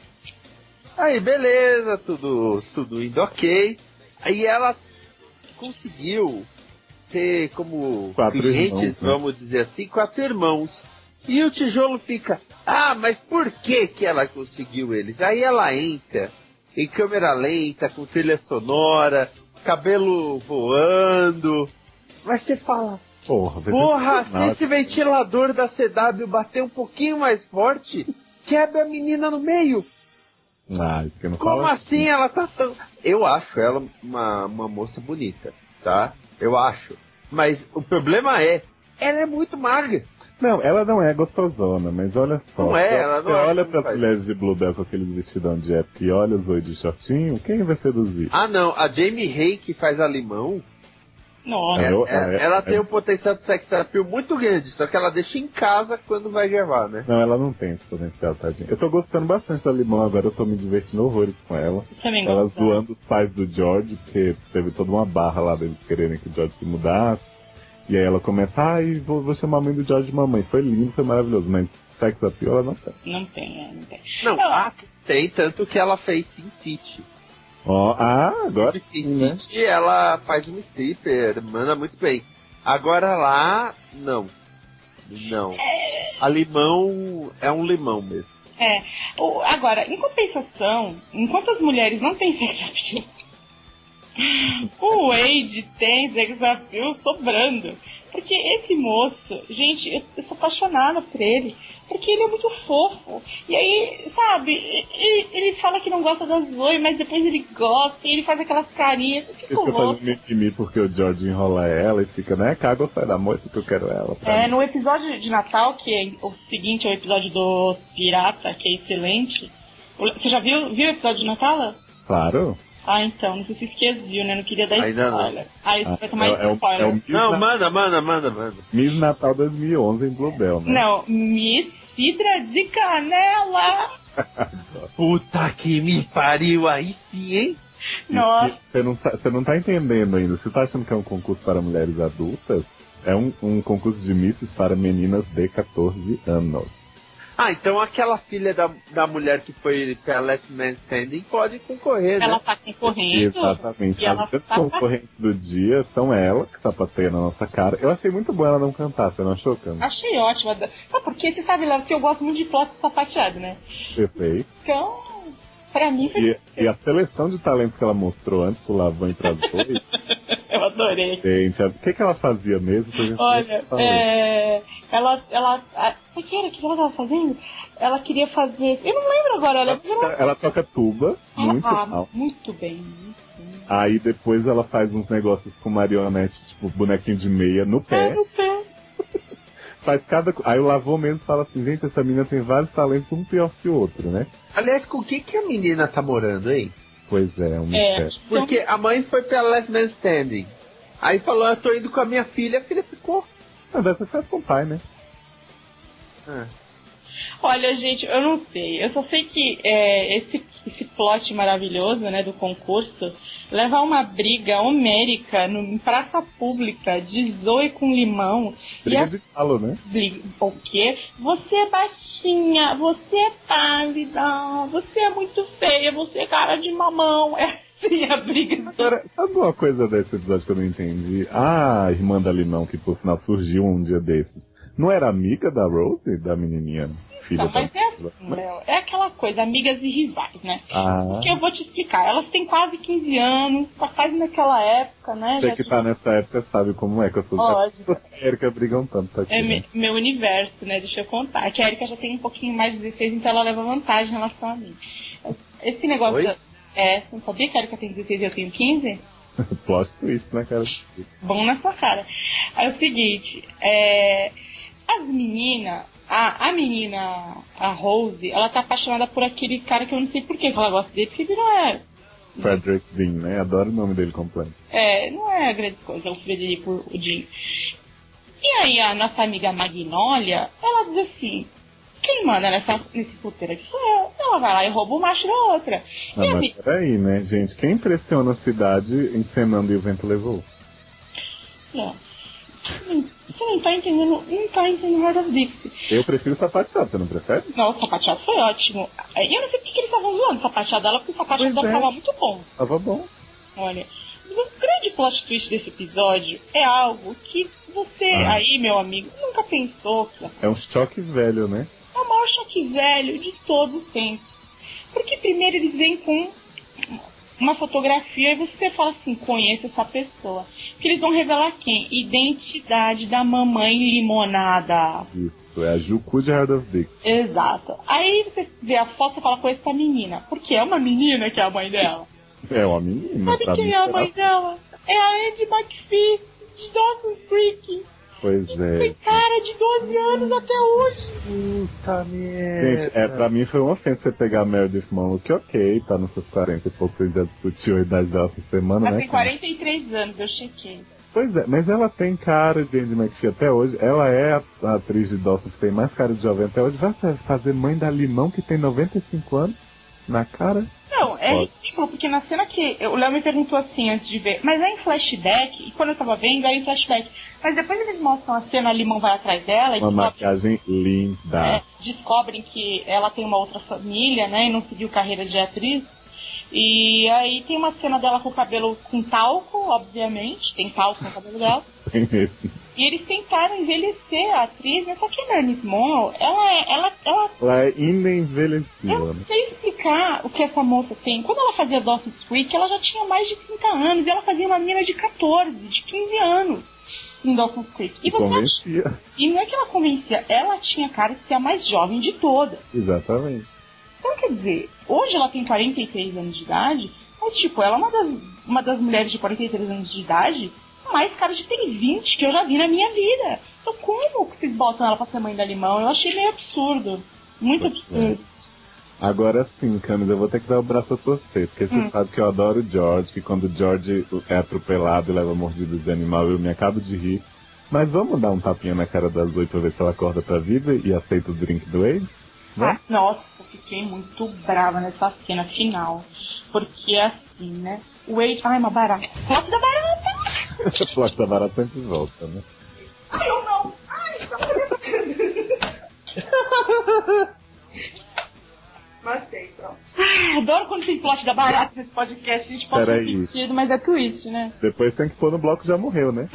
Aí, beleza, tudo indo ok. Aí ela conseguiu ter como 4 clientes, irmãos, né? vamos dizer assim, 4 irmãos. E o tijolo fica, mas por que ela conseguiu eles? Aí ela entra em câmera lenta, com trilha sonora, cabelo voando. Mas você fala, porra, se esse ventilador da CW bater um pouquinho mais forte, quebra a menina no meio. Porque não Como fala assim ela tá tão... Eu acho ela uma moça bonita, tá? Eu acho. Mas o problema ela é muito magra. Não, ela não é gostosona, mas olha só. Não é, ela não você é, olha não pras faz. mulheres de Bluebell com aqueles vestidão de época e olha os oi de shortinho, quem vai seduzir? Ah, não, a Jamie Hay que faz a Limão, Nossa. ela tem um potencial de sex appeal muito grande, só que ela deixa em casa quando vai gravar, né? Não, ela não tem esse potencial, tadinha. Eu tô gostando bastante da Limão agora, eu tô me divertindo horrores com ela. Também Ela gosto. zoando os pais do George, porque teve toda uma barra lá deles quererem que o George se mudasse. E aí ela começa, vou chamar a mãe do George de mamãe. Foi lindo, foi maravilhoso, mas sex appeal ela não tem. Não tem, não tem. Não, tem, tanto que ela fez Sin City. Agora Sin sim, né? City ela faz um stripper, manda muito bem. Agora lá, não. Não. A Limão é um limão mesmo. Agora, em compensação, enquanto as mulheres não têm sex appeal, o Wade tem sex appeal sobrando. Porque esse moço, gente, eu sou apaixonada por ele. Porque ele é muito fofo. E aí, sabe, ele fala que não gosta da Zoe, mas depois ele gosta e ele faz aquelas carinhas. Eu fico Fica louco. fazendo mimimi porque o George enrola ela e fica, né? Caga ou sai da moita que eu quero ela. No episódio de Natal, que é o seguinte, é o episódio do Pirata, que é excelente. Você já viu o episódio de Natal? Claro. Então, não sei se vocês viram, né? Não queria dar Ainda spoiler. Aí você vai tomar spoiler. É o Miss Não, manda. Miss Natal 2011 em Bluebell, né? Não, Miss Cidra de Canela. Puta que me pariu, aí sim, hein? Nossa. Você não tá entendendo ainda. Você tá achando que é um concurso para mulheres adultas? É um concurso de misses para meninas de 14 anos. Então aquela filha da mulher que foi pra Last Man Standing pode concorrer, né? Ela tá concorrendo. Exatamente. E ela As grandes tá concorrentes do dia são ela, que sapateia na nossa cara. Eu achei muito bom ela não cantar, você não achou, Cami? Achei ótima. Porque você sabe, Léo, que eu gosto muito de plot sapateado, né? Perfeito. Então, pra mim foi... E a seleção de talentos que ela mostrou antes do Lavan e pras dois. Eu adorei. Gente, o que ela fazia mesmo? Que a gente Olha, falou? o que ela tava fazendo? Ela queria fazer... Eu não lembro agora, Ela toca tuba, muito mal. Muito bem. Aí depois ela faz uns negócios com marionete, tipo bonequinho de meia, no pé. No pé. Faz cada... Aí o Lavô mesmo fala assim, gente, essa menina tem vários talentos, um pior que o outro, né? Aliás, com quem que a menina tá morando, hein? Pois é, um mistério. Porque a mãe foi pra Last Man Standing. Aí falou, eu tô indo com a minha filha, a filha ficou. Dessa faz com o pai, né? Olha, gente, eu não sei. Eu só sei que esse plot maravilhoso, né, do concurso leva a uma briga homérica em praça pública de Zoe com Limão. Briga de galo, né? O quê? Você é baixinha, você é pálida, você é muito feia, você é cara de mamão. É assim a briga. Agora, sabe uma coisa desse episódio que eu não entendi? A irmã da Limão, que por sinal surgiu um dia desses, não era amiga da Rose, da menininha? Não, mas Léo, é aquela coisa, amigas e rivais, né? Porque eu vou te explicar, elas têm quase 15 anos, quase naquela época, né? Você que tá nessa época sabe como é que eu sou. Lógico. A Erika brigam tanto, tá aqui, né? Meu universo, né? Deixa eu contar. Que a Erika já tem um pouquinho mais de 16, então ela leva vantagem em relação a mim. Esse negócio... Oi? Você não sabia que a Erika tem 16 e eu tenho 15? Plot twist, né, cara? Bom na sua cara. É o seguinte, as meninas... A menina, a Rose, ela tá apaixonada por aquele cara que eu não sei por que ela gosta dele, porque ele não é... Frederick Dean, né? Adoro o nome dele completo. Não é grande coisa, o Frederico, o Dean. E aí a nossa amiga Magnólia, ela diz assim, quem manda nesse puteiro aqui sou eu. Ela vai lá e rouba o macho da outra. Mas peraí, né, gente? Quem impressiona a cidade encenando e o vento levou? Você não tá entendendo Heart of Dixie. Eu prefiro o sapateado, você não prefere? Não, o sapateado foi ótimo. E eu não sei porque eles estavam zoando o sapateado dela, porque o sapateado dela tava muito bom. Tava bom. Olha, o grande plot twist desse episódio é algo que você aí, meu amigo, nunca pensou que... É um choque velho, né? É o maior choque velho de todos os tempos. Porque primeiro eles vêm com uma fotografia e você fala assim, conheço essa pessoa. Que eles vão revelar quem? Identidade da mamãe limonada. Isso, é a Juku de Heart of Dixie. Exato. Aí você vê a foto e fala, conheço essa menina. Porque é uma menina que é a mãe dela. É uma menina. Sabe quem é a mãe dela? É a Andy McPhee, de Dawson's Creek. Pois Tem é. cara de 12 anos até hoje. Puta merda. Gente, pra mim foi uma ofensa você pegar a Meredith Monroe, que ok, tá nos seus 40 e pouco, você já discutiu a idade dela essa semana, Ela né? tem 43 anos, eu chequei. Pois é, mas ela tem cara de Andy McPhee até hoje. Ela é a atriz de Dawson que tem mais cara de jovem até hoje. Vai fazer mãe da Limão, que tem 95 anos, na cara? Não, é Pode. ridículo, porque na cena que o Léo me perguntou assim antes de ver, mas é em flashback, e quando eu tava vendo, é em flashback. Mas depois eles mostram a cena, a Limão vai atrás dela e Uma descobrem, maquiagem linda. descobrem que ela tem uma outra família, né, e não seguiu carreira de atriz. E aí tem uma cena dela com o cabelo com talco, obviamente, tem talco no cabelo dela. Tem mesmo. E eles tentaram envelhecer a atriz, mas só que a Meredith Monroe, ela Ela é eu inevelhecível, não né? sei explicar o que essa moça tem. Quando ela fazia Dawson's Creek, ela já tinha mais de 30 anos. E ela fazia uma menina de 14, de 15 anos em Dawson's Creek. E convencia. E não é que ela convencia, ela tinha cara de ser a mais jovem de todas. Exatamente. Então, quer dizer, hoje ela tem 43 anos de idade, mas, tipo, ela é uma das mulheres de 43 anos de idade mais cara de tem 20 que eu já vi na minha vida. Então, como que vocês botam ela pra ser mãe da Limão? Eu achei meio absurdo. Muito absurdo. Agora sim, Camis, eu vou ter que dar o braço a torcer, porque você sabe que eu adoro o George, que quando o George é atropelado e leva mordidas de animal, eu me acabo de rir. Mas vamos dar um tapinha na cara da Zoe pra ver se ela acorda pra vida e aceita o drink do Wade? Vamos? Nossa, fiquei muito brava nessa cena final. Porque assim, né? O Wade. Ai, uma barata. Plot da barata! O plot da barata sempre volta, né? Ai, eu não! Ai, Gostei, pronto. Ai, adoro quando tem plot da barata nesse podcast. A gente pode ter sentido, mas é twist, né? Depois tem que pôr no bloco já morreu, né?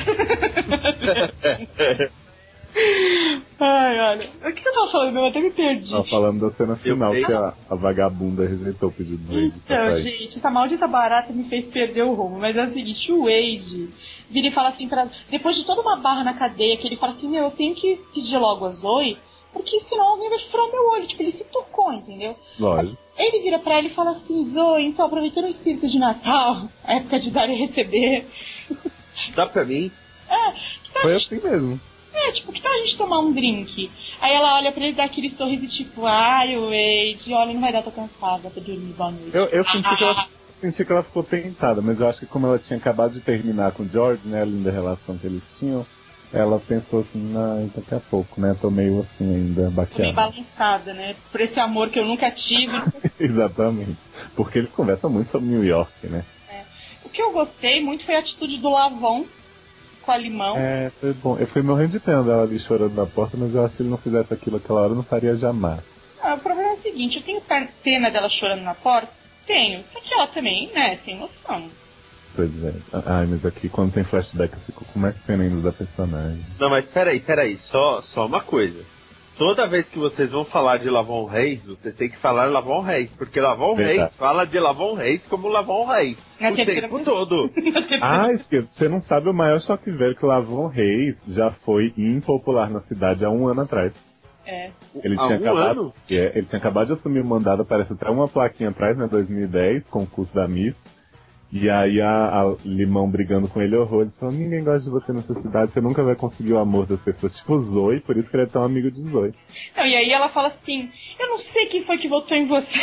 Ai, olha. O que eu tava falando? Eu até me perdi. Tava falando da cena final, que a vagabunda rejeitou o pedido do Wade. Então, gente, essa maldita barata me fez perder o rumo. Mas é o seguinte, o Wade vira e fala assim, depois de toda uma barra na cadeia, que ele fala assim, eu tenho que pedir logo a Zoe, porque senão alguém vai furar meu olho. Tipo, ele se tocou, entendeu? Lógico. Ele vira pra ela e fala assim, Zoe, então aproveitando o espírito de Natal, a época de dar e receber. Dá pra mim? Foi assim mesmo. Tipo, que tal a gente tomar um drink? Aí ela olha pra ele e dá aquele sorriso e tipo, ai, Wade, olha, não vai dar, tô cansada, tô dormindo, boa noite. Eu senti que ela ficou tentada, mas eu acho que como ela tinha acabado de terminar com o George, né, a linda relação que eles tinham, ela pensou assim, não, daqui a pouco, né, tô meio assim ainda, baqueada. Meio balançada, né, por esse amor que eu nunca tive. Exatamente, porque eles conversam muito sobre New York, né. O que eu gostei muito foi a atitude do Lavon com a Limão. Foi bom. Eu fui morrendo de pena dela ali chorando na porta, mas eu acho que se ele não fizesse aquilo aquela hora, eu não faria jamais. O problema é o seguinte, eu tenho pena dela chorando na porta? Tenho. Só que ela também, né, tem noção. Pois é. Ai, mas aqui quando tem flashback eu fico com mais pena ainda da personagem. Não, mas peraí, só uma coisa. Toda vez que vocês vão falar de Lavon Reis, vocês têm que falar Lavon Reis, porque Lavon Reis fala de Lavon Reis como Lavon Reis. O tempo todo. Você não sabe o maior choque velho que Lavon Reis já foi impopular na cidade há 1 ano atrás. Ele tinha acabado de assumir o mandato, aparece até uma plaquinha atrás, né, 2010, concurso da Miss. E aí a Limão brigando com ele horrores, falando, ninguém gosta de você nessa cidade, você nunca vai conseguir o amor das pessoas, tipo Zoe, por isso que ele é tão amigo de Zoe. Não, e aí ela fala assim, eu não sei quem foi que votou em você.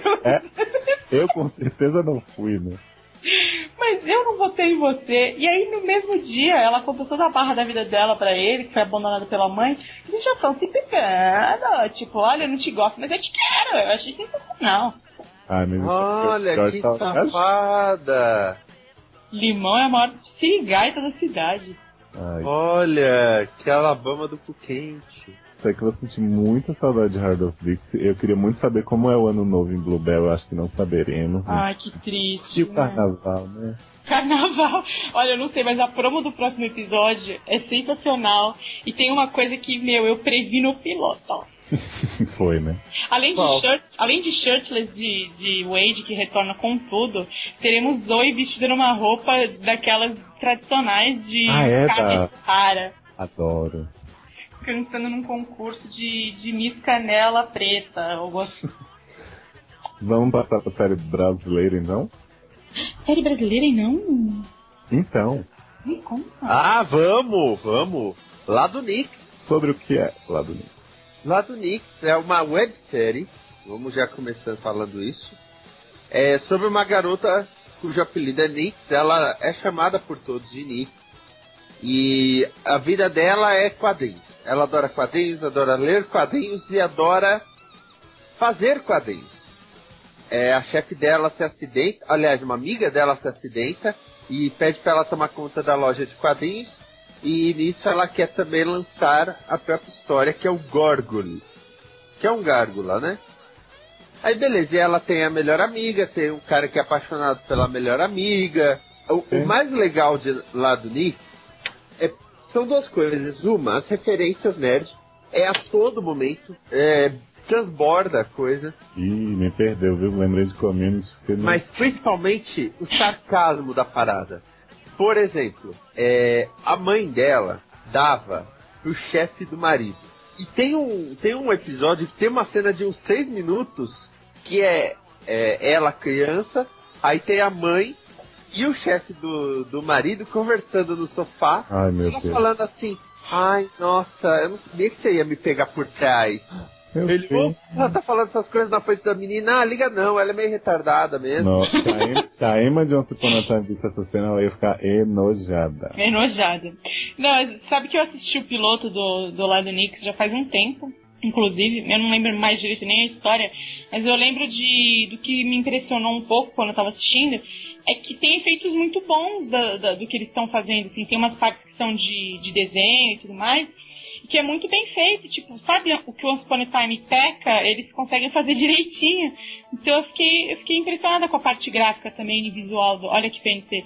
Eu com certeza não fui, né? Mas eu não votei em você. E aí no mesmo dia ela contou toda a barra da vida dela pra ele, que foi abandonada pela mãe. E eles já estão se pegando, tipo, olha, eu não te gosto, mas eu te quero. Eu achei sensacional. Olha, que safada! Limão é a maior sirigaita da cidade. Olha, que Alabama do cu quente. Sei que eu senti muita saudade de Heart of Dixie. Eu queria muito saber como é o ano novo em Bluebell, eu acho que não saberemos. Ai, que triste. E o carnaval, né? Carnaval. Olha, eu não sei, mas a promo do próximo episódio é sensacional. E tem uma coisa que, eu previ no piloto, ó. Foi, né? Além de Shirtless de Wade, que retorna com tudo, teremos Zoe vestida numa roupa daquelas tradicionais de cara. Adoro. Cantando num concurso de Miss Canela Preta. Eu gosto. Vamos passar pra série brasileira, então? Série brasileira, não? Então. Me conta. Vamos! Lado Nix. Sobre o que é Lado Nix? Lado Nix é uma websérie, vamos já começando falando isso, é sobre uma garota cujo apelido é Nix, ela é chamada por todos de Nix, e a vida dela é quadrinhos. Ela adora quadrinhos, adora ler quadrinhos e adora fazer quadrinhos. A chefe dela se acidenta, aliás, uma amiga dela se acidenta e pede para ela tomar conta da loja de quadrinhos, e nisso ela quer também lançar a própria história, que é o Gorgule, que é um gárgula, né? Aí beleza, e ela tem a melhor amiga, tem um cara que é apaixonado pela melhor amiga. O mais legal de Lado Nix são duas coisas. Uma, as referências nerd, a todo momento, transborda a coisa. Ih, me perdeu, viu? Lembrei de Community. Mas principalmente o sarcasmo da parada. Por exemplo, a mãe dela dava pro chefe do marido. E tem um episódio que tem uma cena de uns 6 minutos que é ela criança, aí tem a mãe e o chefe do marido conversando no sofá. Ai, meu ela Deus. falando assim, ai, nossa, eu não sabia que você ia me pegar por trás. Ele, ela tá falando essas coisas na frente da menina, liga não, ela é meio retardada mesmo. Nossa, se a Emma de Once Upon a Time visse essa cena, ela ia ficar enojada. Enojada. Não, sabe que eu assisti o piloto do Lado Nix já faz um tempo, inclusive, eu não lembro mais direito nem a história, mas eu lembro do que me impressionou um pouco quando eu tava assistindo, é que tem efeitos muito bons do que eles estão fazendo, assim, tem umas partes que são de desenho e tudo mais, que é muito bem feito, tipo, sabe o que o Once Upon a Time peca, eles conseguem fazer direitinho. Então eu fiquei impressionada com a parte gráfica também e visual olha que PNC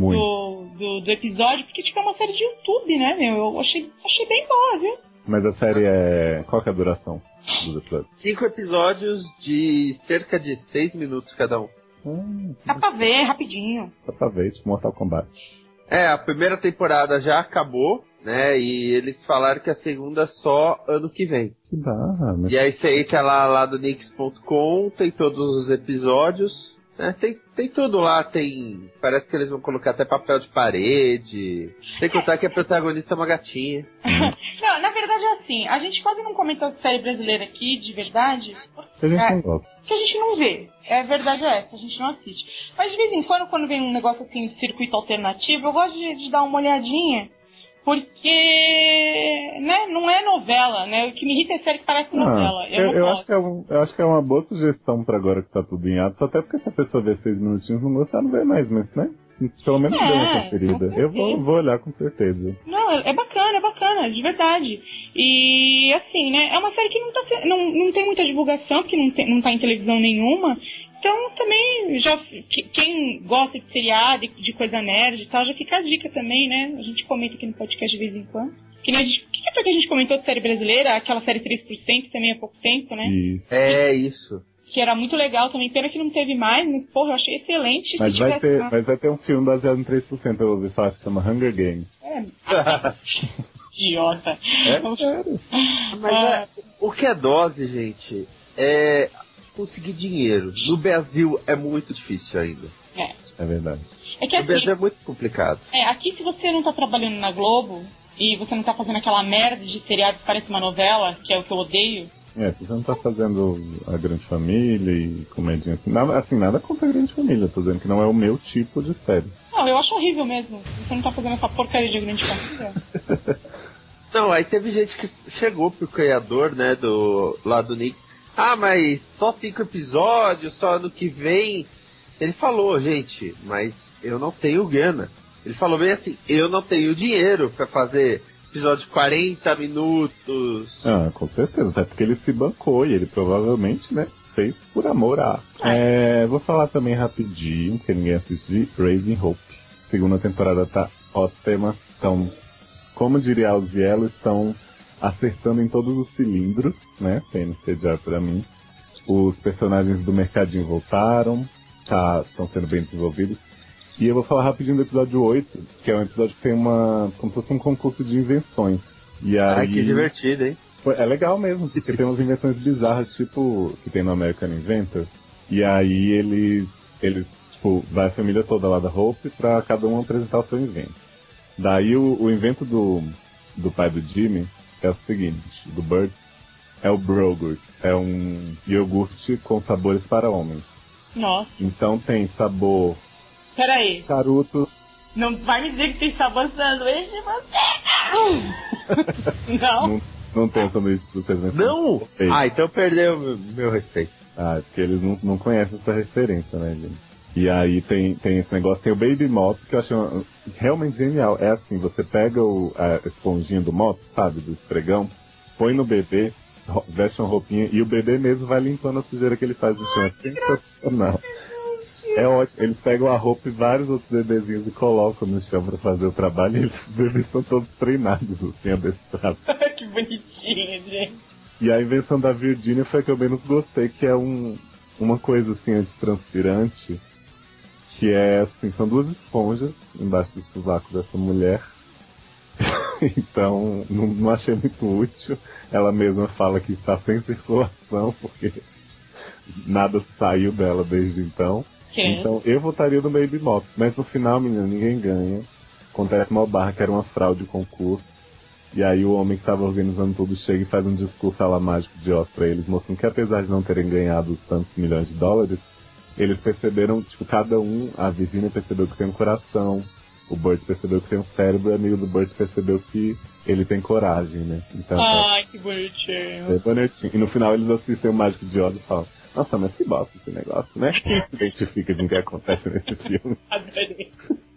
do episódio, porque tipo, é uma série de YouTube, né, meu? Eu achei bem boa, viu? Mas a série qual que é a duração dos episódios? 5 episódios de cerca de 6 minutos cada um. Dá pra ver, rapidinho. Dá pra ver, tipo Mortal Kombat. A primeira temporada já acabou, né? E eles falaram que a segunda só ano que vem. Que barra, mas... E aí você entra lá do Nix.com, tem todos os episódios, né? Tem tudo lá, parece que eles vão colocar até papel de parede. Sem contar que a protagonista é uma gatinha. Não, na verdade é assim, a gente quase não comentou de série brasileira aqui, de verdade, a gente não gosta. que a gente não vê. A verdade é essa, a gente não assiste. Mas de vez em quando vem um negócio assim de circuito alternativo, eu gosto de dar uma olhadinha, porque, né, não é novela, né? O que me irrita é série que parece novela. Eu acho que é uma boa sugestão pra agora que tá tudo em ato, até porque se a pessoa ver 6 minutinhos não gostar, não vê mais, mas, né? Pelo menos deu uma conferida. Eu vou olhar com certeza. Não, é bacana, de verdade. E assim, né, é uma série que não tem muita divulgação, porque não tá em televisão nenhuma. Então também, quem gosta de seriado, de coisa nerd e tal, já fica a dica também, né? A gente comenta aqui no podcast de vez em quando. Que foi que a gente comentou de série brasileira? Aquela série 3% também há pouco tempo, né? Isso. Isso. Que era muito legal também, pena que não teve mais, mas porra, eu achei excelente. Mas vai ter um filme baseado em 3%, eu ouvi falar, que se chama Hunger Games. Idiota. Sério. Mas o que é dose, gente, é conseguir dinheiro. No Brasil é muito difícil ainda. É verdade. É que no Brasil é muito complicado. Aqui se você não tá trabalhando na Globo e você não tá fazendo aquela merda de seriado que parece uma novela, que é o que eu odeio. Se você não tá fazendo a Grande Família e comedinha assim, nada contra a Grande Família, tô dizendo que não é o meu tipo de série. Não, eu acho horrível mesmo. Você não tá fazendo essa porcaria de Grande Família. Não, aí teve gente que chegou pro criador, né, lá do Nix. Mas só 5 episódios, só ano que vem. Ele falou, gente, mas eu não tenho grana. Ele falou bem assim, eu não tenho dinheiro pra fazer episódio de 40 minutos. Com certeza, até porque ele se bancou e ele provavelmente, né, fez por amor a... vou falar também rapidinho, porque ninguém assiste, Raising Hope. Segunda temporada tá ótima, então, como diria o Zielo, estão acertando em todos os cilindros, né, PNC já pra mim. Os personagens do mercadinho voltaram, estão sendo bem desenvolvidos. E eu vou falar rapidinho do episódio 8, que é um episódio que tem como se fosse um concurso de invenções. E aí... que divertido, hein? É legal mesmo, porque tem umas invenções bizarras, tipo, que tem no American Inventor. E aí eles tipo, vai a família toda lá da Hope pra cada um apresentar o seu invento. Daí o invento do do pai do Jimmy é o seguinte, do Burt, é o Brogurt. É um iogurte com sabores para homens. Nossa. Então tem sabor Peraí. charuto. Não vai me dizer que tem sabor sanduíche de você. Não. Não tem sanduíche de vocês, né? Não? Ei. Ah, então perdeu meu respeito. Ah, porque eles não conhecem essa referência, né, gente? E aí tem esse negócio, tem o Baby Mop, que eu achei realmente genial. É assim, você pega a esponjinha do mop, sabe, do esfregão, põe no bebê, veste uma roupinha, e o bebê mesmo vai limpando a sujeira que ele faz no chão. É sensacional. É ótimo. Eles pegam a roupa e vários outros bebezinhos e colocam no chão pra fazer o trabalho, e os bebês são todos treinados, assim, adestrados. Que bonitinho, gente. E a invenção da Virginia foi a que eu menos gostei, que é uma coisa assim antitranspirante, que é assim, são duas esponjas embaixo do sovaco dessa mulher. Então, não achei muito útil. Ela mesma fala que está sem circulação, porque nada saiu dela desde então. Então, eu votaria no Baby Mop. Mas no final, menina, ninguém ganha. Acontece uma barra que era uma fraude de concurso. E aí o homem que estava organizando tudo chega e faz um discurso à la Mágico de Oz pra eles, mostrando que apesar de não terem ganhado tantos milhões de dólares, eles perceberam, tipo, cada um, a Virginia percebeu que tem um coração, o Burt percebeu que tem um cérebro, e o amigo do Burt percebeu que ele tem coragem, né? Então, ai, que bonitinho. É bonitinho. E no final eles assistem o Mágico de Oz e falam, nossa, mas que bosta esse negócio, né? Quem se identifica com o que acontece nesse filme? Adorei.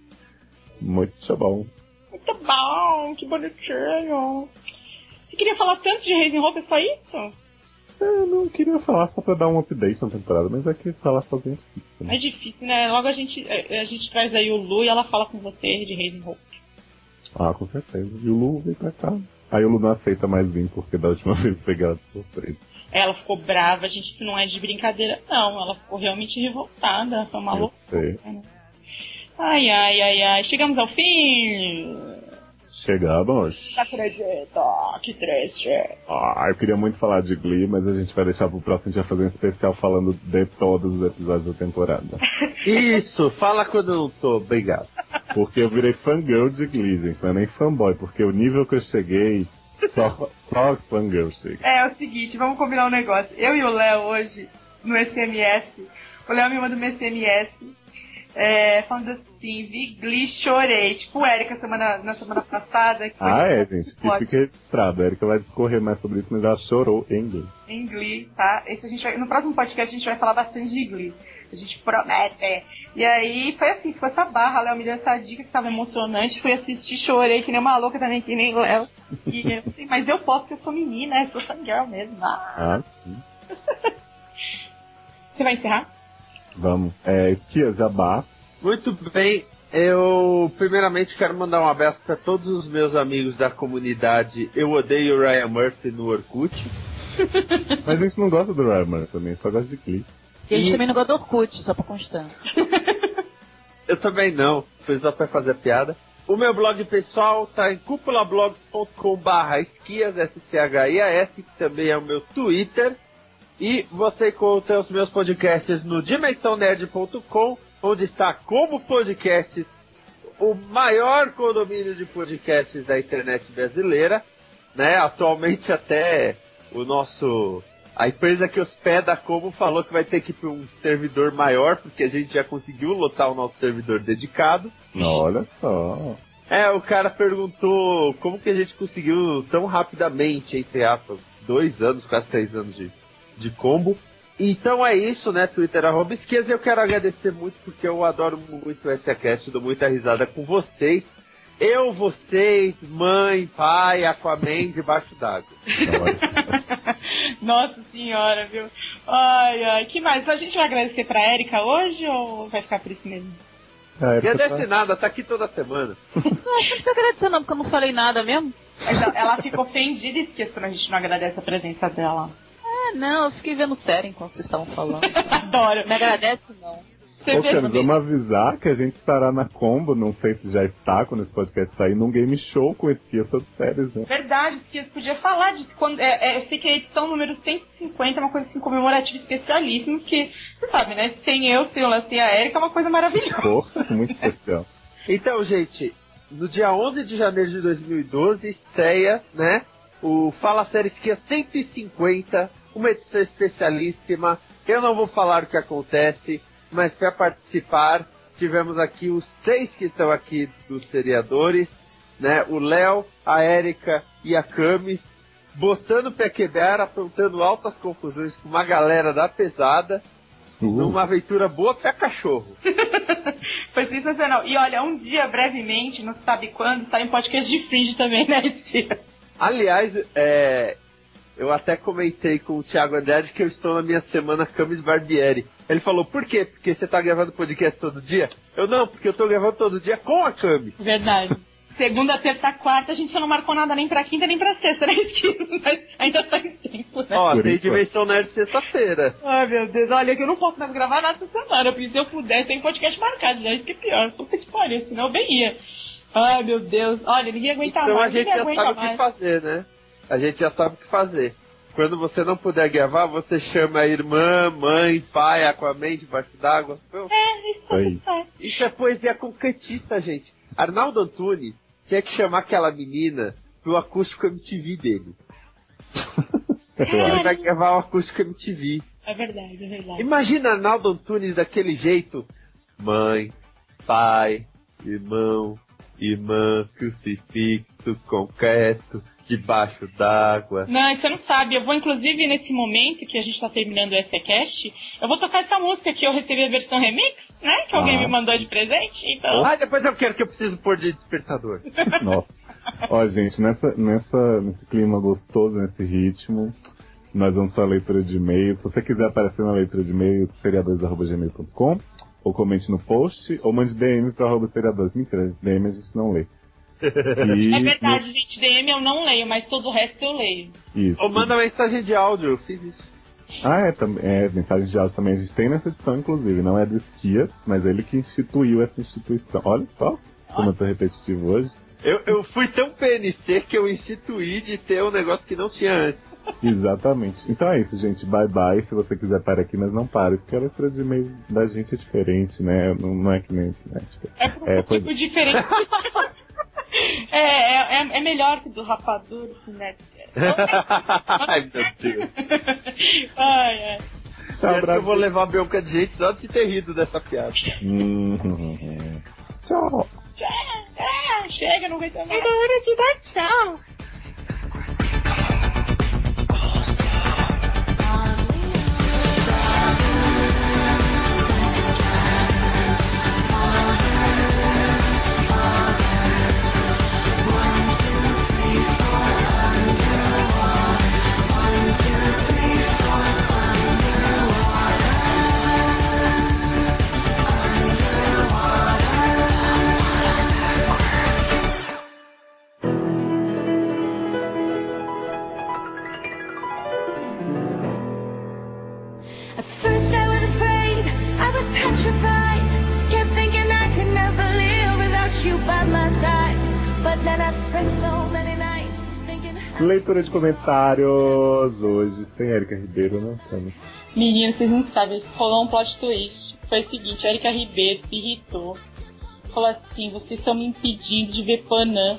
Muito bom. Muito bom, que bonitinho. Você queria falar tanto de Raising Hope, é só isso? Eu não queria falar só pra dar um update na temporada, mas é que falar sozinho é difícil, né? É difícil, né? Logo a gente traz aí o Lu e ela fala com você de Raising Hope. Ah, com certeza. E o Lu veio pra cá. Aí o Lu não aceita mais vir, porque da última vez pegaram de surpresa. Ela ficou brava, gente, isso não é de brincadeira, não. Ela ficou realmente revoltada, foi uma loucura. Né? Ai. Chegamos ao fim. Chegamos. Não acredito, que triste. Eu queria muito falar de Glee, mas a gente vai deixar pro próximo, a gente vai fazer um especial falando de todos os episódios da temporada. Isso, fala quando eu não tô, obrigado. Porque eu virei fangirl de Glee, gente, não é nem fanboy, porque o nível que eu cheguei, só fangirl chega. É o seguinte, vamos combinar um negócio. Eu e o Léo hoje, no SMS, o Léo me manda um SMS, falando assim, vi Glee, chorei. Tipo o Erika na semana passada. Que foi gente, que fica registrado. A Erika vai discorrer mais sobre isso, mas ela chorou em Glee. Em Glee, tá? No próximo podcast a gente vai falar bastante de Glee. A gente promete. E aí foi assim, ficou essa barra, Léo me deu essa dica que tava emocionante, fui assistir, chorei que nem uma louca também, que nem o Léo. E eu assim, mas eu posso porque eu sou menina, eu sou fangirl mesmo. Sim. Você vai encerrar? Vamos. Tia Jabá. Muito bem, eu primeiramente quero mandar um abraço para todos os meus amigos da comunidade Eu Odeio Ryan Murphy no Orkut. Mas a gente não gosta do Ryan Murphy também, só gosta de Glee. E a gente também não gosta do Orkut, só pra constar. Eu também não, foi só pra fazer piada. O meu blog pessoal tá em cupulablogs.com/esquias, SCHIAS, que também é o meu Twitter. E você encontra os meus podcasts no dimensãonerd.com, onde está como podcasts o maior condomínio de podcasts da internet brasileira, né? Atualmente até a empresa que hospeda Como falou que vai ter que ir para um servidor maior, porque a gente já conseguiu lotar o nosso servidor dedicado. Olha só. O cara perguntou como que a gente conseguiu tão rapidamente, entre aspas, 2 anos, quase 3 anos de combo. Então é isso, né? Twitter @esquias. Eu quero agradecer muito porque eu adoro muito o SAcast, dou muita risada com vocês. Eu, vocês, mãe, pai, Aquaman debaixo d'água. Nossa senhora, viu? Ai, que mais? A gente vai agradecer pra Erika hoje ou vai ficar por isso mesmo? Agradece nada, tá aqui toda semana. Não precisa agradecer não, porque eu não falei nada mesmo. Ela fica ofendida e esquece quando a gente não agradece a presença dela. Não, eu fiquei vendo série enquanto vocês estavam falando. Adoro. Me agradece não. Vamos avisar que a gente estará na Combo, não sei se já está quando esse podcast sair, num game show com Esquias sobre séries, né? Verdade, Esquias podia falar disso. Eu sei que a edição número 150 é uma coisa assim comemorativa especialíssima, porque, você sabe, né? Sem eu, sem o Lance e a Erika é uma coisa maravilhosa. Porra, muito especial. Então, gente, no dia 11 de janeiro de 2012, estreia, né, o Fala Série Esquia 150, uma edição especialíssima. Eu não vou falar o que acontece, mas para participar, tivemos aqui os 6 que estão aqui dos seriadores, né, o Léo, a Érica e a Camis, botando o pé quebrar, aprontando altas confusões com uma galera da pesada, numa aventura boa pra cachorro. Foi sensacional. E olha, um dia, brevemente, não se sabe quando, sai um podcast de Fringe também, né, Tia? Aliás, eu até comentei com o Thiago Andrade que eu estou na minha semana Camis Barbieri. Ele falou, por quê? Porque você tá gravando podcast todo dia? Eu não, porque eu tô gravando todo dia com a Camis. Verdade. Segunda, terça, quarta, a gente só não marcou nada nem pra quinta nem pra sexta, né? Mas ainda tá em tempo, né? Ó, tem Dimensão Nerd sexta-feira. Ai, meu Deus, olha, que eu não posso mais gravar nada essa semana, porque se eu puder, tem podcast marcado, já isso que é pior, puta que pariu, senão eu bem ia. Ai, meu Deus, olha, ninguém aguenta então mais, a gente já sabe o que fazer, né? A gente já sabe o que fazer. Quando você não puder gravar, você chama a irmã, mãe, pai, Aquaman debaixo d'água. Isso tá tudo certo. Isso é poesia concretista, gente. Arnaldo Antunes tinha que chamar aquela menina pro acústico MTV dele. Ele vai gravar o acústico MTV. É verdade, é verdade. Imagina Arnaldo Antunes daquele jeito. Mãe, pai, irmão, irmã, crucifixo, concreto, debaixo d'água. Não, você não sabe. Eu vou, inclusive, nesse momento que a gente tá terminando o SCCast, eu vou tocar essa música que eu recebi a versão remix, né? Que alguém me mandou de presente, então... depois eu quero que eu preciso pôr de despertador. Nossa. Ó, gente, nesse clima gostoso, nesse ritmo, nós vamos para a leitura de e-mail. Se você quiser aparecer na leitura de e-mail, seriadores@gmail.com, ou comente no post, ou mande DM para @seriadores. Mentira, DM a gente não lê. É verdade, gente, DM eu não leio, mas todo o resto eu leio. Isso. Ou manda mensagem de áudio, eu fiz isso. Mensagem de áudio também a gente tem nessa edição, inclusive. Não é do Esquias, mas ele que instituiu essa instituição. Olha só como eu tô repetitivo hoje. Eu fui tão PNC que eu instituí de ter um negócio que não tinha antes. Exatamente. Então é isso, gente. Bye bye. Se você quiser parar aqui, mas não pare, porque a leitura de e-mail da gente é diferente, né? Não é que nem... É tipo diferente. É melhor que do Rapadura, né? Ai, meu Deus. Ai. Eu vou levar a bronca de gente só de ter rido dessa piada. Tchau. Chega, não aguento mais. É hora de dar tchau. At first I was afraid, I was petrified. Kept thinking I could never live without you by my side. But then I spent so many nights thinking... Leitura de comentários hoje sem Érica Ribeiro, né? Menino, vocês não sabem, rolou um plot twist. Foi o seguinte, a Érica Ribeiro se irritou. Falou assim, vocês estão me impedindo de ver Panam.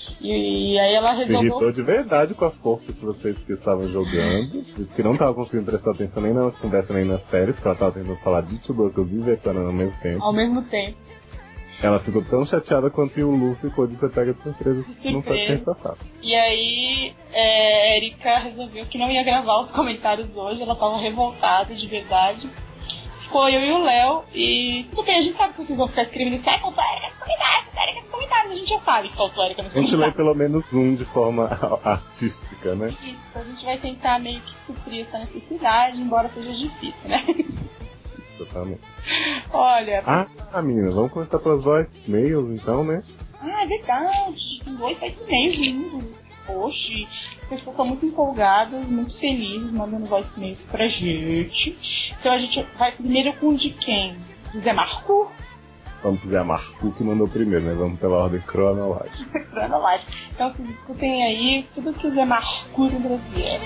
E aí ela Se resolveu... irritou de verdade com a força que vocês que estavam jogando. Que não tava conseguindo prestar atenção nem nas conversas nem nas séries, porque ela tava tentando falar de Tuberculosis e ver Panam ao mesmo tempo. Ao mesmo tempo. Ela ficou tão chateada quanto o Lu ficou de ser pega de surpresa. Não foi sensacional. E aí, a Erika resolveu que não ia gravar os comentários hoje, ela tava revoltada de verdade. Ficou eu e o Léo, e tudo bem, a gente sabe que vocês vão ficar escrevendo assim, faltou a Erika nos comentários, a gente já sabe que faltou a Erika nos A gente comentários. lê pelo menos um de forma artística, né? Isso, a gente vai tentar meio que suprir essa necessidade, embora seja difícil, né? Totalmente. Olha... menina, vamos começar pelas voicemails então, né? É verdade, tem 2 voicemails lindos. Oxe, as pessoas estão muito empolgadas, muito felizes, mandando voicemails pra gente. Então a gente vai primeiro com o de quem? Do Zé Marco? Vamos pro Zé Marco que mandou primeiro, né? Vamos pela ordem cronológica. Cronológica. Então vocês escutem aí tudo que o Zé Marco do Brasil.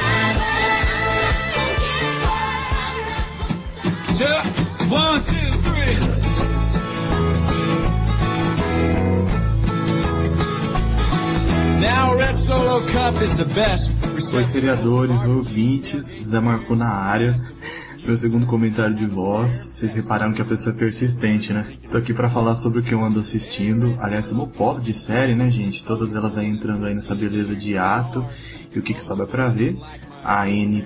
One, two. Oi, seriadores, ouvintes, Zé Marco na área. Meu segundo comentário de voz. Vocês repararam que a pessoa é persistente, né? Tô aqui pra falar sobre o que eu ando assistindo. Aliás, tem um pobre de série, né, gente? Todas elas aí entrando aí nessa beleza de ato. E o que sobra pra ver? A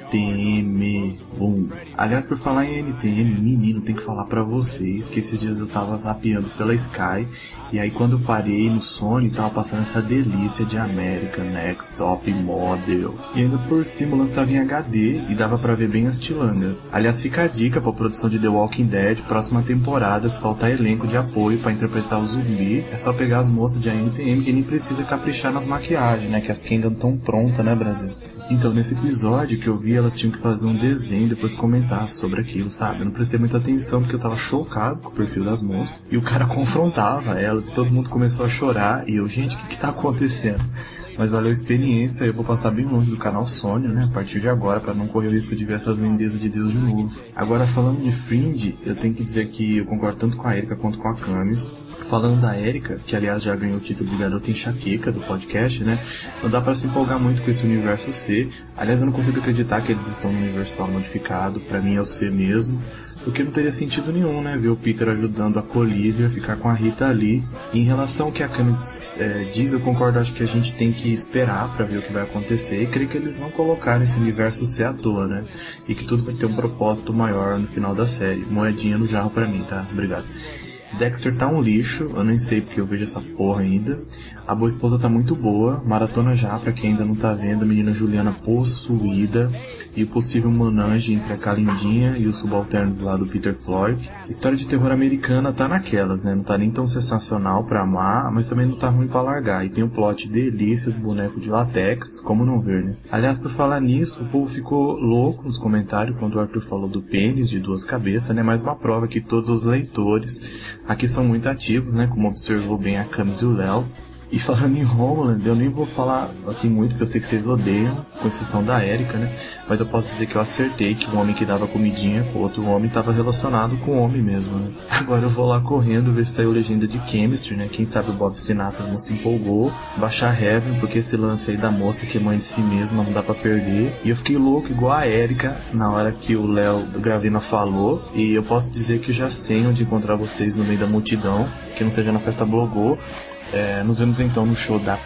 NTM. Boom. Aliás, por falar em NTM, menino, tem que falar pra vocês que esses dias eu tava zapeando pela Sky. E aí quando eu parei no Sony, tava passando essa delícia de American Next Top Model. E ainda por cima o lance tava em HD e dava pra ver bem as tilangas. Aliás, fica a dica pra produção de The Walking Dead, próxima temporada, se faltar elenco de apoio pra interpretar o zumbi, é só pegar as moças de ANTM que nem precisa caprichar nas maquiagens, né? Que as Kengan tão prontas, né, Brasil? Então, nesse episódio que eu vi, elas tinham que fazer um desenho e depois comentar sobre aquilo, sabe? Eu não prestei muita atenção porque eu tava chocado com o perfil das moças. E o cara confrontava elas e todo mundo começou a chorar. E eu, gente, o que tá acontecendo? Mas valeu a experiência, eu vou passar bem longe do canal Sony, né, a partir de agora, para não correr o risco de ver essas lindezas de Deus de novo. Agora, falando de Fringe, eu tenho que dizer que eu concordo tanto com a Erika quanto com a Camis. Falando da Erika, que aliás já ganhou o título de garota enxaqueca do podcast, né, não dá pra se empolgar muito com esse universo C. Aliás, eu não consigo acreditar que eles estão no universo A modificado, pra mim é o C mesmo. Porque não teria sentido nenhum, né, ver o Peter ajudando a Colívia a ficar com a Rita ali. E em relação ao que a Camis diz, eu concordo, acho que a gente tem que esperar pra ver o que vai acontecer. E creio que eles não colocaram esse universo C à toa, né? E que tudo vai ter um propósito maior no final da série. Moedinha no jarro pra mim, tá? Obrigado. Dexter tá um lixo, eu nem sei porque eu vejo essa porra ainda. A Boa Esposa tá muito boa, maratona já pra quem ainda não tá vendo, a menina Juliana possuída e o possível manange entre a Calindinha e o subalterno lá do Peter Floyd. História de terror americana tá naquelas, né? Não tá nem tão sensacional pra amar, mas também não tá ruim pra largar. E tem o plot delícia do boneco de latex, como não ver, né? Aliás, por falar nisso, o povo ficou louco nos comentários quando o Arthur falou do pênis de duas cabeças, né? Mais uma prova que todos os leitores aqui são muito ativos, né? Como observou bem a Camis e o Léo. E falando em Homeland, eu nem vou falar assim muito, porque eu sei que vocês odeiam, com exceção da Erika, né? Mas eu posso dizer que eu acertei que o homem que dava comidinha com outro homem estava relacionado com o homem mesmo, né? Agora eu vou lá correndo ver se saiu legenda de Chemistry, né? Quem sabe o Bob Sinatra não se empolgou, baixar Heaven, porque esse lance aí da moça que é mãe de si mesma não dá pra perder. E eu fiquei louco igual a Erika na hora que o Léo Gravina falou. E eu posso dizer que já sei onde encontrar vocês no meio da multidão, que não seja na festa Blogô. Nos vemos então no show da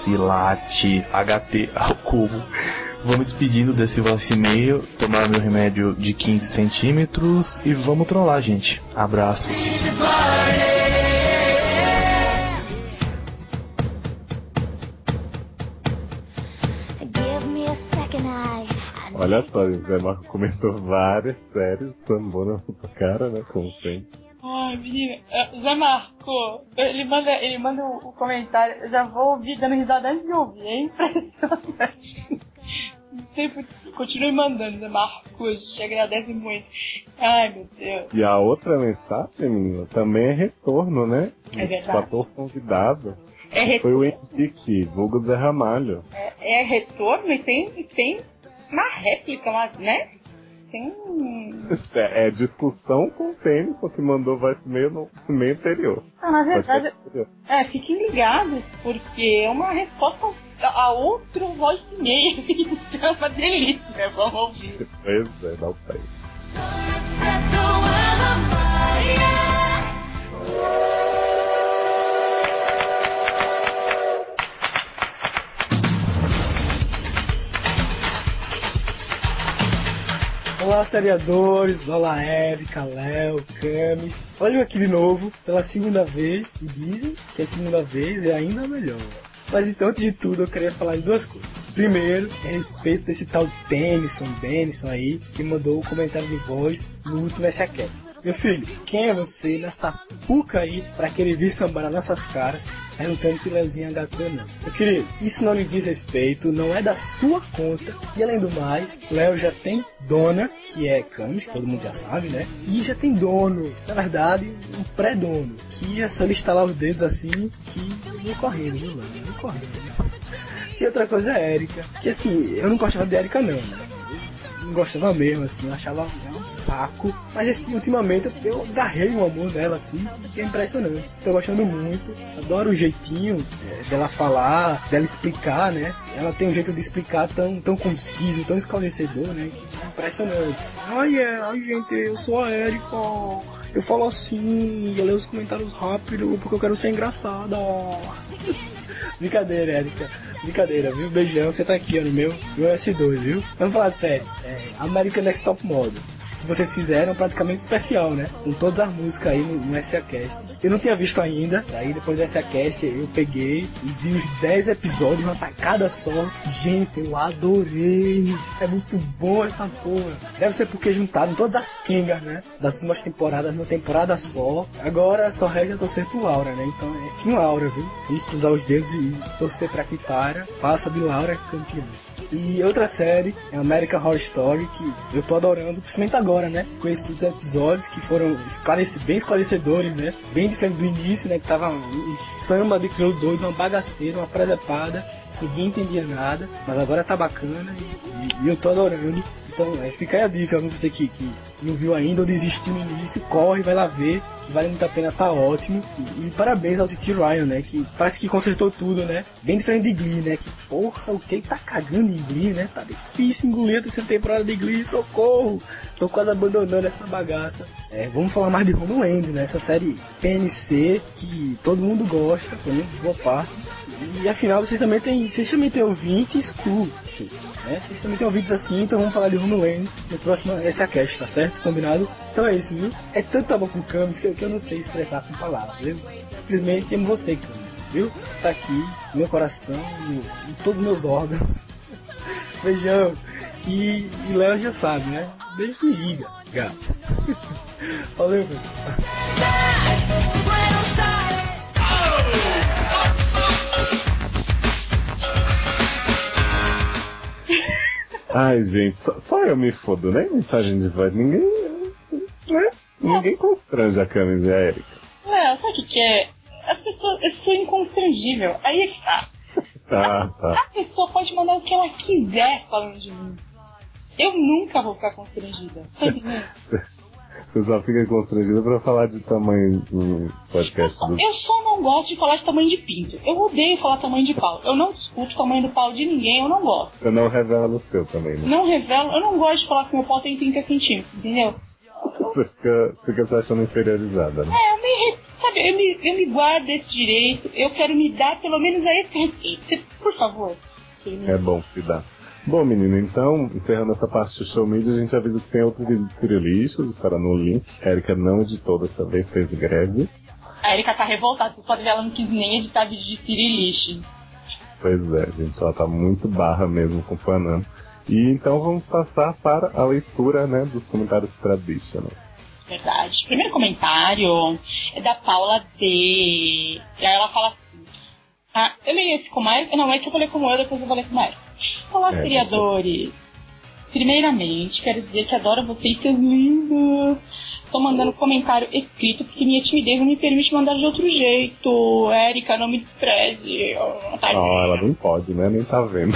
Pixilate HT ao cubo. Vamos despedindo desse vosso e-mail, tomar meu remédio de 15 centímetros e vamos trollar, gente. Abraços. Olha só, o Zé Marco comentou várias séries, sambando na cara, né, como sempre. Ai, menina, Zé Marco, ele manda o comentário, eu já vou ouvir dando risada antes de ouvir, é impressionante. Sempre continue mandando, Zé Marco, a gente agradece muito. Ai, meu Deus. E a outra mensagem, menina, também é retorno, né? É verdade. O ator convidado É foi o Henrique, vulgo Zé Ramalho. É retorno e tem uma réplica, né? Tem É discussão com o Tênis, que mandou vai meio anterior. Na verdade, fiquem ligados, porque é uma resposta a outro voz e meio. Então é uma delícia, vamos ouvir. Pois é, dá o play. Olá, seriadores, olá, Erika, Léo, Camis. Olha eu aqui de novo, pela segunda vez, e dizem que a segunda vez é ainda melhor. Mas então, antes de tudo, eu queria falar de duas coisas. Primeiro, a respeito desse tal Denison aí, que mandou o comentário de voz no último SACast. Meu filho, quem é você nessa puca aí pra querer vir sambar nas nossas caras, perguntando se Leozinho é gato ou não? Meu querido, isso não lhe diz respeito, não é da sua conta, e além do mais, Léo já tem dona, que é Camis, que todo mundo já sabe, né? E já tem dono, na verdade, um pré-dono, que é só ele estalar os dedos assim, que vem correndo, viu, Léo? Vem correndo. E outra coisa é a Erika, que assim, eu não gostava de Erika não, né? Não gostava mesmo, assim, eu achava saco. Mas assim, ultimamente eu agarrei um amor nela, assim, que é impressionante. Tô gostando muito. Adoro o jeitinho dela falar, dela explicar, né? Ela tem um jeito de explicar tão conciso, tão esclarecedor, né? Que é impressionante. Ai, gente, eu sou a Erika. Eu falo assim, eu leio os comentários rápido porque eu quero ser engraçada. Brincadeira, Erika. Brincadeira, viu? Beijão, você tá aqui, ó, no meu S2, viu? Vamos falar de sério. American Next Top Model, que vocês fizeram praticamente especial, né? Com todas as músicas aí no SAcast. Eu não tinha visto ainda, aí depois do SAcast eu peguei e vi os 10 episódios numa tacada só. Gente, eu adorei. É muito bom essa porra. Deve ser porque juntaram todas as Kengas, né? Das últimas temporadas numa temporada só. Agora só resta torcer pro Laura, né? Então é Kim Laura, viu? Vamos cruzar os dedos e torcer pra Kitara. Faça de Laura campeã. E outra série é American Horror Story, que eu tô adorando, principalmente agora, né? Com esses episódios que foram bem esclarecedores, né? Bem diferente do início, né? Que tava um samba de crioulo doido, uma bagaceira, uma presepada, ninguém entendia nada, mas agora tá bacana e eu tô adorando. Então, fica aí a dica, você que não viu ainda ou desistiu no início, corre, vai lá ver, que vale muito a pena, tá ótimo. E parabéns ao T.T. Ryan, né, que parece que consertou tudo, né, bem diferente de Glee, né, que porra, o que tá cagando em Glee, né, tá difícil engolir a terceira temporada de Glee, socorro, tô quase abandonando essa bagaça. Vamos falar mais de Homeland, né, essa série PNC que todo mundo gosta, pelo menos boa parte. E afinal vocês também têm ouvintes cool, né? Vocês também têm ouvintes assim, então vamos falar de Homeland no próximo SAcast, tá certo? Combinado? Então é isso, viu? É tanto amor com o Camis que eu não sei expressar com palavras, viu? Simplesmente amo você, Camis, viu? Você tá aqui no meu coração, em todos os meus órgãos. Beijão. E Léo já sabe, né? Beijo que liga, gato. Valeu, pessoal. Ai, gente, só eu me fodo, né? Mensagem de voz, ninguém, né? Ninguém constrange a Camis e a Erika. Léo, sabe o que é? As pessoas, eu sou inconstrangível. Aí é que tá. Tá. A pessoa pode mandar o que ela quiser falando de mim. Eu nunca vou ficar constrangida. Tá entendendo? Você só fica constrangida pra falar de tamanho no podcast. Eu só não gosto de falar de tamanho de pinto. Eu odeio falar tamanho de pau. Eu não discuto o tamanho do pau de ninguém, eu não gosto. Você não revela no seu também, né? Não revelo, eu não gosto de falar que meu pau tem 30 centímetros, entendeu? Você fica se achando inferiorizada, né? Eu me guardo esse direito, eu quero me dar pelo menos a esse respeito. Por favor. É bom se dá. Bom, menino, então, encerrando essa parte do show media, a gente avisa que tem outro vídeo de Cirilixos, estará no link. A Erika não editou dessa vez, fez greve. A Erika tá revoltada, vocês podem ver, ela não quis nem editar vídeo de Cirilixo. Pois é, gente, ela tá muito barra mesmo com o Panam. E então vamos passar para a leitura, né, dos comentários tradicionais. Verdade. Primeiro comentário é da Paula D. E aí ela fala assim: eu li esse com mais. Não, é que eu falei com eu, depois eu falei com mais. Olá, criadores. Primeiramente, quero dizer que adoro vocês, seus lindos. Tô mandando comentário escrito porque minha timidez não me permite mandar de outro jeito. Erika, não me despreze. Ela não pode, né? Nem tá vendo.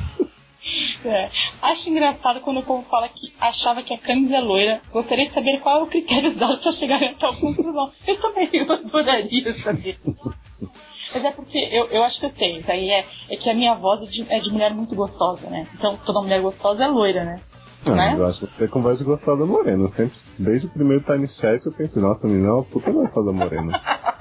Acho engraçado quando o povo fala que achava que a Camis é loira. Gostaria de saber qual é o critério dela pra chegar a tal conclusão. Eu também adoraria saber. Mas é porque eu acho que eu tenho. Isso aí é que a minha voz é de mulher muito gostosa, né? Então toda mulher gostosa é loira, né? Não, eu acho que você com voz de gostosa morena. Sempre, desde o primeiro time chat eu pensei, nossa, menina, uma puta gostosa morena.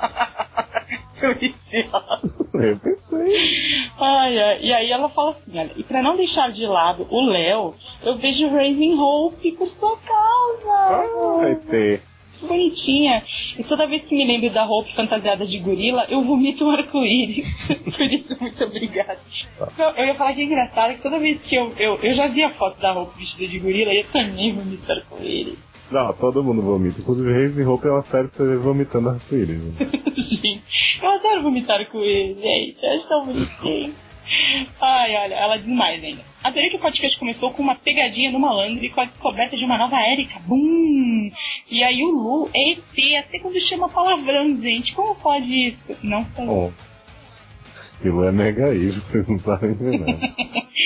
Eu pensei. E aí ela fala assim, olha, e pra não deixar de lado o Léo, eu vejo Raising Hope por sua causa. Vai ter. Que bonitinha. E toda vez que me lembro da Hope fantasiada de gorila, eu vomito um arco-íris. Por isso, muito obrigada. Então, eu ia falar que é engraçado que toda vez que eu já vi a foto da Hope vestida de gorila, eu também vomito arco-íris. Não, todo mundo vomita. Inclusive, Raising Hope é uma série pra você ver vomitando arco-íris. Né? Sim. Eu adoro vomitar com ele, gente. Eu acho tão bonitinho. Ai, olha, ela diz mais ainda. Adorei que o podcast começou com uma pegadinha no malandro e com a descoberta de uma nova Erika. Bum! E aí o Lu é ET, até quando chama palavrão, gente. Como pode isso? Não sei. Aquilo é mega isso, vocês não sabem ver nada.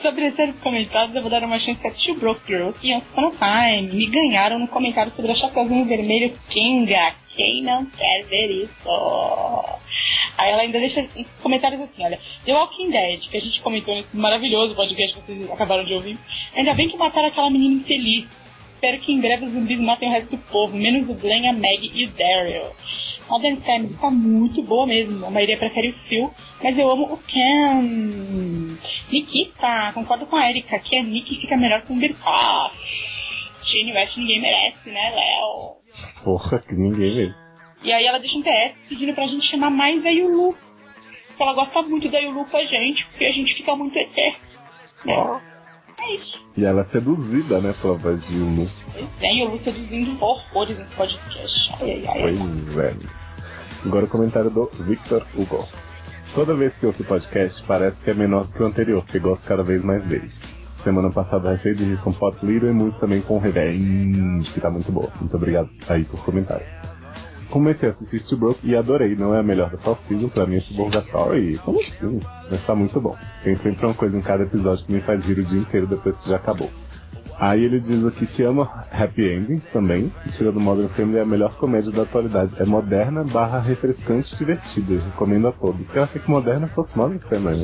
sobre esses comentários, eu vou dar uma chance a Two Broke Girls e Once Upon a Time. Me ganharam no comentário sobre a Chapeuzinho Vermelho Kinga. Quem não quer ver isso? Aí ela ainda deixa comentários assim, olha, The Walking Dead, que a gente comentou nesse maravilhoso podcast que vocês acabaram de ouvir. Ainda bem que mataram aquela menina infeliz. Espero que em breve os zumbis matem o resto do povo, menos o Glenn, a Maggie e o Daryl. Modern Family tá muito boa mesmo. A maioria prefere o Phil, mas eu amo o Ken. Nikita, concordo com a Erika, que a Nikki fica melhor com o Birkoff. Shane West ninguém merece, né, Léo? Porra, que ninguém mesmo. E aí ela deixa um PS pedindo pra gente chamar mais a Yulu. Porque ela gosta muito da Yulu com a gente, porque a gente fica muito eterno. Ó. É isso. E ela é seduzida, né, pela voz de Yulu. Pois é, Yulu seduzindo horrores nesse podcast. Ai. Pois é. Agora o comentário do Victor Hugo. Toda vez que eu ouço o podcast, parece que é menor do que o anterior, porque gosto cada vez mais dele. Semana passada achei de rir com Pot Little e muito também com Revenge, que tá muito boa. Muito obrigado aí por comentário. Comecei a assistir Two Broke e adorei. Não é a melhor da Fall Season, pra mim é Suburgatory. Como assim? Mas tá muito bom. Tem sempre uma coisa em cada episódio que me faz rir o dia inteiro depois que já acabou. Aí ele diz aqui que ama Happy Endings também. E tira do Modern Family é a melhor comédia da atualidade. É moderna / refrescante e divertida. Eu recomendo a todos. Porque eu achei que moderna fosse Modern Family.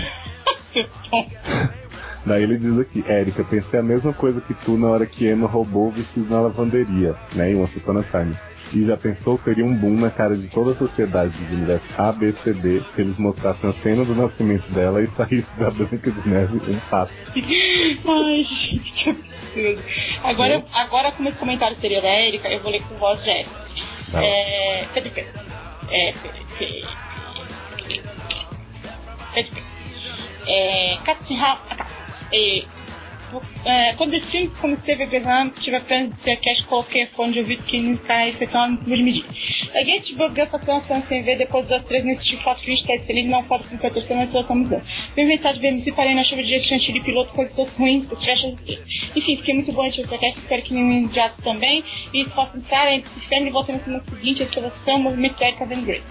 Daí ele diz aqui, Erika, pensei a mesma coisa que tu na hora que Emma roubou o vestido na lavanderia, né, em Once Upon a Time. E já pensou que teria um boom na cara de toda a sociedade dos universos A, B, C, D, se eles mostrassem a cena do nascimento dela e saísse da Branca de Neve um passo. Ai, gente, que absurdo. Agora como esse comentário seria da Erika, eu vou ler com voz de Erika. Quando esse filme comecei a ver, tive a pena de ser cash qualquer fone de ouvido que não está efetuando por medir. Peguei de bugar essa situação sem ver, depois das 3 nesse tipo de que está excelente, não pode com que eu estou sendo a situação mudando. Fui inventar de ver MC, parei na chuva de dia de chantilly, piloto, coisas todas ruins, enfim, fiquei muito bom de podcast, espero que me enviado também, e se possa entrar, entre se ferne e volta na semana seguinte, a escalação, movimento Erika Van Grace.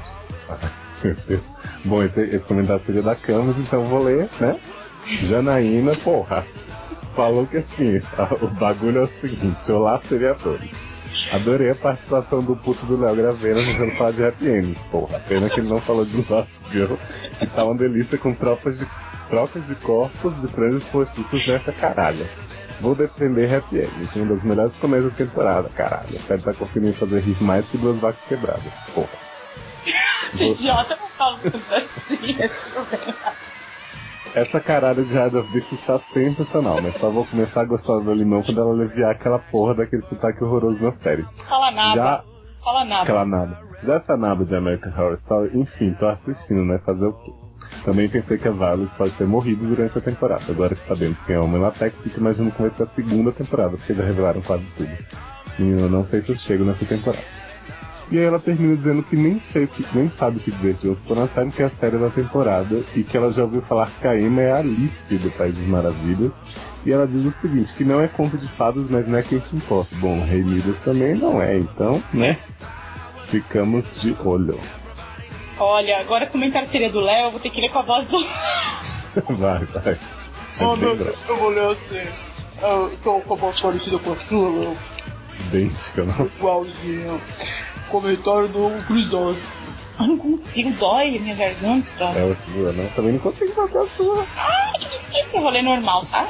Bom, esse comentário seria da Camus, então eu vou ler, né? Janaína, porra, falou que assim, o bagulho é o seguinte, olá seriadores. Adorei a participação do puto do Léo Gravena tentando falar de Happy Endings, porra. Pena que ele não falou de Lost Girl, que tá uma delícia com trocas de corpos de franjas postiços nessa caralho. Vou defender Happy Endings, uma das melhores comédias da temporada, caralho. Sério, tá conseguindo fazer rir mais que 2 vacas quebradas, porra. Idiota, não falo tudo assim, esse problema. Essa caralho de Heart of Dixie está sensacional, mas só vou começar a gostar do Limão quando ela aliviar aquela porra daquele sotaque horroroso na série. Fala nada. Aquela nada. Já essa nada de American Horror Story, enfim, tô assistindo, né? Fazer o quê? Também pensei que a Violet pode ter morrido durante a temporada. Agora que sabemos quem é o Homem Latex, fico imaginando como vai ser a segunda temporada, porque já revelaram quase tudo. Menina, não sei se eu chego nessa temporada. E aí ela termina dizendo que nem sabe o que dizer de Once Upon a Time, que é a série da temporada, e que ela já ouviu falar que a Emma é a Alice do País das Maravilhas. E ela diz o seguinte, que não é conto de fadas, mas não é quem se importa. Bom, o Rei Midas também não é, então, né? Ficamos de olho. Olha, agora o comentário seria do Léo, eu vou ter que ler com a voz do... Vai. Oh, meu Deus, eu vou ler assim. Eu tô com a voz parecida com a sua, Léo. Idêntica, não? Igualzinho. Comentário do Chris Dawes. Eu não consigo, dói minha garganta. É a sua, né? Também não consigo fazer a sua. Que difícil, eu vou ler normal, tá?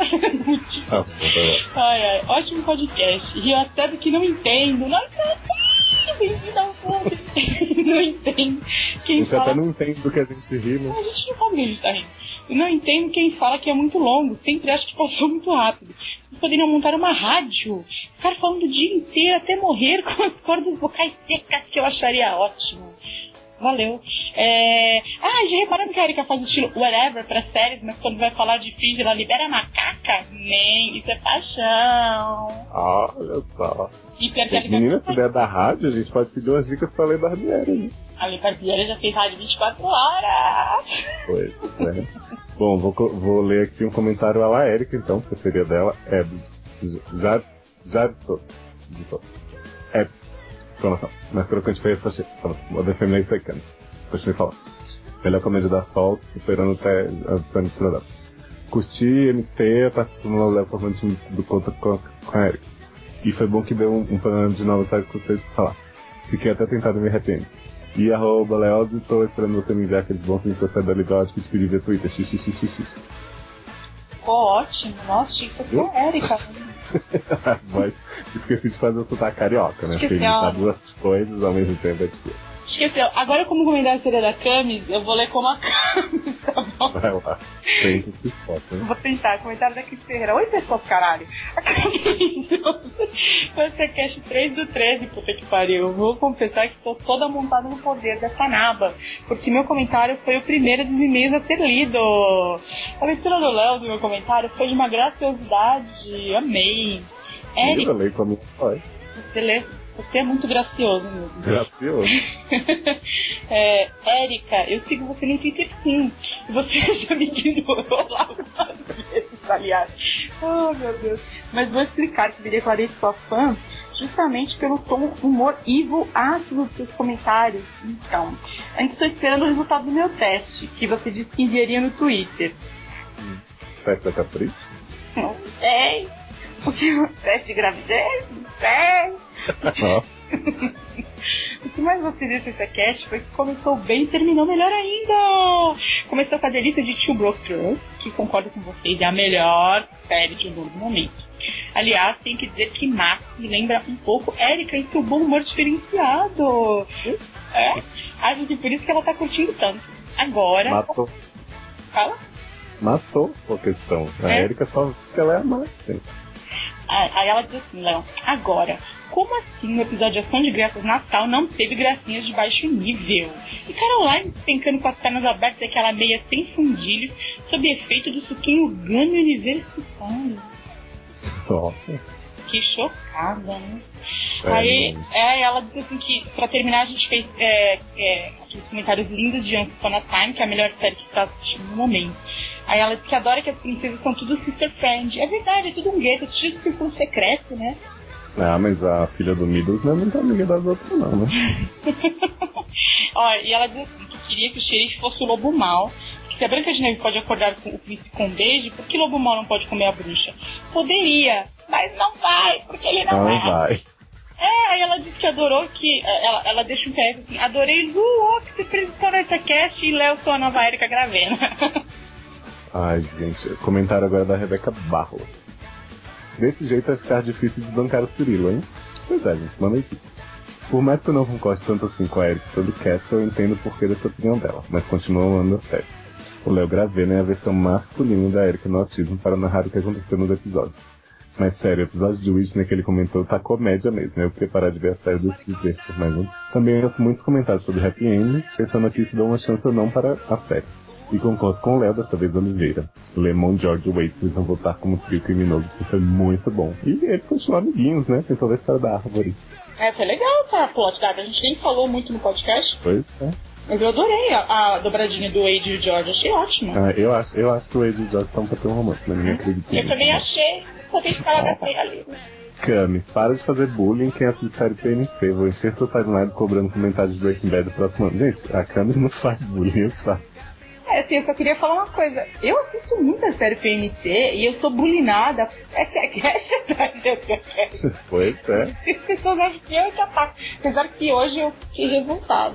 Ai, ótimo podcast. Rio até do que não entendo. Não entendo quem fala... até não entende do que a gente ri, né? A gente não sabe o que a gente tá rindo. Eu não entendo quem fala que é muito longo. Sempre acho que passou muito rápido. Vocês poderiam montar uma rádio. Ficar falando o dia inteiro até morrer com as cordas vocais secas, que eu acharia ótimo. Valeu. Já repararam que a Erika faz o estilo whatever pra séries, mas quando vai falar de Fringe ela libera a macaca? Nem, isso é paixão. Olha só. E menina, se der da rádio, a gente pode pedir umas dicas pra Lei Barbieri, né? A Lei Barbieri já fez rádio 24 horas. Pois, né? Bom, vou ler aqui um comentário à la Erika, então, que seria dela. Exclamação. Mas crocante foi essa. Vou defender isso aí, cara. Continue falando. Melhor comédia da Fall, superando até a Sonic Production. Curti MT, participando do Léo formando do Conta com a Erika. E foi bom que deu um panorama de novas coisas que vocês falar. Fiquei até tentado me arrepender. E @Leoz, estou esperando você me enviar aqueles bons links da série legal que te pedi via Twitter. Xxxx. Ficou ótimo. Nossa, tinha que ser a Erika. Mas esqueci de fazer o sotaque carioca, né? Esqueceu. Porque imitar duas coisas ao mesmo tempo é difícil. Esqueceu. Agora, como comentário seria da Camis, eu vou ler como a Camis, tá bom? Vai lá. Tem que se foto, né? Vou tentar. Comentário da Cris Ferreira. Oi, pessoal, caralho. A Camis foi esse cast 3 do 13, puta que pariu. Eu vou confessar que estou toda montada no poder dessa naba, porque meu comentário foi o primeiro dos e-mails a ser lido. A leitura do Léo do meu comentário foi de uma graciosidade. Amei. Érica, Eu leio como foi. você é muito gracioso mesmo. Gracioso. Érica, eu sigo você no Twitter sim. Você já me ignorou lá algumas vezes, aliás. Oh, meu Deus. Mas vou explicar que me declarei sua fã justamente pelo tom humor evil ácido dos seus comentários. Então, ainda estou esperando o resultado do meu teste, que você disse que enviaria no Twitter. Teste da Capricho? Não sei. O seu teste de gravidez? Não sei. O que mais gostei desse cast foi que começou bem e terminou melhor ainda. Começou com a delícia de Two Broke Girls, que concordo com vocês, é a melhor série de humor do momento. Aliás, tenho que dizer que Max me lembra um pouco Erika em seu bom humor diferenciado. Acho que por isso que ela tá curtindo tanto. Agora... Matou. Fala? Matou a questão. A Erika só que ela é a Max. Aí ela diz assim, Léo, agora, como assim no episódio de Ação de Graças Natal não teve gracinhas de baixo nível? E Caroline despencando com as pernas abertas e aquela meia sem fundilhos, sob efeito do suquinho Gano universitário. Nossa. Que chocada, né? Aí ela diz assim que, pra terminar, a gente fez aqueles comentários lindos de Once Upon a Time, que é a melhor série que está assistindo no momento. Aí ela diz que adora que as princesas são tudo sister friend. É verdade, é tudo um gueto, é tudo um círculo secreto, né? Ah, mas a filha do Middles não é muito amiga das outras, não, né? E ela diz assim, que queria que o xerife fosse o lobo mau. Que se a Branca de Neve pode acordar com o príncipe com um beijo, por que o lobo mau não pode comer a bruxa? Poderia, mas não vai, porque ele não vai. Aí ela disse que adorou que... Ela deixa um PS assim, adorei o que se apresentou nessa cast e Léo sou a nova Erika Gravena. Ai, gente, comentário agora da Rebeca Barros. Desse jeito vai ficar difícil de bancar o Cirilo, hein? Pois é, gente, manda aqui. Por mais que eu não concorde tanto assim com a Erika sobre cast, eu entendo o porquê dessa opinião dela, mas continua amando a série. O Léo Gravena é a versão masculina da Erika no autismo para narrar o que aconteceu nos episódios. Mas sério, o episódio de Whitney que ele comentou tá comédia mesmo. Eu queria parar de ver a série desse dizer por mais um. Também ouço muitos comentários sobre Happy End, pensando aqui se dou uma chance ou não para a série. E concordo com o Léo, dessa vez Oliveira. Lemon, George e Wade vão voltar como trio criminoso, que foi muito bom. E eles continuam amiguinhos, né? Tem toda a história da árvore. Foi legal, tá? Plot da a gente nem falou muito no podcast. Pois é. Mas eu adorei a dobradinha do Wade e o George, achei ótimo. Eu acho que o Wade e o George estão pra ter um romance, mas ninguém acredita. Eu também achei. Só tem que falar da feia ali. Cami, para de fazer bullying quem assiste série PNC. Vou encher sua timeline cobrando comentários de Breaking Bad no próximo ano. Gente, a Cami não faz bullying, eu faço. Assim, eu só queria falar uma coisa. Eu assisto muita série PNC e eu sou bulinada. É verdade. Pois é. As pessoas acham que eu que ataco. Apesar que hoje eu fiquei revoltada.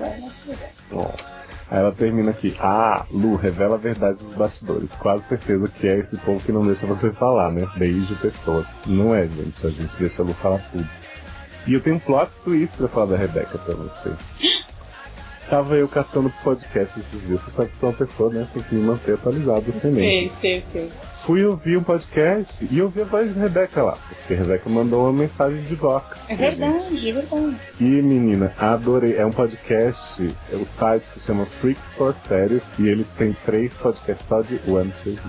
Aí ela termina aqui. Lu, revela a verdade dos bastidores. Quase certeza que é esse povo que não deixa você falar, né? Beijo, pessoas. Não é, gente. A gente deixa a Lu falar tudo. E eu tenho um plot twist pra falar da Rebeca pra você. Tava eu caçando podcast esses dias. Você sabe que sou uma pessoa, né? Tem que me manter atualizado também. Sei. Fui ouvir um podcast e ouvi a voz de Rebeca lá. Porque a Rebeca mandou uma mensagem de doca. É verdade. E, menina, adorei. É um podcast, o site se chama Freaks for Séries e eles têm 3 podcasts só de One Piece.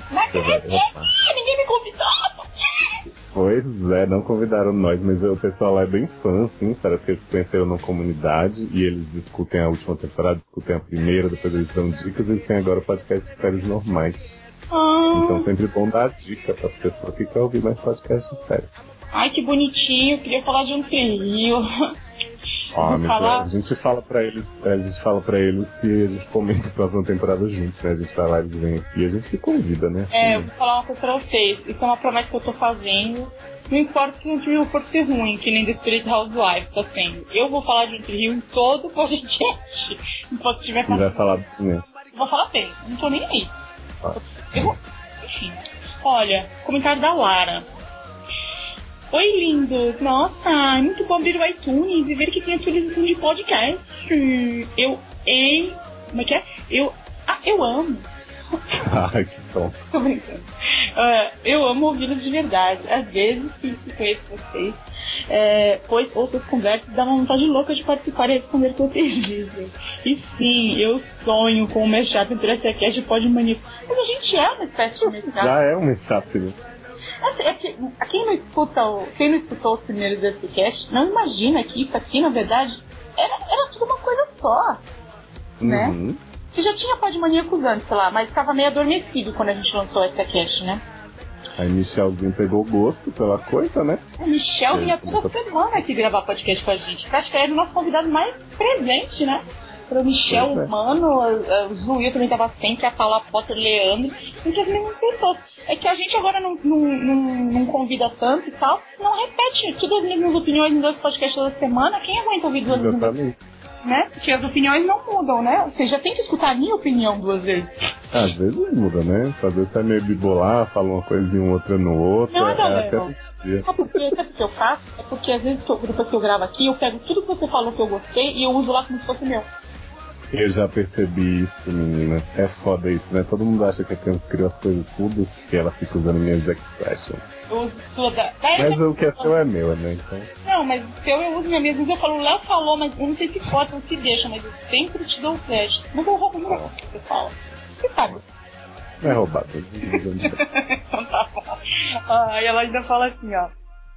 Ninguém me convidou. Pois é, não convidaram nós, mas o pessoal lá é bem fã, assim, parece que eles conheceram na comunidade e eles discutem a última temporada, discutem a primeira, depois eles dão dicas e eles têm agora podcast de séries normais. Então sempre bom dar dica para as pessoas que querem ouvir mais podcast de séries. Ai, que bonitinho, queria falar de um trio. A gente fala pra eles que a gente comenta a próxima temporada juntos, né? A gente vai lá, eles vêm aqui e a gente se convida, né? Eu vou falar uma coisa pra vocês. Isso é uma promessa que eu tô fazendo. Não importa se um trio for ser ruim, que nem The Spirit Housewives tá sendo. Eu vou falar de um trio em todo o podcast. Enquanto estiver passando. E vai falar bem. Vou falar bem, não tô nem aí. Enfim. Olha, comentário da Lara. Oi, lindos! Nossa, é muito bom abrir o iTunes e ver que tem atualização de podcast. Como é que é? Eu amo. Ai, que bom. Tô brincando. Eu amo ouvi-los de verdade. Às vezes, sim, conheço vocês. Pois ouço as conversas e dá uma vontade louca de participar e responder o que vocês dizem. E sim, eu sonho com o mashup entre essa cast e Podmania. Mas a gente é uma espécie de mashup. Já é um mashup, né? Quem não escutou os primeiros desse cast não imagina que isso aqui, na verdade, era tudo uma coisa só, né? Que já tinha Podmaníacos antes, sei lá, mas estava meio adormecido quando a gente lançou essa cast, né? Aí Michelzinho pegou gosto pela coisa, né? O Michel vinha toda semana aqui gravar podcast com a gente. Acho que era o nosso convidado mais presente, né? O Michel, o Mano, o Zuil também tava sempre, a Paula Potter, Leandro, entre as mesmas pessoas. É que a gente agora não convida tanto e tal, não repete todas as mesmas opiniões em 2 podcasts toda semana. Quem aguenta ouvir 2 vezes? Né? Porque as opiniões não mudam, né? Você já tem que escutar a minha opinião 2 vezes. Às vezes muda, né? Às vezes é meio bipolar, fala uma coisinha outra no outro. Sabe por que eu faço? É porque às vezes depois que eu gravo aqui, eu pego tudo que você falou que eu gostei e eu uso lá como se fosse meu. Eu já percebi isso, menina. É foda isso, né? Todo mundo acha que a criança criou as coisas tudo e ela fica usando minhas expressions. Eu uso sua da... Mas o que é seu é meu, né? Então... Não, mas o seu eu uso minha mesma. Eu falo, o Léo falou, mas eu não sei se pode ou se deixa, mas eu sempre te dou o crédito. Mas eu roubo muito o que você fala. Você sabe. Não é roubado. Então tá bom. E ela ainda fala assim, ó.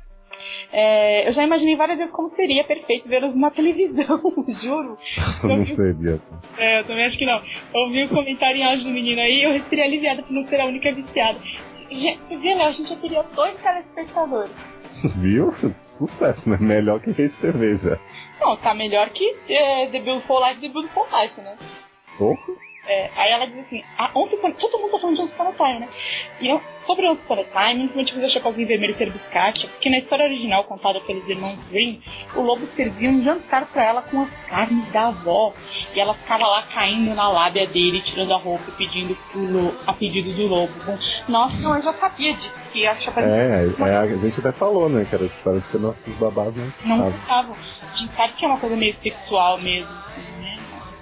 Eu já imaginei várias vezes como seria perfeito vê-los na televisão, juro. Não seria. Eu também acho que não. Eu ouvi o comentário em áudio do menino aí e eu respirei aliviada por não ser a única viciada. Você vê, Léo, a gente já teria 2 telespectadores. Viu? Sucesso, né? Melhor que Rede TV já. Não, tá melhor que The Beautiful Life, The Beautiful Life, né? Porra. Aí ela diz assim, todo mundo tá falando de Once Upon a Time, né? E sobre Once Upon a Time, um dos motivos da Chapeuzinho Vermelho ser biscate é porque na história original contada pelos irmãos Green, o lobo servia um jantar pra ela com as carnes da avó. E ela ficava lá caindo na lábia dele, tirando a roupa e pedindo a pedido do lobo. Nossa, não, eu já sabia disso, que a Chapeuzinho... a gente até falou, né, que era a história de ser nossos babás, né? Não gostavam. A gente sabe que é uma coisa meio sexual mesmo, assim, né?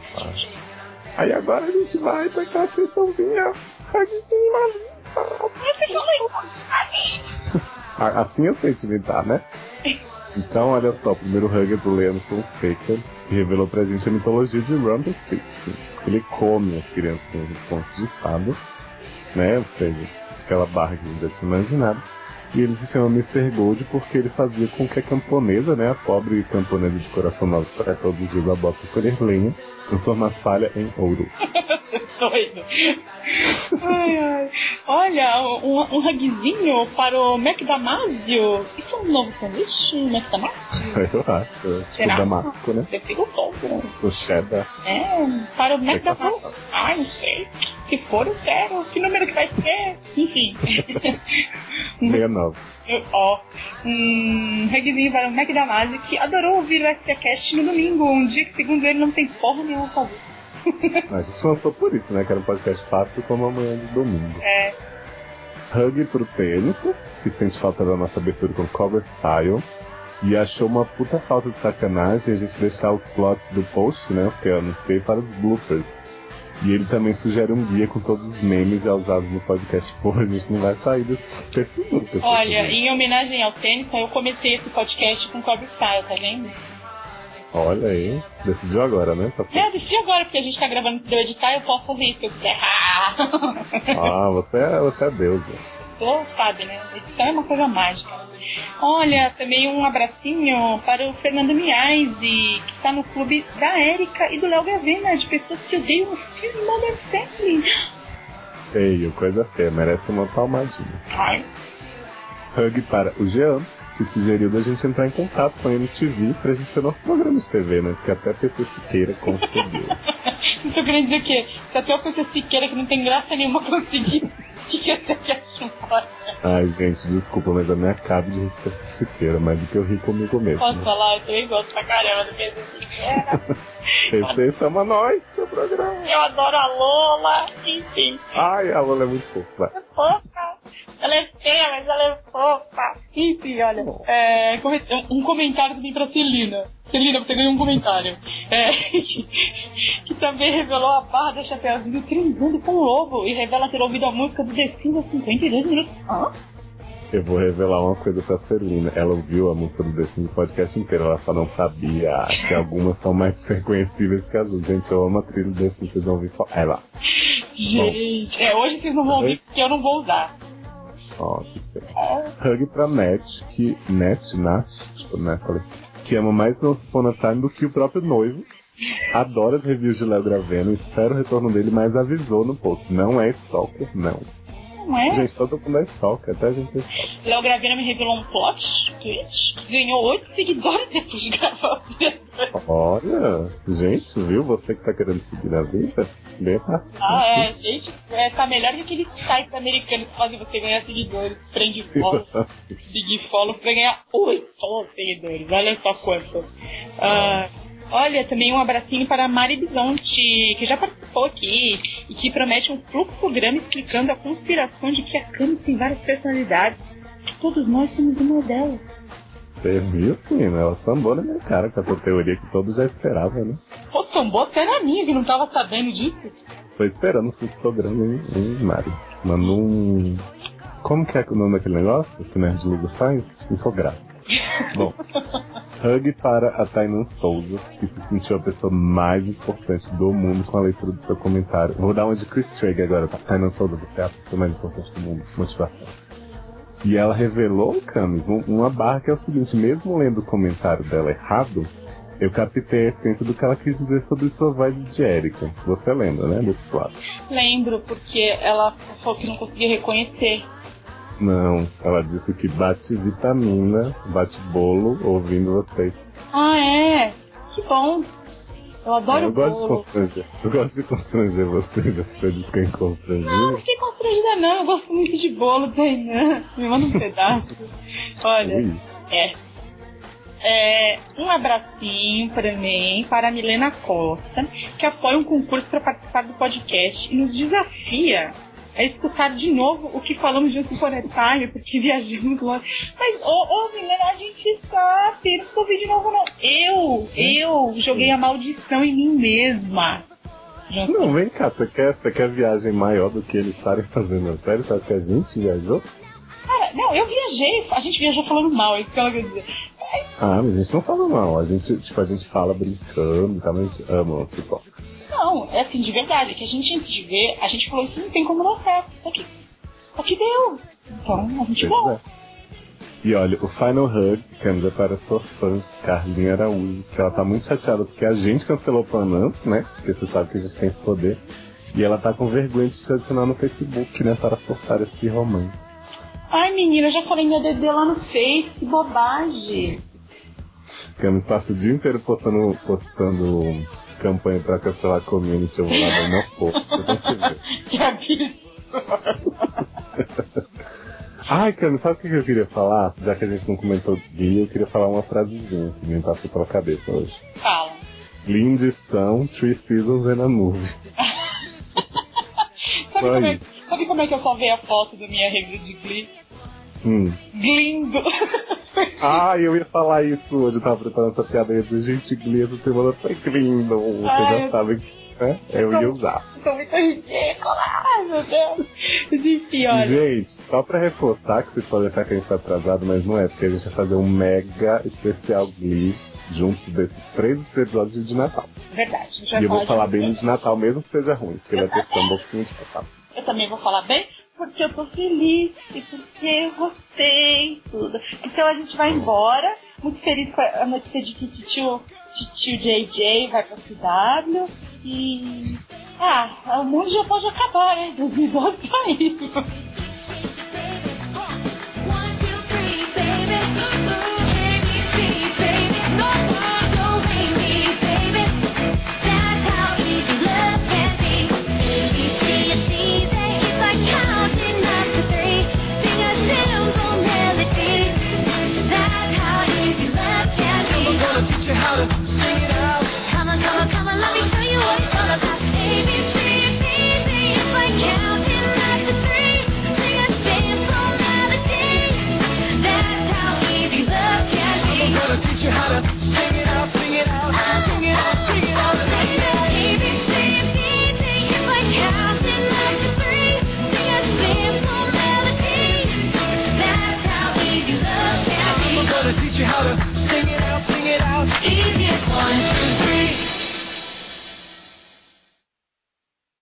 Aí agora a gente vai pra aquela sessãozinha. Assim eu sei te imitar, né? Então, olha só, o primeiro hug do Leandro Fonseca, que revelou pra gente a mitologia de Rumpelstiltskin. Ele come as crianças em pontos de fada, né? Ou seja, aquela barra que a gente já tinha imaginado. E ele se chama Mr. Gold porque ele fazia com que a camponesa, né, a pobre camponesa de coração novo, para todos os dias a bota colher lenha, transformasse palha em ouro. Doido. Ai. Olha, um hugzinho para o Mac Damasio. Isso é um novo sanduíche, Mac Damasio? Eu acho. Será? O Damasco, né? Eu fico todo. O cheddar. Para o Mac Damasio. Ai, não sei. Se for, eu quero. Que número que vai ser? Enfim. 69. Um hugzinho para o Mac Damasio, que adorou ouvir o STCast no domingo, um dia que, segundo ele, não tem porra nenhuma pra fazer. A gente lançou por isso, né? Que era um podcast fácil como amanhã de domingo. Hug pro Tênico, que sente falta da nossa abertura com Cover Style. E achou uma puta falta de sacanagem a gente deixar os plots do post, né? Que eu anunciei para os bloopers. E ele também sugere um guia com todos os memes já usados no podcast. Porra, a gente não vai sair desse bloopers. Olha, em homenagem ao Tênico, eu comecei esse podcast com Cover Style, tá vendo? Olha aí, decidiu agora, né? Decidi agora, porque a gente tá gravando pra eu editar, eu posso fazer isso se eu quiser. Você é Deus, né? Você sabe, né? Edição é uma coisa mágica. Olha, também um abracinho para o Fernando Miaise, que está no clube da Érica e do Léo Gavena, de pessoas que odeiam o filme Modern Family. Feio, coisa feia, merece uma palmadinha. Ai. Hug para o Jean, que sugeriu da gente entrar em contato com a MTV pra gente ter nosso programa de TV, né? Porque até a PC Siqueira conseguiu. Não tô querendo dizer que se até o PC Siqueira, que não tem graça nenhuma, conseguir, o que você quer chutar? Ai, gente, desculpa, mas a minha cabe de rir com a Siqueira, mais do que eu ri comigo mesmo. Posso falar? Eu também gosto pra caramba do PC Siqueira. PC chama nós, seu programa. Eu adoro a Lola, enfim. Ai, a Lola é muito fofa. É fofa. Ela é feia, mas ela é fofa. Enfim, olha, um comentário também pra Celina. Celina, você ganhou um comentário. Que também revelou a barra da Chapeuzinho transando com o lobo e revela ter ouvido a música do The Sims há 52 minutos. Hã? Eu vou revelar uma coisa pra Celina. Ela ouviu a música do The Sims o podcast inteiro, ela só não sabia que algumas são mais reconhecíveis que as outras. Gente, eu amo a trilha do The Sims, vocês vão ouvir só ela. Gente, hoje vocês não vão ouvir porque eu não vou usar. Hug pra Nat, que ama mais No Upon a Time do que o próprio noivo. Adora as reviews de Léo Graveno, espera o retorno dele, mas avisou no post. Não é stalker, não. Não é? Gente, todo mundo é stalker, até a gente é stalker. Léo Graveno me revelou um plot twist que ganhou 8 seguidores depois de gravar o vídeo. Olha, gente, viu? Você que tá querendo seguir na vida, bem fácil. Gente, tá melhor que aqueles sites americanos que fazem você ganhar seguidores. Prende follow, Big Follow, pra ganhar 8 seguidores. Olha só quanto. Olha, também um abracinho para a Mari Bisonte, que já participou aqui e que promete um fluxograma explicando a conspiração de que a Camis tem várias personalidades. Todos nós somos uma delas. Você viu, menina? Ela sambou na minha cara com essa teoria que todos já esperavam, né? Pô, sambou até na minha, que não tava sabendo disso. Tô esperando o fluxograma em Mari. Mandou um... Como que é o nome daquele negócio que o Nerd Lugo faz? Infográfico. Bom, hug para a Tainan Souza, que se sentiu a pessoa mais importante do mundo com a leitura do seu comentário. Vou dar uma de Chris Traeger agora, tá? Tainan Souza, você é a pessoa mais importante do mundo. Motivação. E ela revelou, Camis, uma barra que é o seguinte: mesmo lendo o comentário dela errado, eu captei a essência do que ela quis dizer sobre sua vibe de Erika. Você lembra, né, desse plano? Lembro, porque ela falou que não conseguia reconhecer. Não, ela disse que bate vitamina, bate bolo ouvindo vocês. Ah, é? Que bom. Eu adoro bolo. Eu gosto de constranger você, já você disse que eu constrangi. Não fiquei constrangida não, eu gosto muito de bolo, Tainan. Me manda um pedaço. Olha, um abracinho para mim, para a Milena Costa, que apoia um concurso para participar do podcast e nos desafia a escutar de novo o que falamos de um Supernetário, porque viajamos longe. Mas, Milena, a gente sabe, não estou ouvindo de novo, não. Eu joguei a maldição em mim mesma. Não, vem cá, você quer viagem maior do que eles estarem fazendo a série? Sabe que a gente viajou? Cara, não, eu viajei, a gente viajou falando mal, é isso que ela quer dizer. Mas a gente não fala mal, a gente fala brincando, tá, mas a gente ama o futebol. Não, é assim, de verdade, que a gente antes de ver, a gente falou isso não tem como dar certo, só que deu. Então, a gente vai. E olha, o Final Hug, que é para sua fã, Carlinha Araújo, que ela tá muito chateada porque a gente cancelou o Panam, né? Porque você sabe que a gente tem esse poder. E ela tá com vergonha de se adicionar no Facebook, né? Para forçar esse romance. Ai, menina, eu já falei meu DD lá no Face, que bobagem. Que eu me passo o dia inteiro postando campanha pra cancelar a community, eu vou lá dar uma força. Que absurdo. Ai, Cami, sabe o que eu queria falar? Já que a gente não comentou de guia, eu queria falar uma frasezinha que me passou pela cabeça hoje. Fala. Lindes são 3 seasons and a movie. Sabe como é que eu salvei a foto da minha review de Glee? Glindo. Eu ia falar isso hoje, eu tava preparando essa piada aí de gente, Glee essa semana foi lindo. Você já sabe que, né? Eu ia usar. Sou muito ridícula, ai meu Deus. Enfim, olha. Gente, só pra reforçar, que vocês podem achar que a gente tá atrasado, mas não é, porque a gente vai fazer um mega especial Glee junto desses 3 episódios de Natal. Verdade. E eu vou falar bem de Natal, mesmo que seja ruim, porque vai ter samba de Natal. Eu também vou falar bem, porque eu tô feliz e porque eu gostei tudo. Então a gente vai embora, muito feliz com a notícia de que tio JJ vai pra CW e... o mundo já pode acabar, né? 2012 tá aí. 1, 2, 3, baby. how to sing.